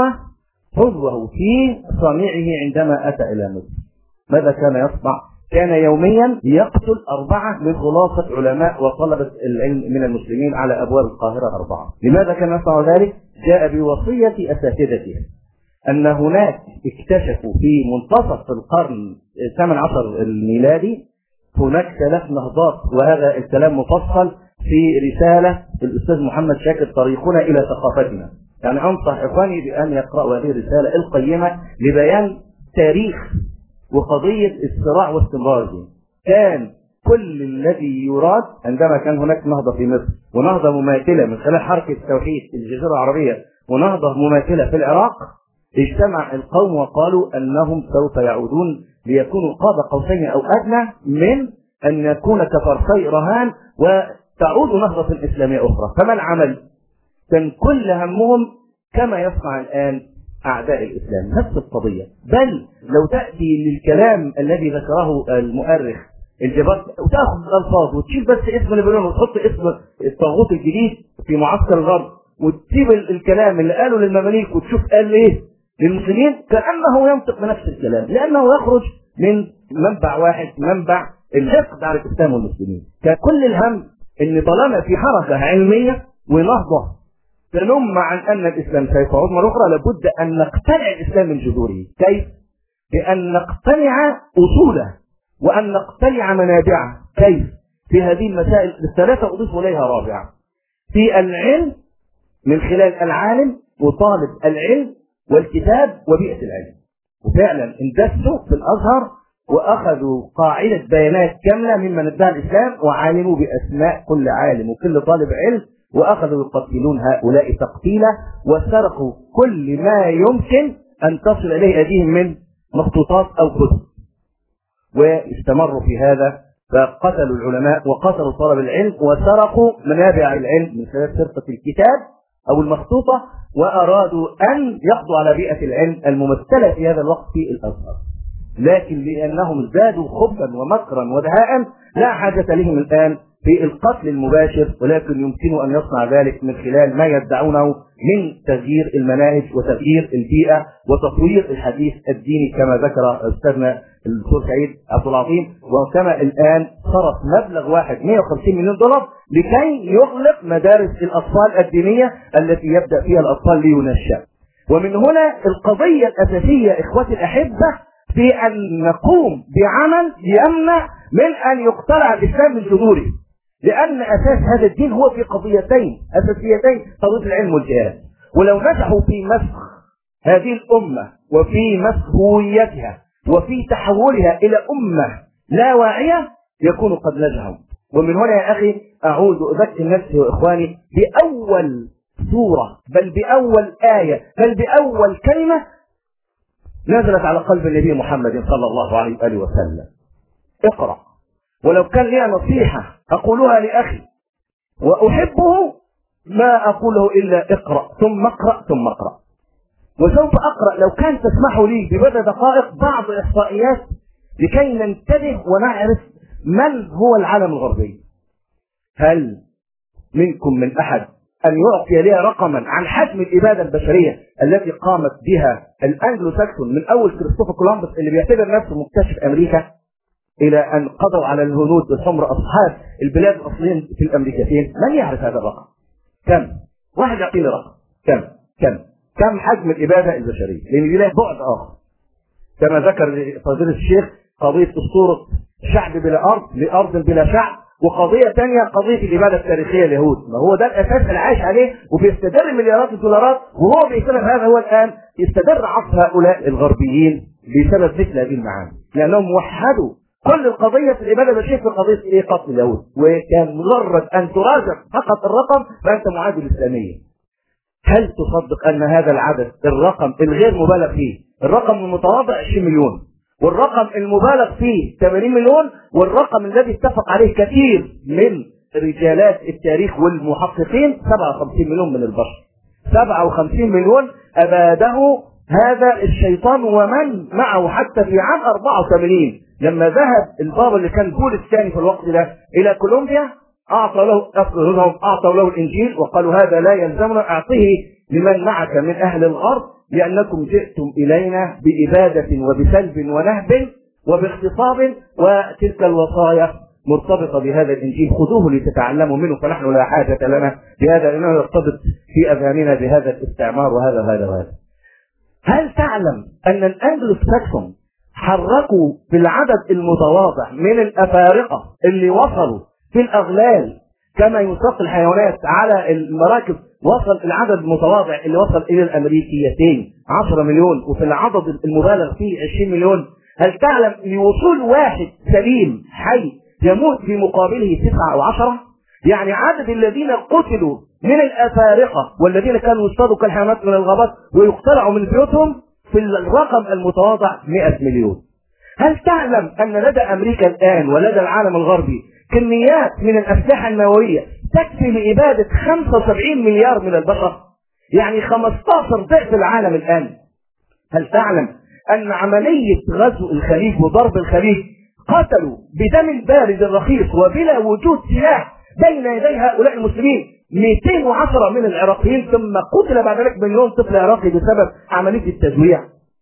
حذوه في صنيعه عندما أتى إلى مصر. ماذا كان يصنع؟ كان يوميا يقتل أربعة من خلاصة علماء وطلبة العلم من المسلمين على أبواب القاهرة أربعة. لماذا كان يصنع ذلك؟ جاء بوصية أساتذته أن هناك اكتشفوا في منتصف القرن الثامن عشر الميلادي هناك ثلاث نهضات، وهذا الكلام مفصل في رسالة الأستاذ محمد شاكر طريقنا إلى ثقافتنا. يعني أنصح إخواني بأن يقرأوا هذه الرسالة القيمة لبيان تاريخ وقضية الصراع واستمراره. كان كل الذي يراد عندما كان هناك نهضة في مصر ونهضة مماثلة من خلال حركة التوحيد في الجزيرة العربية ونهضة مماثلة في العراق، اجتمع القوم وقالوا أنهم سوف يعودون ليكونوا قاب قوسين أو أدنى من أن يكون كفرسي رهان وتعود نهضة إسلامية أخرى. فما العمل؟ كان كل همهم كما يصنع الآن أعداء الإسلام نفس القضية. بل لو تأتي للكلام الذي ذكره المؤرخ الجبار وتأخذ الألفاظ وتشيل بس اسم نابليون وتحط اسم الطاغوت الجديد في معسكر الغرب وتسيب الكلام اللي قاله للمماليك وتشوف قال ايه للمسلمين كأنه ينطق بنفس الكلام، لأنه يخرج من منبع واحد، منبع الحقد على الإسلام والمسلمين. كان كل الهم ان طالما في حركة علمية ونهضة تنم عن أن الإسلام سيصعد مرة أخرى لابد أن نقتنع الإسلام من جذوره. كيف؟ بأن نقتنع أصوله وأن نقتنع منابعه. كيف؟ في هذه المسائل الثلاثة أضيف إليها رابعة، في العلم من خلال العالم وطالب العلم والكتاب وبيئة العلم. وفعلا اندسوا في الأزهر وأخذوا قاعدة بيانات كاملة ممن ادعى الإسلام وعالموا بأسماء كل عالم وكل طالب علم وأخذوا يقتلون هؤلاء تقتيلا وسرقوا كل ما يمكن أن تصل إليه أيديهم من مخطوطات أو كتب، واستمروا في هذا فقتلوا العلماء وقتلوا طلب العلم وسرقوا منابع العلم من خلال سرقة الكتاب أو المخطوطة، وأرادوا أن يقضوا على بيئة العلم الممثلة في هذا الوقت في الأزهر. لكن لأنهم زادوا خبثا ومكرا ودهاء لا حاجة لهم الآن في القتل المباشر، ولكن يمكن أن يصنع ذلك من خلال ما يدعونه من تغيير المناهج وتغيير البيئة وتطوير الحديث الديني كما ذكر أستاذنا الدكتور سعيد عبد العظيم. وكما الآن صرف مبلغ واحد مئة وخمسين مليون دولار لكي يغلق مدارس الأطفال الدينية التي يبدأ فيها الأطفال لينشأ. ومن هنا القضية الأساسية إخوتي الأحبة في أن نقوم بعمل يمنع من أن يقتلع الإسلام من جذوره، لأن أساس هذا الدين هو في قضيتين أساسيتين، قضية العلم والجهاد. ولو نجحوا في مسخ هذه الأمة وفي مسخ هويتها وفي تحولها إلى أمة لا واعية يكونوا قد نجحوا. ومن هنا يا أخي أعود أذكر نفسي وإخواني بأول سورة بل بأول آية بل بأول كلمة نزلت على قلب النبي محمد صلى الله عليه وآله وسلم: اقرأ. ولو كان لي نصيحة أقولها لأخي وأحبه ما أقوله إلا اقرأ ثم اقرأ ثم اقرأ. وسوف أقرأ لو كان تسمحوا لي ببضع دقائق بعض إحصائيات لكي ننتبه ونعرف من هو العالم الغربي. هل منكم من أحد أن يعطي لي رقما عن حجم الإبادة البشرية التي قامت بها الأنجلو ساكسون من أول كريستوفر كولومبوس اللي بيعتبر نفسه مكتشف أمريكا إلى أن قضوا على الهنود الحمر أصحاب البلاد الأصليين في الأمريكتين؟ من يعرف هذا الرقم؟ كم؟ واحد يعطي لي رقم. كم؟ كم؟ كم حجم الإبادة البشرية؟ لأن دي لها بعد آخر. كما ذكر فضيلة الشيخ قضية أسطورة شعب بلا أرض لأرض بلا شعب، وقضية ثانية قضية الإبادة التاريخية اليهود. ما هو ده الأساس اللي عايش عليه وبيستدر مليارات الدولارات، وهو بسبب هذا هو الآن يستدر عصف هؤلاء الغربيين بسبب مثل هذه المعاني، لأنهم وحدوا كل القضية في الإبادة البشرية في قضية إيه؟ قتل اليهود. وكان مجرد أن تراجع فقط الرقم فأنت معادي الإسلامية. هل تصدق أن هذا العدد الرقم الغير مبالغ فيه، الرقم المتواضع عشرين مليون، والرقم المبالغ فيه ثمانين مليون، والرقم الذي اتفق عليه كثير من رجالات التاريخ والمحققين سبعة وخمسين مليون من البشر. سبعة وخمسين مليون أباده هذا الشيطان ومن معه حتى في عام أربعة وثمانين لما ذهب البابا اللي كان بولس الثاني في الوقت ده إلى كولومبيا، أعطى له أعطوا له الإنجيل وقالوا هذا لا يلزمنا، أعطيه لمن معك من أهل الغرب لأنكم جئتم إلينا بإبادة وبسلب ونهب وباغتصاب، وتلك الوصايا مرتبطة بهذا الإنجيل، خذوه لتتعلموا منه فنحن لا حاجة لنا بهذا لأنه يرتبط في أذهاننا بهذا الاستعمار وهذا وهذا وهذا. هل تعلم أن الأنجلو ساكسون حركوا بالعدد المتواضع من الأفارقة اللي وصلوا في الأغلال كما يساق الحيوانات على المراكب، وصل العدد المتواضع اللي وصل إلى الأمريكيتين عشرة مليون، وفي العدد المبالغ فيه عشرين مليون. هل تعلم لوصول واحد سليم حي يموت في مقابله تسعة أو عشرة؟ يعني عدد الذين قتلوا من الأفارقة والذين كانوا يصطادوا كالحيوانات من الغابات ويقتلعوا من بيوتهم في الرقم المتواضع مئة مليون. هل تعلم أن لدى أمريكا الآن ولدى العالم الغربي كميات من الأسلحة النووية تكفي لإبادة خمسة وسبعين مليار من البشر؟ يعني خمسة عشر ضعف العالم الآن. هل تعلم أن عملية غزو الخليج وضرب الخليج قتلوا بدم بارد رخيص وبلا وجود سلاح بين يدي هؤلاء المسلمين مئتين وعشرة من العراقيين، ثم قتل بعد ذلك مليون طفل عراقي بسبب عملية التجويع؟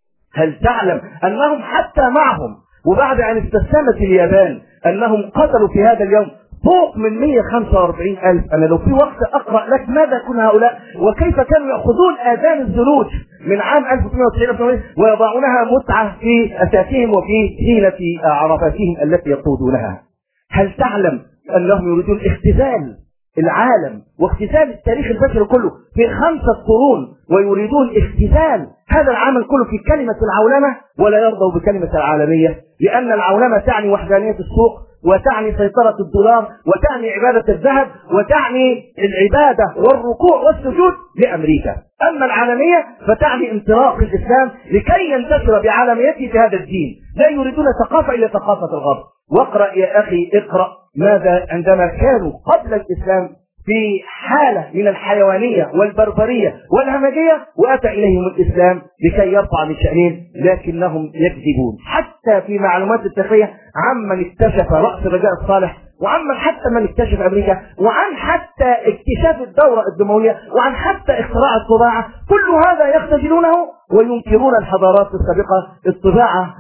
هل تعلم أنهم حتى معهم وبعد أن استسلمت اليابان أنهم قتلوا في هذا اليوم فوق من مئة وخمسة وأربعين ألف؟ أنا لو في وقت أقرأ لك ماذا كن هؤلاء وكيف كانوا يأخذون آذان الزلوج من عام ألف وثمانمئة وتسعين ويضعونها متعة في أساسهم وفي حيلة عرفاتهم التي يقودونها. هل تعلم أنهم يريدون اختزال العالم واختزال التاريخ البشري كله في خمسة قرون، ويريدون اختزال هذا العمل كله في كلمة العولمة، ولا يرضوا بكلمة العالمية، لأن العولمة تعني وحدانية السوق، وتعني سيطرة الدولار، وتعني عبادة الذهب، وتعني العبادة والركوع والسجود لأمريكا. أما العالمية فتعني انطلاق الإسلام لكي ينتشر بعالميته في هذا الدين. لا يريدون ثقافة إلا ثقافة الغرب. واقرأ يا أخي اقرأ ماذا عندما كانوا قبل الإسلام في حالة من الحيوانية والبربرية والهمجية، وأتى إليهم الإسلام لكي يرفع من شأنهم، لكنهم يكذبون حتى في معلومات التاريخية عمن اكتشف رأس الرجاء الصالح، وعمن حتى من اكتشف أمريكا، وعن حتى اكتشاف الدورة الدموية، وعن حتى اختراع الطباعة. كل هذا يختزلونه وينكرون الحضارات السابقة، الطباعة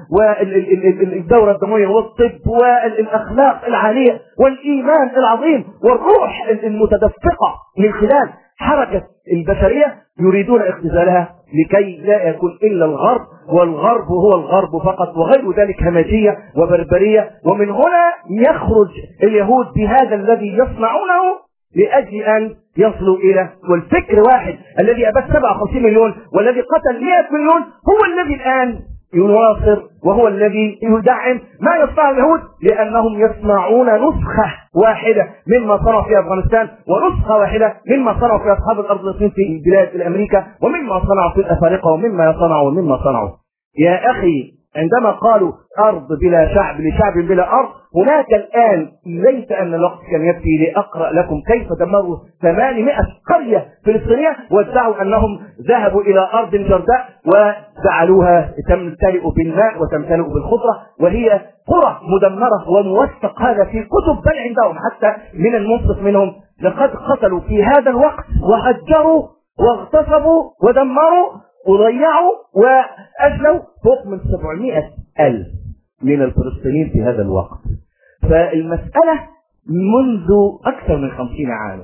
والدورة الدموية والطب والأخلاق العالية والإيمان العظيم والروح المتدفقة من خلال حركة البشرية. يريدون اختزالها لكي لا يكون إلا الغرب، والغرب هو الغرب فقط، وغير ذلك همجية وبربرية. ومن هنا يخرج اليهود بهذا الذي يصنعونه لأجل أن يصلوا إلى، والفكر واحد الذي أباد سبعة وخمسين مليون والذي قتل مئة مليون هو الذي الآن يناصر وهو الذي يدعم ما يصنعه اليهود، لأنهم يصنعون نسخة واحدة مما صنعوا في أفغانستان، ونسخة واحدة مما صنعوا في أصحاب الأرض الاثنين في البلاد الأمريكا، ومما صنعوا في الأفارقة، ومما صنعوا ومما صنعوا. يا أخي عندما قالوا أرض بلا شعب لشعب بلا أرض، هناك الآن ليس أن الوقت كان يكفي لأقرأ لكم كيف دمروا ثمانمائة قرية فلسطينية وادعوا أنهم ذهبوا إلى أرض جرداء وجعلوها تمتلئ بالماء وتمتلئ بالخضرة، وهي قرى مدمرة وموثق هذا في كتب بل عندهم حتى من المنصف منهم. لقد قتلوا في هذا الوقت وهجروا واغتصبوا ودمروا وضيعوا وأجلوا فوق من سبعمائة ألف من الفلسطينيين في هذا الوقت. فالمسألة منذ أكثر من خمسين عاما،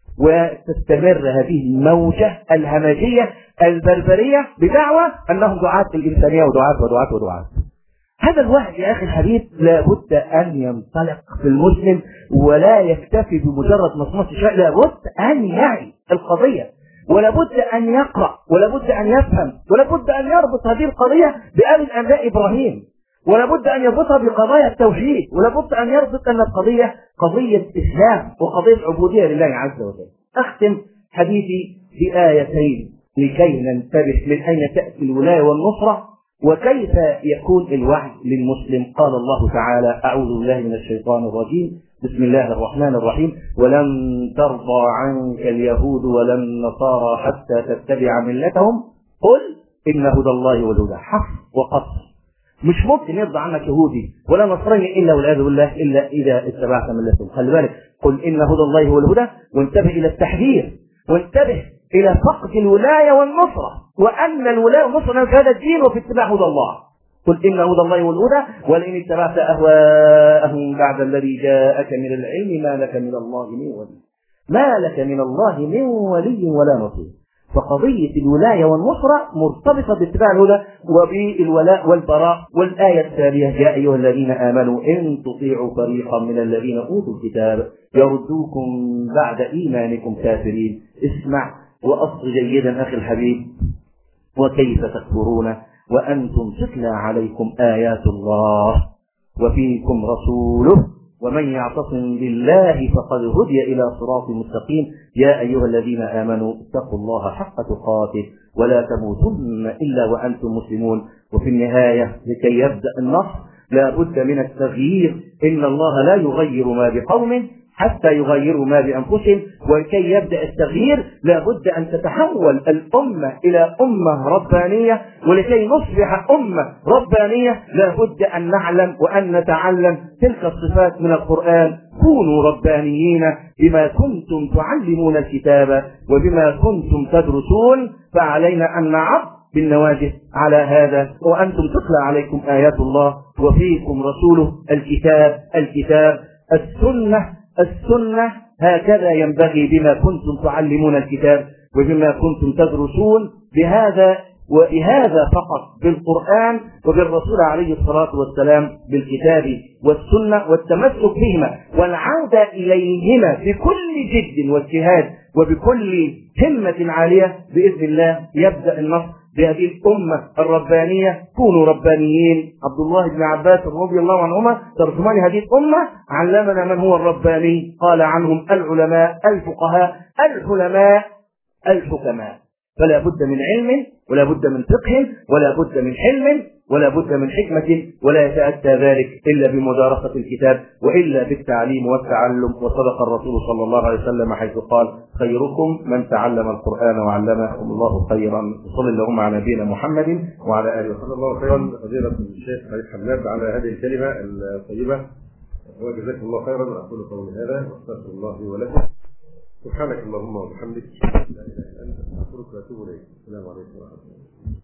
وتستمر هذه الموجة الهمجية البربرية بدعوى أنهم دعاة الإنسانية ودعاة ودعاة ودعاة. هذا الوعد يا أخي الحبيب لابد أن ينطلق في المسلم ولا يكتفي بمجرد مصمص شيء، لابد أن يعي القضية، ولابد أن يقرأ، ولابد أن يفهم، ولابد أن يربط هذه القضية بآل الأنبياء إبراهيم، ولابد أن يربطها بقضايا التوحيد، ولابد أن يربط أن القضية قضية إسلام وقضية العبودية لله عز وجل. أختم حديثي بآيتين لكي ننتبه من أين تأتي الولاية والنصرة وكيف يكون الوعي للمسلم. قال الله تعالى: أعوذ بالله من الشيطان الرجيم، بسم الله الرحمن الرحيم: ولن ترضى عنك اليهود ولا النصارى حتى تتبع ملتهم قل إن هدى الله والهدى. حفظ وقصر. مش ممكن يرضى عنك يهودي ولا نصراني إلا والعياذ بالله إلا إذا اتبعت ملتهم. خلي بالك، قل إن هدى الله هو الهدى، وانتبه إلى التحذير، وانتبه إلى فقد الولاية والنصرة، وأن الولاية والنصرة في هذا الدين وفي اتباع هدى الله. قل إن هدى الله هو الهدى ولئن اتبعت أهواءهم بعد الذي جاءك من العلم ما لك من الله من ولي ما لك من الله من ولي ولا نصير. فقضية الولاية والنصرة مرتبطة باتباع الهدى وبالولاء والبراء. والآية التالية: يا أيها الذين آمنوا إن تطيعوا فريقا من الذين أوتوا الكتاب يردوكم بعد إيمانكم كافرين. اسمع وأصغ جيدا أخي الحبيب: وكيف تكفرون وأنتم تتلى عليكم آيات الله وفيكم رسوله ومن يعتصم بالله فقد هدي إلى صراط مستقيم. يا أيها الذين آمنوا اتقوا الله حق تقاته ولا تموتن إلا وأنتم مسلمون. وفي النهاية لكي يبدأ النصر لا بد من التغيير. إن الله لا يغير ما بقوم حتى يغيروا ما بأنفسهم. ولكي يبدأ التغيير لا بد أن تتحول الأمة إلى أمة ربانية. ولكي نصبح أمة ربانية لا بد أن نعلم وأن نتعلم تلك الصفات من القرآن: كونوا ربانيين بما كنتم تعلمون الكتاب وبما كنتم تدرسون. فعلينا أن نعض بالنواجذ على هذا. وأنتم تتلى عليكم آيات الله وفيكم رسوله. الكتاب الكتاب السنة السنة. هكذا ينبغي بما كنتم تعلمون الكتاب وبما كنتم تدرسون. بهذا وبهذا فقط، بالقرآن وبالرسول عليه الصلاة والسلام، بالكتاب والسنة والتمسك بهما والعودة إليهما بكل جد واجتهاد وبكل همة عالية بإذن الله يبدأ النصر بهذه الأمة الربانية. كونوا ربانيين. عبد الله بن عباس رضي الله عنهما ترجمان هذه الأمة علمنا من هو الرباني. قال عنهم: العلماء الفقهاء الحلماء الحكماء. فلا بد من علم ولا بد من فقه ولا بد من حلم ولا بد من حكمة، ولا يتأتى ذلك إلا بمدارسة الكتاب وإلا بالتعليم والتعلم. وصدق الرسول صلى الله عليه وسلم حيث قال: خيركم من تعلم القرآن وعلمه. الله خيرا. صلى اللهم على نبينا محمد وعلى آله وصحبه. الله خيرا فضيلة الشيخ خليل حماد على هذه الكلمة الطيبة، وجزاكم الله خيرا. أقول قولي هذا واستغفر الله لي ولكم. سبحانك اللهم وبحمدك، لا إله إلا أنت، أستغفرك وأتوب إليك. السلام عليكم ورحمة الله.